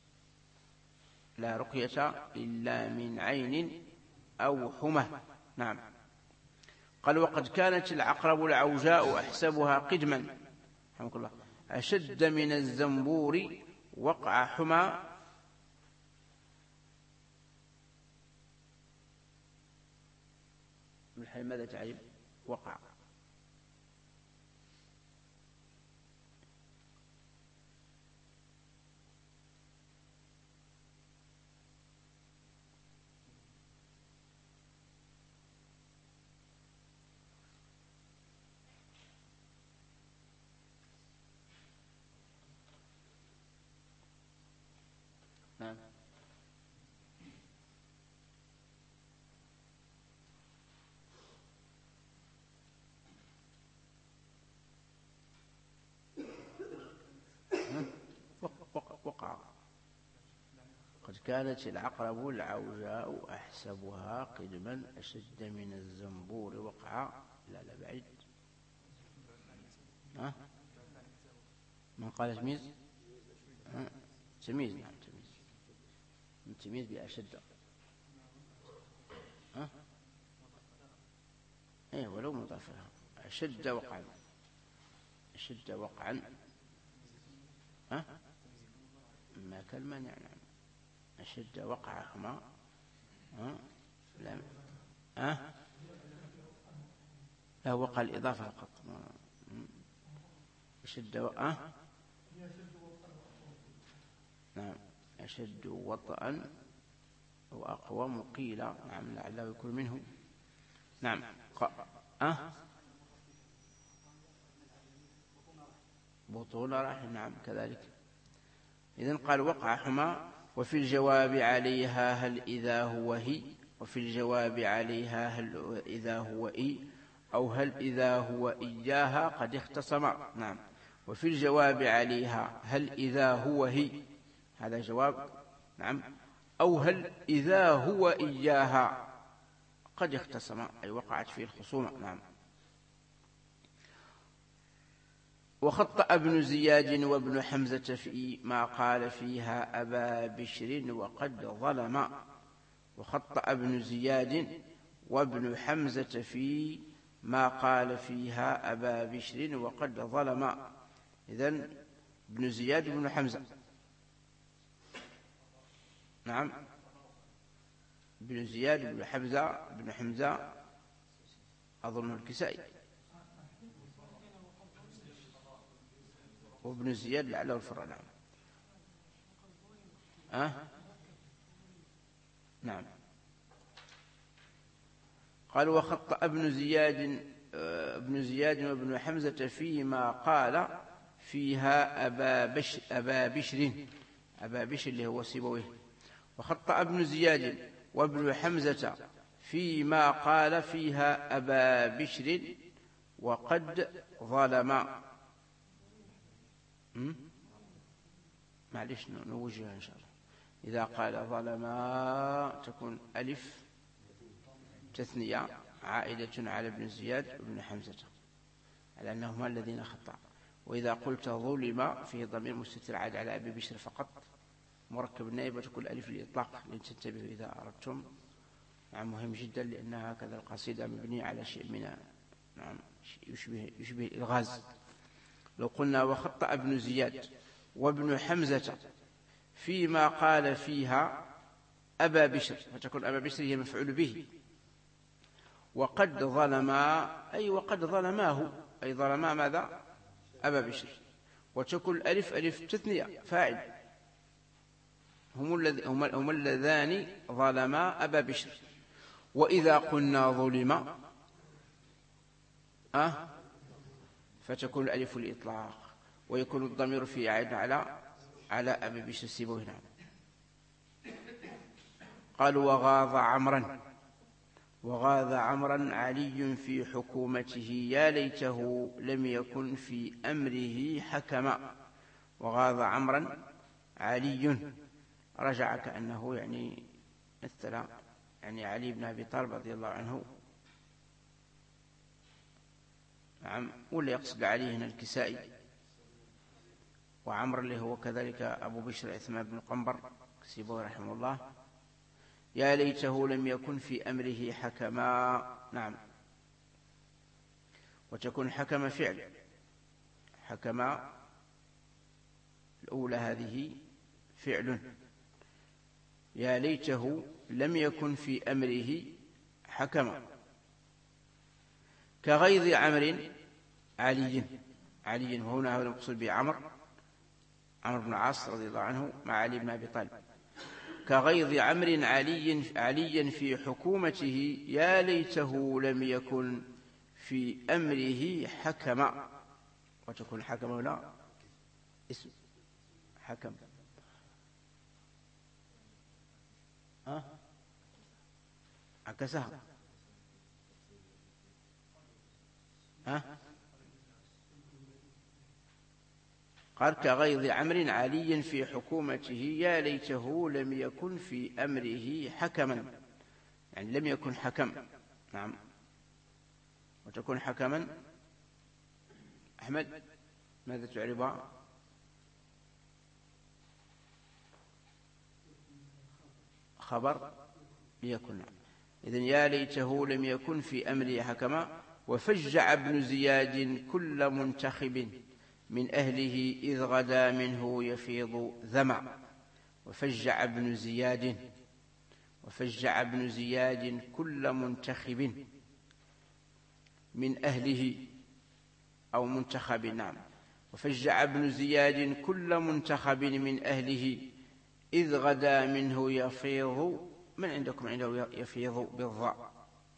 لا رقية إلا من عين أو حمى. نعم. قال وقد كانت العقرب العوجاء أحسبها قدما أشد من الزنبور وقع حمى. ماذا تعرف وقع؟ نعم. وقع. قد كانت العقرب العوجاء أحسبها قدما أشد من الزنبور وقع. لا بعيد. من قال تمييز؟ تمييز. نعم تمييز بأشد. ولو مضافها. أشد وقعا ما كالمانع. نعم. أشد وقعهما لا وقع الإضافة فقط. أشد نعم أشد وطئا وأقوم قيل نعم لعله يكون منه. نعم بطون رحم نعم كذلك. إذن قال وقعهما وفي الجواب عليها هل إذا هو هي، وفي الجواب عليها هل إذا هو إي، أو هل إذا هو إياها قد اختصما. نعم وفي الجواب عليها هل إذا هو هي، هذا جواب. نعم أو هل إذا هو إياها قد اختصما، أي وقعت فيه الخصومة. نعم وخطأ ابن زياد وابن حمزة في ما قال فيها أبا بشر وقد ظلم. وخطأ ابن زياد وابن حمزة في ما قال فيها أبا بشر وقد ظلم. إذن ابن زياد وابن حمزة. نعم ابن زياد ابن حمزة أظن الكسائي، وابن زياد لعله الفرع. نعم نعم قال وخطأ ابن زياد وابن حمزة فيما قال فيها أبا بشر اللي هو سيبويه. وخطأ ابن زياد وابن حمزة فيما قال فيها أبا بشر وقد ظلم. معلش نوجهها إن شاء الله. إذا قال ظلم تكون ألف تثنية عائدة على ابن زياد وابن حمزة على أنهما الذين خطأ. وإذا قلت ظلم فيه ضمير مستتر عاد على أبي بشر فقط مركب النائب، وتكون ألف الإطلاق لتنتبهوا إذا أردتم. نعم مهم جدا لأن هكذا القصيدة مبنية على شيء من نعم يشبه الإلغاز. لو قلنا وخطأ ابن زياد وابن حمزة فيما قال فيها أبا بشر، فتكون أبا بشر هي مفعول به. وقد ظلما أي وقد ظلماه، أي ظلما ماذا؟ أبا بشر. وتكون الألف ألف تثنية فاعل، هم اللذان ظلما أبا بشر. وإذا قلنا ظلم فتكون الألف الإطلاق، ويكون الضمير في عائد على أبي بشر سيبوه. نعم قالوا وغاض عمرا علي في حكومته يا ليته لم يكن في أمره حكما. وغاض عمرا علي رجع كأنه يعني مثل يعني علي بن أبي طالب رضي الله عنه. نعم ولا يقصد عليه هنا الكسائي، وعمر اللي هو كذلك أبو بشر عثمان بن قنبر سيبوه رحمه الله. يا ليته لم يكن في أمره حكما. نعم وتكون حكم فعل، حكما الأولى هذه فعل. يا ليته لم يكن في أمره حكما. كغيظ عمر علي وهنا هو المقصود به عمرو بن العاص رضي الله عنه مع علي بن أبي طالب. كغيظ عمرو عليا في حكومته يا ليته لم يكن في أمره حكما. وتكون حكم هنا اسم حكم. عكسها قال كغيظ عمرو علي في حكومته يا ليته لم يكن في أمره حكما، يعني لم يكن حكم. نعم وتكون حكما. أحمد ماذا تعربها؟ خبر ليكن. إذن يا ليته لم يكن في أمره حكما. وفجع ابن زياد كل منتخب من أهله إذ غدا منه يفيض ذمع. وفجع ابن زياد كل منتخب من أهله أو منتخب. نعم وفجع ابن زياد كل منتخب من أهله إذ غدا منه يفيض. من عندكم عنده يفيض بالضاء؟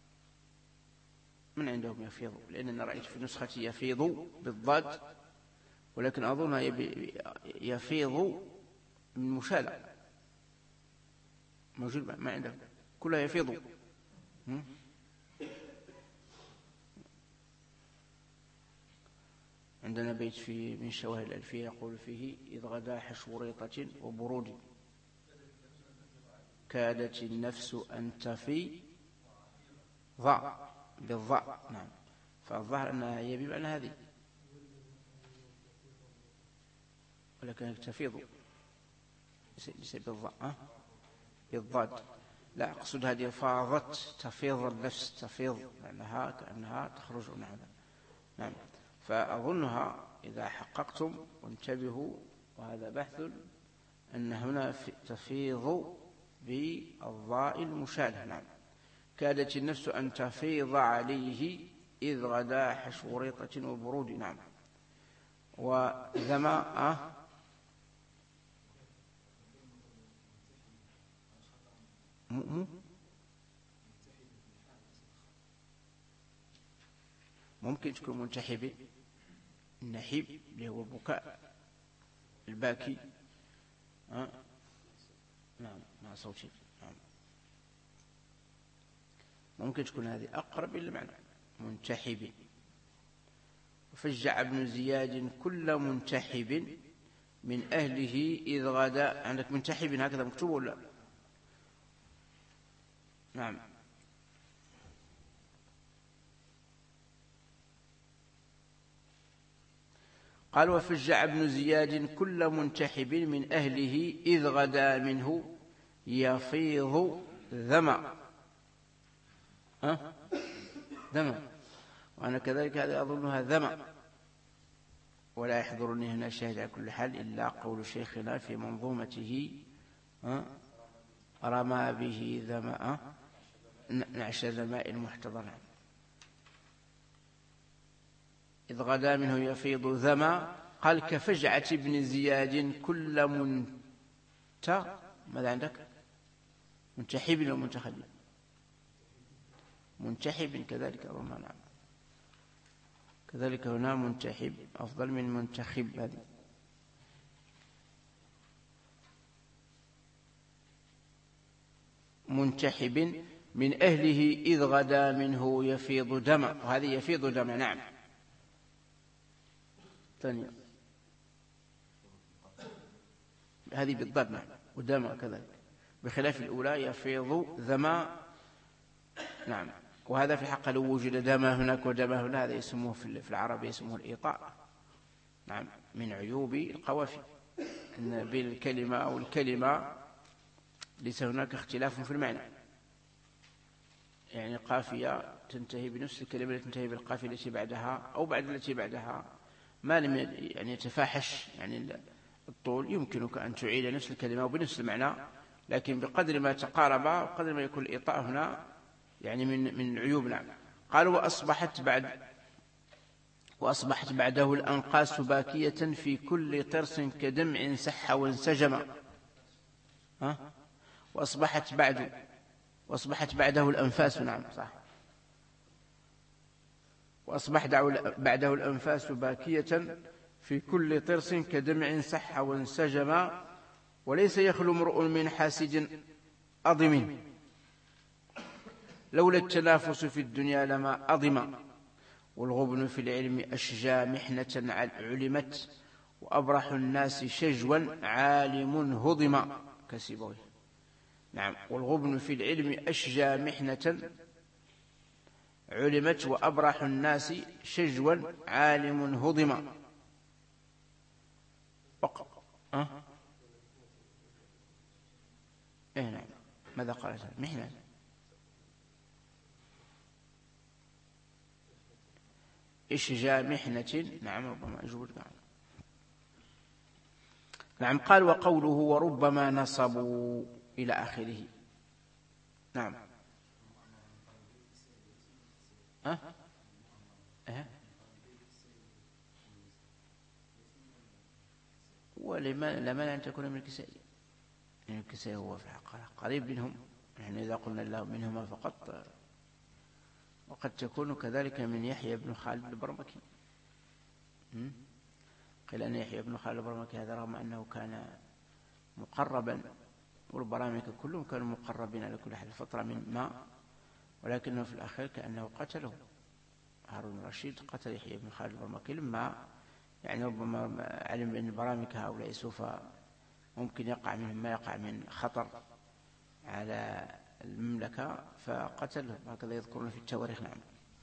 من عندهم يفيض؟ لأننا رأيت في نسختي يفيض بالضاد، ولكن أظنها يفيض من مشالة. موجود ما عندهم؟ كلها يفيض. عندنا بيت في من شواهد الألفية يقول فيه: إذ غدا حشوريطة وبرود كادت النفس أن تفيض بالضاء. نعم، فالظاهر أنها هي بمعنى هذه، ولكن تفيض ليس بالضاء، بالضاد. لا، أقصد هذه فاضت، تفيض النفس، تفيض لأنها كأنها تخرج. نعم، فأظنها إذا حققتم وانتبهوا، وهذا بحث، أن هنا تفيض بالضاء المشالة. نعم، كادت النفس أن تفيض عليه إذ غدا حشوريطة وبرود. نعم، وذما ممكن تكون منتحب، النحيب اللي هو البكاء، الباكي، نعم، مع صوتي. نعم، ممكن تكون هذه أقرب إلى المعنى، منتحب. فجع ابن زياد كل منتحب من أهله إذ غدا. عندك منتحب هكذا مكتوب ولا؟ نعم، قال: وفجع ابن زياد كل منتحب من أهله إذ غدا منه يفيض ذما. ذما، وأنا كذلك هذا أظنها ذما، ولا يحضرني هنا شاهد على كل حال إلا قول شيخنا في منظومته: رمى به ذما نعش ذماء المحتضر. إذ غدا منه يفيض ذما. قال: كفجعة ابن زياد كل ماذا عندك؟ منتحب أو منتخب؟ منتحب كذلك أظن. نعم، كذلك هنا منتحب أفضل من منتخب. هذه منتحب من أهله إذ غدا منه يفيض دما، وهذه يفيض دما. نعم، ثانية هذه بالضبط. نعم، ودما كذلك، بخلاف الأولى يفيض ذما. نعم، وهذا في الحق لو وجد دما هناك ودما هنا، هذا يسموه في العرب يسموه الإيطاء. نعم، من عيوب القوافي أن بين الكلمة أو الكلمة ليس هناك اختلاف في المعنى، يعني قافية تنتهي بنفس الكلمة التي تنتهي بالقافية التي بعدها أو بعد التي بعدها، ما لم يعني يتفاحش يعني الطول، يمكنك أن تعيد نفس الكلمة وبنفس المعنى، لكن بقدر ما تقارب وقدر ما يكون الإيطاء هنا يعني من العيوب. نعم، قالوا: وأصبحت بعده الأنقاس باكية في كل طرس كدمع سح وانسجم. وأصبحت بعده الأنفاس. نعم، صح. وأصبح بعده الأنفاس باكية في كل طرس كدمع سح وانسجم، وليس يخلو امرؤ من حاسد أضم، لولا التنافس في الدنيا لما أضم، والغبن في العلم أشجى محنة علمت، وأبرح الناس شجوا عالم هضم كسبوي. نعم، والغبن في العلم أشجى محنة علمت، وأبرح الناس شجوا عالم هضم. نعم، ماذا قالت؟ محنة. إشجاع محنة. نعم، ربما أجود. نعم، قال: وقوله وربما نصبوا إلى آخره. نعم، ولما لا مانع أن تكون من الكسائي، يعني الكسائي هو في الحقيقة قريب منهم، يعني إذا قلنا الله منهما فقط، وقد تكون كذلك من يحيى بن خالد البرمكي. قيل أن يحيى بن خالد البرمكي هذا رغم أنه كان مقربا، والبرامكة كلهم كانوا مقربين على كل حال فترة من ما، ولكنه في الأخير كأنه قتله. هارون الرشيد قتل يحيى بن خالد البرمكي لما يعني ربما علم بأن البرامكة هؤلاء سوف ممكن يقع منهم ما يقع من خطر على المملكة فقتله، هكذا يذكرون في التواريخ. نعم.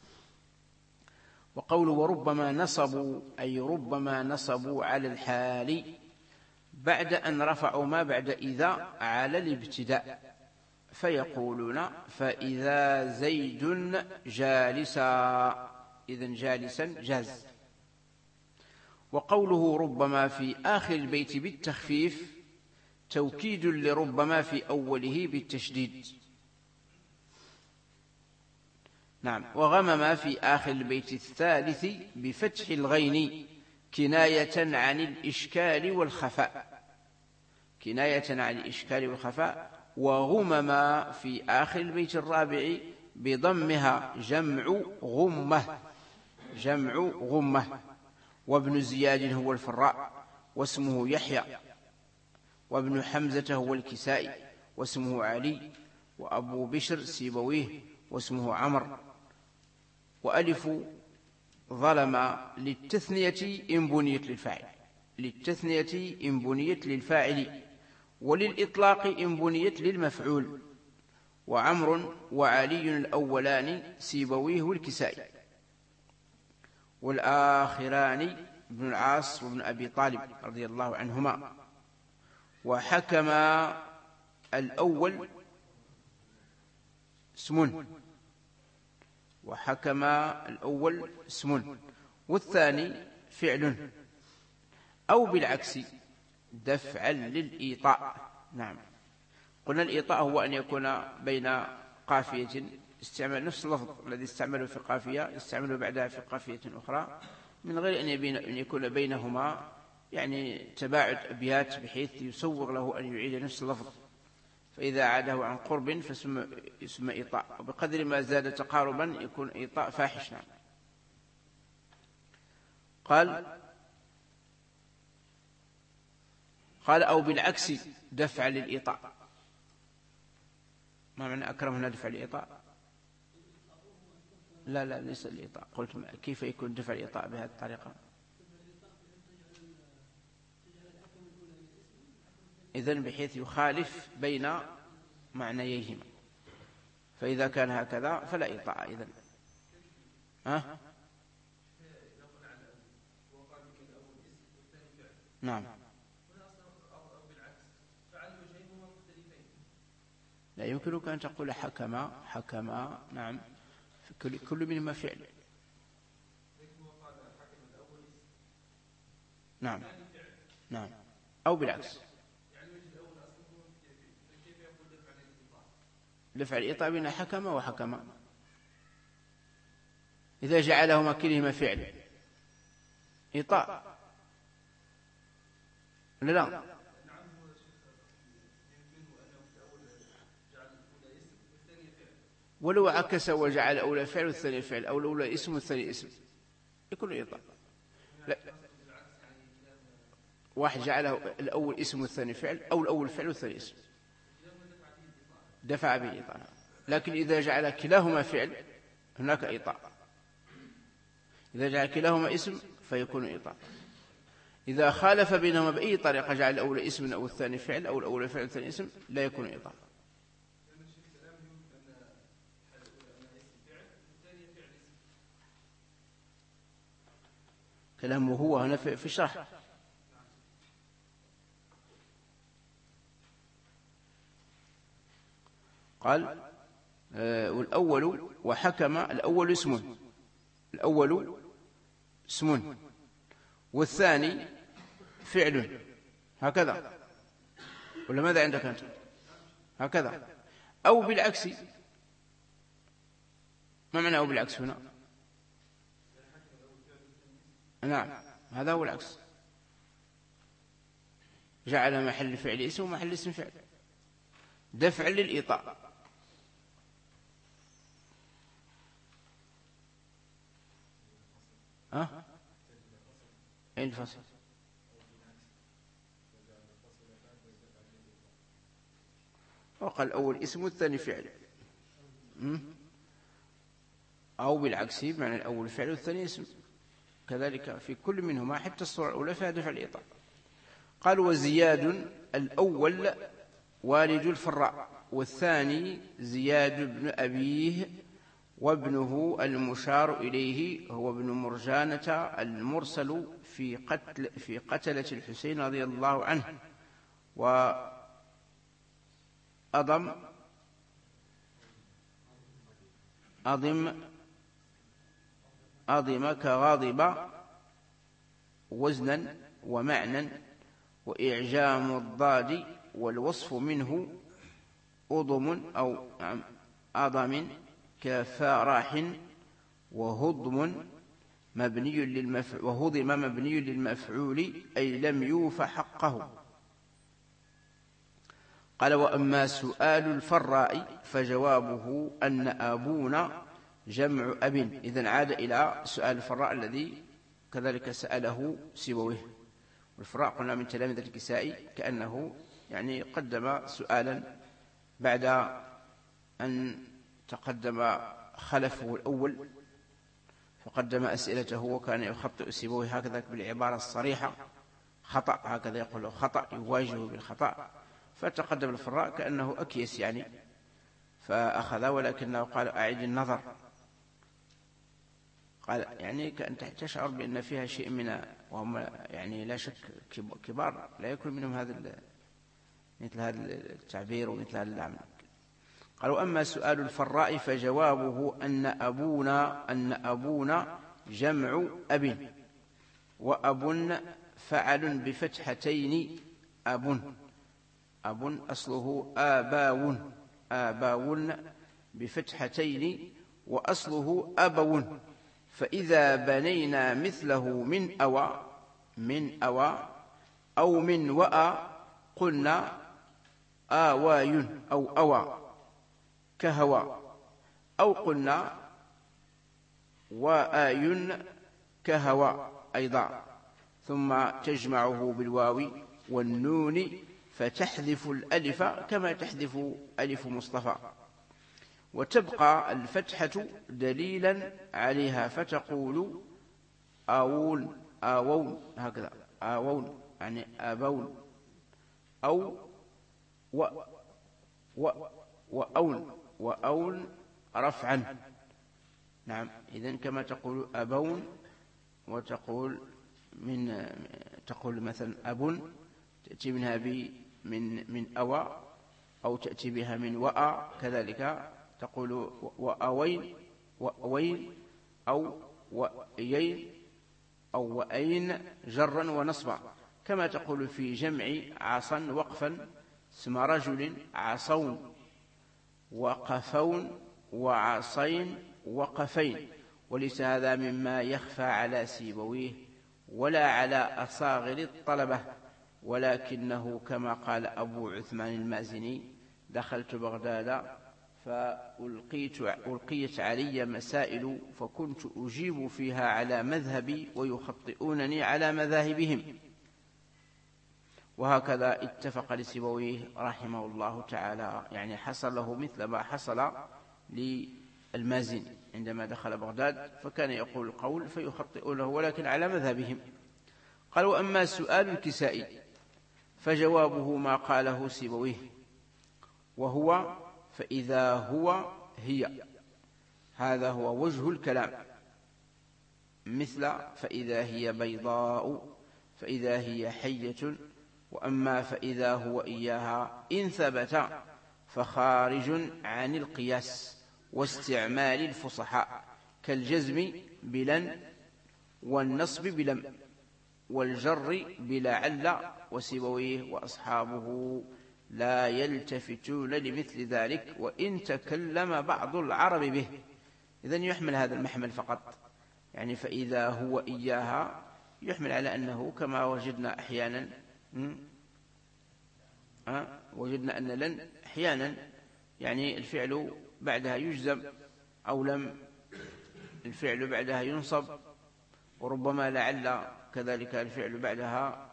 وقوله وربما نصبوا، أي ربما نصبوا على الحال بعد أن رفعوا ما بعد إذا على الابتداء، فيقولون فإذا زيد جالسا، إذن جالسا جاز. وقوله ربما في آخر البيت بالتخفيف توكيد لربما في أوله بالتشديد. نعم. وغمما في آخر البيت الثالث بفتح الغين كناية عن الإشكال والخفاء، كناية عن الإشكال والخفاء. وغمما في آخر البيت الرابع بضمها جمع غمة، جمع غمة. وابن زياد هو الفراء واسمه يحيى، وابن حمزة هو الكسائي واسمه علي، وأبو بشر سيبويه واسمه عمر. وألف ظلم للتثنية إن بنيت للفاعل، للتثنية إن بنيت للفاعل، وللإطلاق إن بنيت للمفعول. وعمر وعلي الأولان سيبويه والكسائي، والآخران ابن العاص وابن أبي طالب رضي الله عنهما. وحكم الأول اسم، وحكم الأول اسم، والثاني فعل، أو بالعكس دفعا للإيطاء. نعم. قلنا الإيطاء هو أن يكون بين قافية، استعمل نفس اللفظ الذي استعمله في قافية يستعمله بعدها في قافية أخرى من غير أن يكون بينهما يعني تباعد أبيات بحيث يسوغ له أن يعيد نفس اللفظ، فإذا عاده عن قرب فيسمى إيطاء، وبقدر ما زاد تقاربا يكون إيطاء فاحش. نعم. قال أو بالعكس دفع للإيطاء. ما معنى أكرم هنا دفع الإيطاء؟ لا ليس الإيطاء. قلت كيف يكون دفع الإيطاء بهذه الطريقة؟ إذن بحيث يخالف بين معنييهما، فإذا كان هكذا فلا إيطاء. إذن نعم. لا يمكنك أن تقول حكم نعم كل منهما فعل. نعم أو بالعكس. دفع الإيطاء بين حكم وحكم إذا جعلهما كلهما فعل إيطاء. لا ولو عكس وجعل الأولى فعل والثاني فعل، أو الأولى اسم والثاني اسم، يكون إيطاء. لا، واحد جعله الأول اسم والثاني فعل، أو الأول فعل والثاني اسم، دفع به إيطاء. لكن إذا جعل كلاهما فعل هناك إيطاء، إذا جعل كلاهما اسم فيكون إيطاء. إذا خالف بينهما بأي طريقة جعل الأول اسم أو الثاني فعل، أو الأول فعل والثاني اسم، لا يكون إيطاء. كلامه هو هنا في الشرح. قال والأول وحكم الأول اسم، الأول اسم والثاني فعل، هكذا ولا ماذا عندك أنت؟ هكذا. أو بالعكس. ما معنى أو بالعكس هنا؟ نعم هذا هو العكس، جعل محل فعل اسم ومحل اسم فعل. دفع للإيطاء. أين الفصل؟ وقال الأول اسم والثاني فعل، أو بالعكس معنى الأول فعل والثاني اسم، كذلك في كل منهما حتى الصورة الأولى فيها دفع الإيطاء. قال وزياد الأول والد الفراء، والثاني زياد بن أبيه وابنه المشار إليه هو ابن مرجانة المرسل في قتلة الحسين رضي الله عنه، أضم كغاضب وزنا ومعنى، وإعجام الضاد والوصف منه أضم أو أضم كفارح، وهضم مبني للمفعول أي لم يوف حقه. قال وأما سؤال الفراء فجوابه أن أبونا جمع أب. إذن عاد إلى سؤال الفراء الذي كذلك سأله سيبويه، والفراء قلنا من تلاميذ الكسائي، كأنه يعني قدم سؤالا بعد أن تقدم خلفه الأول، فقدم أسئلته وكان يخطئ سيبويه هكذا بالعبارة الصريحة، خطأ هكذا يقول خطأ، يواجهه بالخطأ، فتقدم الفراء كأنه أكيس يعني فأخذ، ولكنه قال أعيد النظر. قال يعني كأن تشعر بأن فيها شيء من، وهم يعني لا شك كبار لا يكون منهم مثل هذا التعبير ومثل هذا العمل. قالوا أما سؤال الفراء فجوابه أن أبونا جمع أب، وأب فعل بفتحتين، أب أصله آباون بفتحتين، وأصله أبو، فإذا بنينا مثله من أوى أو من وأى قلنا آواي أو أوى كهوى، أو قلنا وآي كهوى أيضا، ثم تجمعه بالواو والنون فتحذف الألف كما تحذف ألف مصطفى، وتبقى الفتحة دليلا عليها، فتقول آوون هكذا، آوون يعني آبون، أو وأون رفعا. نعم، إذن كما تقول أبون، وتقول تقول مثلا أب تأتي منها من أوى، أو تأتي بها من وأى، كذلك تقول وأوين أو وأيين أو وأين جرا ونصبا، كما تقول في جمع عصا وقفا اسم رجل عصون وقفون وعصين وقفين. وليس هذا مما يخفى على سيبويه ولا على أصاغر الطلبة، ولكنه كما قال أبو عثمان المازني: دخلت بغداد فألقيت علي مسائل فكنت أجيب فيها على مذهبي ويخطئونني على مذاهبهم. وهكذا اتفق لسيبويه رحمه الله تعالى، يعني حصل له مثل ما حصل للمازني عندما دخل بغداد، فكان يقول القول فيخطئونه ولكن على مذهبهم. قالوا أما سؤال الكسائي فجوابه ما قاله سيبويه، وهو فإذا هو هي، هذا هو وجه الكلام، مثل فإذا هي بيضاء، فإذا هي حية. وأما فإذا هو إياها إن ثبت فخارج عن القياس واستعمال الفصحاء، كالجزم بلن والنصب بلم والجر بلعل. وسيبويه وأصحابه لا يلتفتون لمثل ذلك وإن تكلم بعض العرب به. إذن يحمل هذا المحمل فقط، يعني فإذا هو إياها يحمل على أنه كما وجدنا أحيانا وجدنا أن لن أحيانا يعني الفعل بعدها يجزم، أو لم الفعل بعدها ينصب، وربما لعل كذلك الفعل بعدها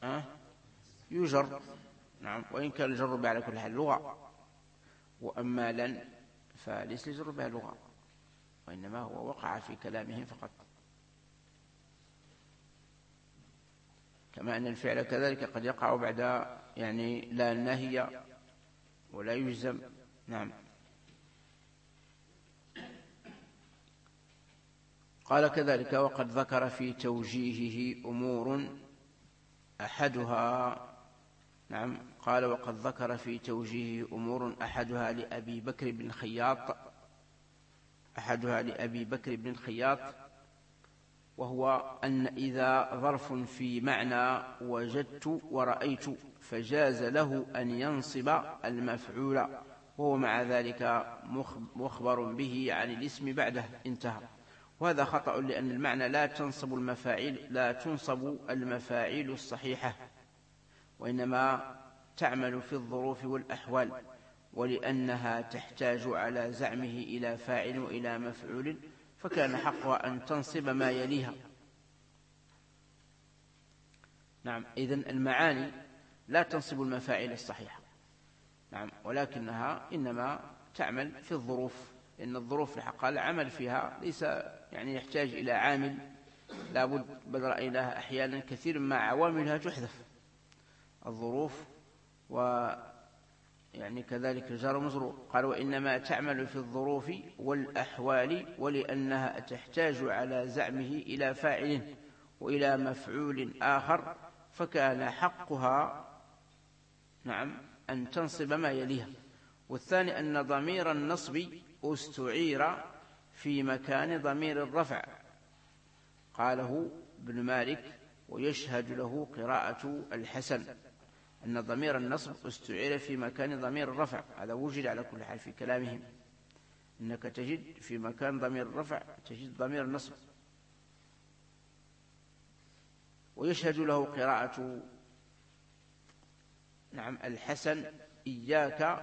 يجر. نعم، وإن كان الجر على كل حال لغة. وأما لن فليس الجر بها لغة، وإنما هو وقع في كلامهم فقط، كما أن الفعل كذلك قد يقع بعد يعني لا الناهية ولا يجزم. نعم. قال كذلك وقد ذكر في توجيهه أمور أحدها. نعم، قال وقد ذكر في توجيهه أمور أحدها لأبي بكر بن الخياط، وهو أن إذا ظرف في معنى وجدت ورأيت فجاز له أن ينصب المفعول، وهو مع ذلك مخبر به عن الاسم بعده، انتهى. وهذا خطأ، لأن المعنى لا تنصب المفاعيل الصحيحة، وإنما تعمل في الظروف والأحوال، ولأنها تحتاج على زعمه إلى فاعل وإلى مفعول، فكان حقها أن تنصب ما يليها. نعم، إذن المعاني لا تنصب المفاعيل الصحيحة. نعم، ولكنها إنما تعمل في الظروف، إن الظروف الحقيقة العمل فيها ليس يعني يحتاج إلى عامل لابد، بل رأيناها أحيانا كثير مع عواملها تحذف الظروف، ويعني كذلك الجار والمجرور. قال وإنما تعمل في الظروف والأحوال، ولأنها تحتاج على زعمه إلى فاعل وإلى مفعول آخر، فكان حقها نعم أن تنصب ما يليها. والثاني أن ضمير النصب استعير في مكان ضمير الرفع، قاله ابن مالك ويشهد له قراءة الحسن، أن ضمير النصب استعير في مكان ضمير الرفع. هذا وجد على كل حال في كلامهم، إنك تجد في مكان ضمير الرفع تجد ضمير النصب. ويشهد له قراءة نعم الحسن إياك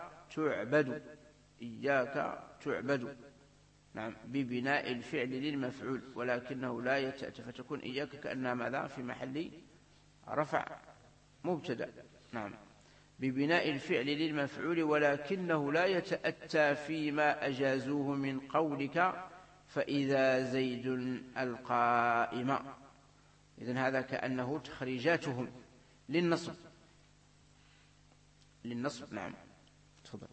تعبد، نعم ببناء الفعل للمفعول، ولكنه لا يتأتى، فتكون إياك كأنها ماذا في محل رفع مبتدأ. نعم، ببناء الفعل للمفعول، ولكنه لا يتأتى فيما أجازوه من قولك فإذا زيد القائم. إذن هذا كأنه تخريجاتهم للنصب. نعم، تفضل.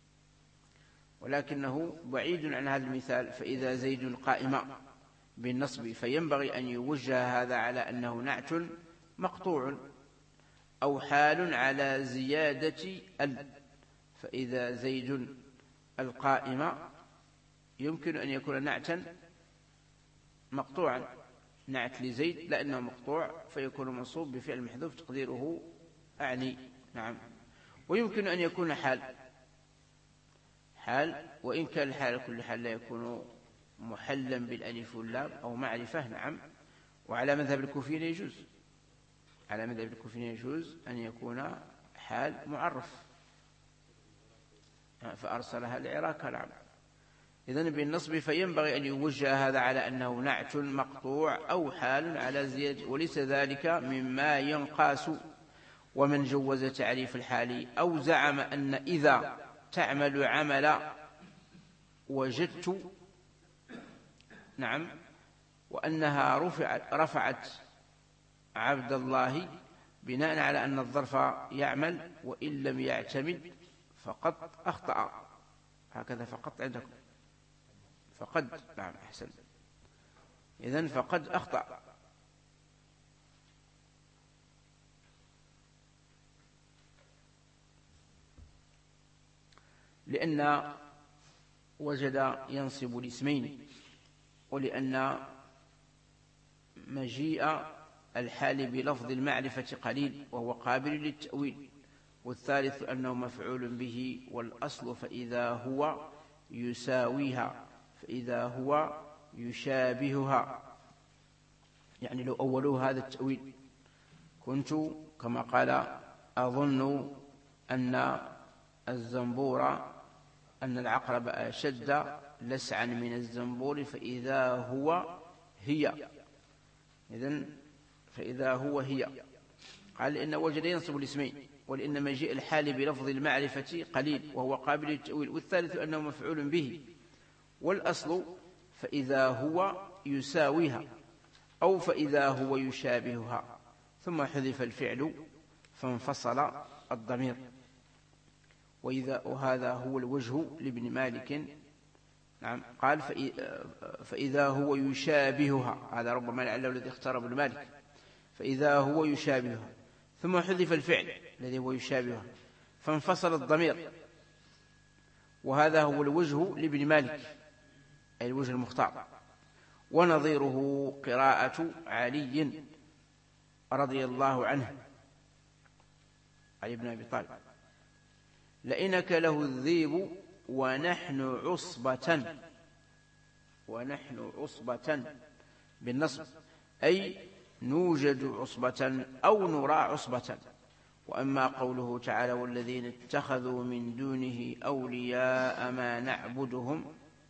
ولكنه بعيد عن هذا المثال فإذا زيد قائمة بالنصب، فينبغي أن يوجه هذا على أنه نعت مقطوع أو حال على زيادة فإذا زيد القائمة يمكن أن يكون نعتا مقطوعا، نعت لزيد لأنه مقطوع فيكون منصوب بفعل محذوف تقديره أعني. نعم، ويمكن أن يكون حال، وإن كان الحال كل حال لا يكون محلا بالألف واللام أو معرفة. نعم، وعلى مذهب الكوفيين يجوز أن يكون حال معرف، فأرسلها لعراك. نعم، إذن بالنصب فينبغي أن يوجه هذا على أنه نعت مقطوع أو حال على زيادة، وليس ذلك مما ينقاس. ومن جوز تعريف الحال أو زعم أن إذا تعمل عمل وجدت نعم وأنها رفعت عبد الله بناء على أن الظرف يعمل وإن لم يعتمد فقد أخطأ. هكذا فقط عندكم فقد. نعم، أحسن. إذن فقد أخطأ. لأن وجد ينصب الاسمين، ولأن مجيء الحال بلفظ المعرفة قليل وهو قابل للتأويل. والثالث أنه مفعول به، والأصل فإذا هو يساويها، فإذا هو يشابهها. يعني لو أولوه هذا التأويل كنت كما قال أظن أن الزنبور أن العقرب أشد لسعا من الزنبور فإذا هو هي. إذن فإذا هو هي. قال إن وجد ينصب الاسمين، ولإن مجيء الحال بلفظ المعرفة قليل وهو قابل للتأويل، والثالث أنه مفعول به، والأصل فإذا هو يساويها أو فإذا هو يشابهها، ثم حذف الفعل فانفصل الضمير. وهذا هو الوجه لابن مالك. نعم، قال فإذا هو يشابهها، هذا ربما لعله الذي اختار ابن مالك، فإذا هو يشابهها، ثم حذف الفعل الذي هو يشابهها فانفصل الضمير. وهذا هو الوجه لابن مالك، أي الوجه المختار. ونظيره قراءة علي رضي الله عنه، علي بن أبي طالب: لئنك له الذيب ونحن عصبة بالنصب، أي نوجد عصبة أو نرى عصبة. وأما قوله تعالى: والذين اتخذوا من دونه أولياء ما نعبدهم،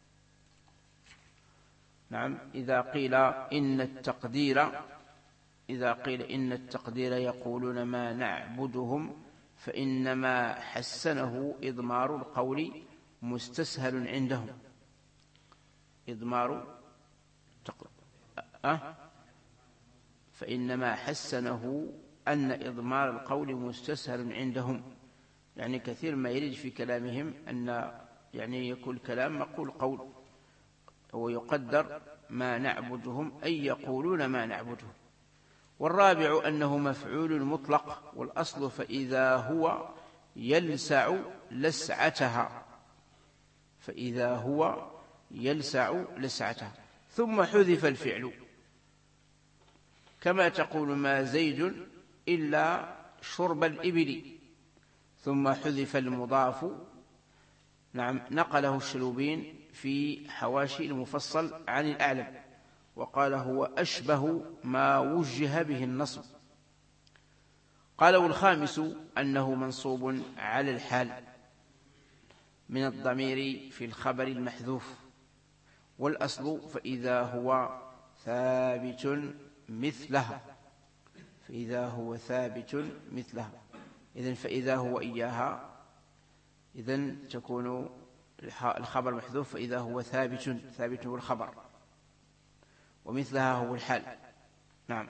نعم، إذا قيل إن التقدير يقولون ما نعبدهم، فإنما حسنه إضمار القول مستسهل عندهم. فإنما حسنه أن إضمار القول مستسهل عندهم، يعني كثير ما يريد في كلامهم أن يعني يكون كلام مقول قول، ويقدر ما نعبدهم أي يقولون ما نعبدهم. والرابع أنه مفعول مطلق، والأصل فإذا هو يلسع لسعتها، ثم حذف الفعل، كما تقول ما زيد إلا شرب الإبل، ثم حذف المضاف. نعم، نقله الشلوبين في حواشي المفصل عن الأعلم، وقال هو أشبه ما وجه به النصب. قال: والخامس أنه منصوب على الحال من الضمير في الخبر المحذوف، والأصل فإذا هو ثابت مثلها، إذن فإذا هو إياها، إذن تكون الخبر محذوف، فإذا هو ثابت هو الخبر، ومثلها هو الحال. نعم.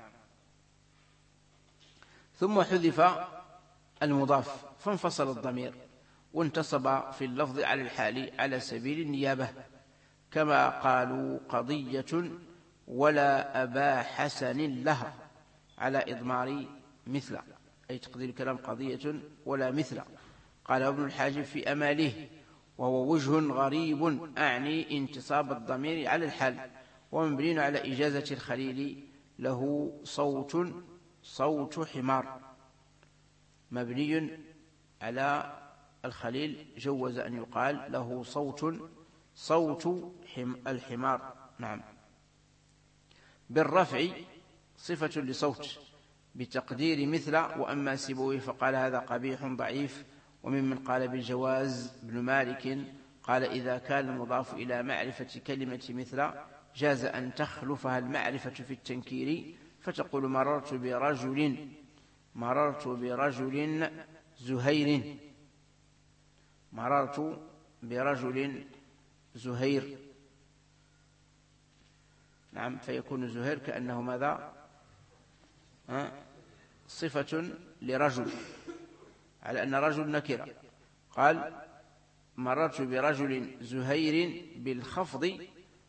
ثم حذف المضاف فانفصل الضمير، وانتصب في اللفظ على الحال على سبيل النيابة، كما قالوا قضية ولا أبا حسن لها، على إضمار مثل، أي تقدير الكلام قضية ولا مثل. قال ابن الحاجب في أماله: وهو وجه غريب، أعني انتصاب الضمير على الحال، ومبني على إجازة الخليل له صوت حمار، مبني على الخليل جوز أن يقال له صوت الحمار. نعم، بالرفع صفة لصوت بتقدير مثل. وأما سيبويه فقال هذا قبيح ضعيف. وممن قال بالجواز ابن مالك، قال إذا كان المضاف إلى معرفة كلمة مثل جاز أن تخلفها المعرفة في التنكير، فتقول مررت برجل زهير. نعم، فيكون زهير كأنه ماذا؟ صفة لرجل، على أن رجل نكرة. قال مررت برجل زهير بالخفض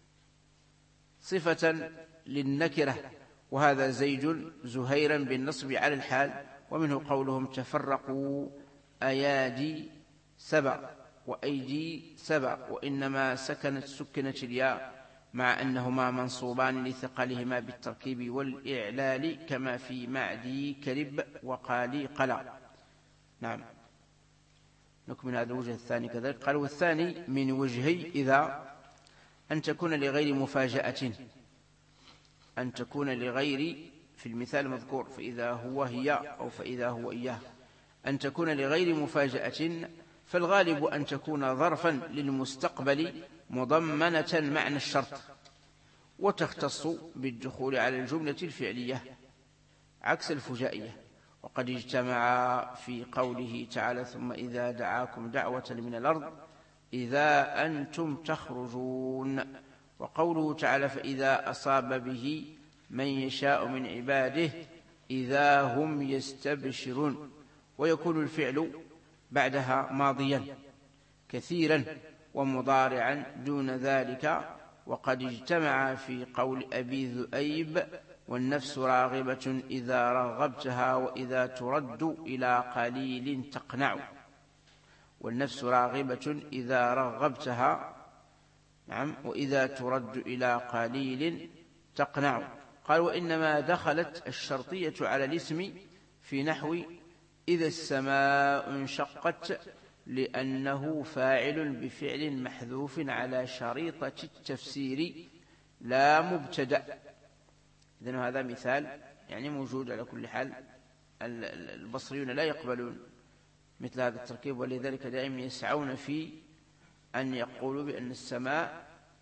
صفة للنكرة، وهذا زيد زهيرا بالنصب على الحال. ومنه قولهم تفرقوا أيادي سبع وأيدي سبع، وإنما سكنت الياء، مع أنهما منصوبان لثقلهما بالتركيب والإعلال، كما في معدي كرب وقالي قلا. نعم، نكمل هذا الوجه الثاني كذلك. قال: والثاني من وجهي إذا أن تكون لغير مفاجأة، أن تكون لغير في المثال المذكور، فإذا هو هي أو فإذا هو إياه، أن تكون لغير مفاجأة، فالغالب أن تكون ظرفا للمستقبل مضمنة معنى الشرط، وتختص بالدخول على الجملة الفعلية عكس الفجائية. وقد اجتمع في قوله تعالى: ثم إذا دعاكم دعوة من الأرض إذا أنتم تخرجون. وقوله تعالى: فإذا أصاب به من يشاء من عباده إذا هم يستبشرون. ويكون الفعل بعدها ماضيا كثيرا ومضارعا دون ذلك. وقد اجتمع في قول أبي ذؤيب: والنفس راغبة إذا رغبتها وإذا ترد إلى قليل تقنع. والنفس راغبة إذا رغبتها، نعم، وإذا ترد إلى قليل تقنع. قال: وإنما دخلت الشرطية على الاسم في نحو إذا السماء انشقت، لأنه فاعل بفعل محذوف على شريطة التفسير لا مبتدأ. إذن هذا مثال يعني موجود على كل حال. البصريون لا يقبلون مثل هذا التركيب، ولذلك دائما يسعون في أن يقولوا بأن السماء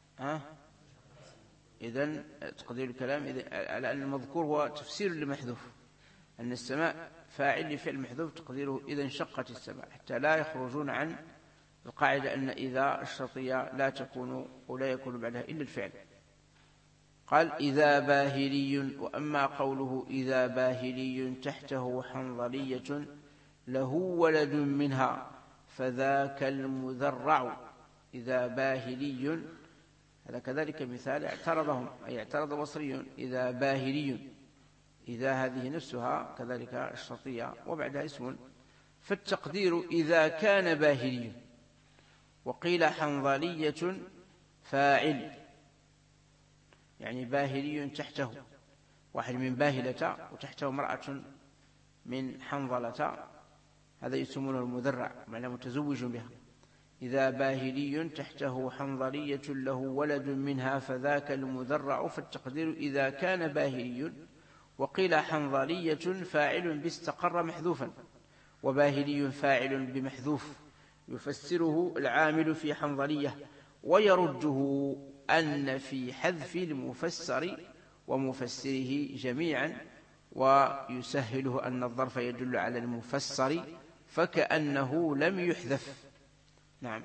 إذن تقدير الكلام على أن المذكور هو تفسير لمحذوف، أن السماء فاعل لفعل محذوف تقديره إذا انشقت السماء، حتى لا يخرجون عن القاعدة أن إذا الشرطية لا تكون ولا يكون بعدها إلا الفعل. قال: إذا باهلي. وأما قوله إذا باهلي تحته حنظلية له ولد منها فذاك المذرع. إذا باهلي هذا كذلك مثال اعترضهم، أي اعترض بصريون. إذا باهلي، إذا هذه نفسها كذلك الشرطية وبعدها اسم، فالتقدير إذا كان باهلي. وقيل حنظلية فاعل، يعني باهلي تحته واحد من باهلة وتحته امرأة من حنظلة، هذا يسمونه المذرع، معنى متزوج بها. إذا باهلي تحته حنظلية له ولد منها فذاك المذرع، فالتقدير إذا كان باهلي. وقيل حنظلية فاعل باستقر محذوفا، وباهلي فاعل بمحذوف، يفسره العامل في حنظلية، ويرده أن في حذف المفسر ومفسره جميعا، ويسهله أن الظرف يدل على المفسر فكأنه لم يحذف. نعم.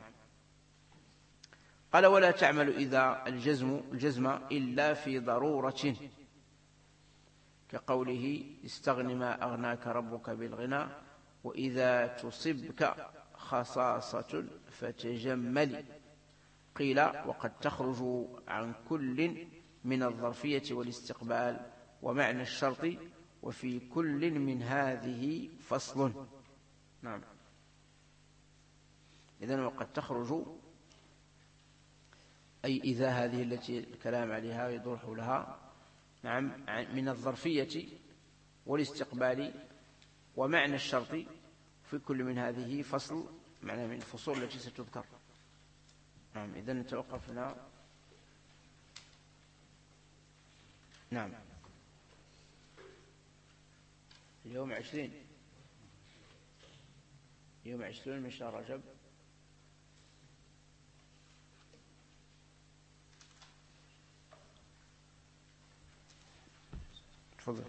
قال: ولا تعمل إذا الجزم إلا في ضرورة، كقوله: استغن ما أغناك ربك بالغنى، وإذا تصبك خصاصة فتجمل. قيل: وقد تخرج عن كل من الظرفية والاستقبال ومعنى الشرط، وفي كل من هذه فصل. نعم. إذن وقد تخرج أي إذا هذه التي الكلام عليها يدور حولها، نعم، من الظرفية والاستقبال ومعنى الشرط، في كل من هذه فصل، معنى من الفصول التي ستذكر. نعم. إذن نتوقف هنا. نعم. اليوم 20 من شهر رجب. تفضل.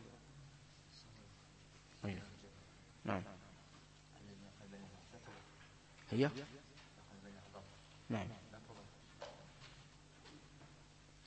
نعم. هي. نعم.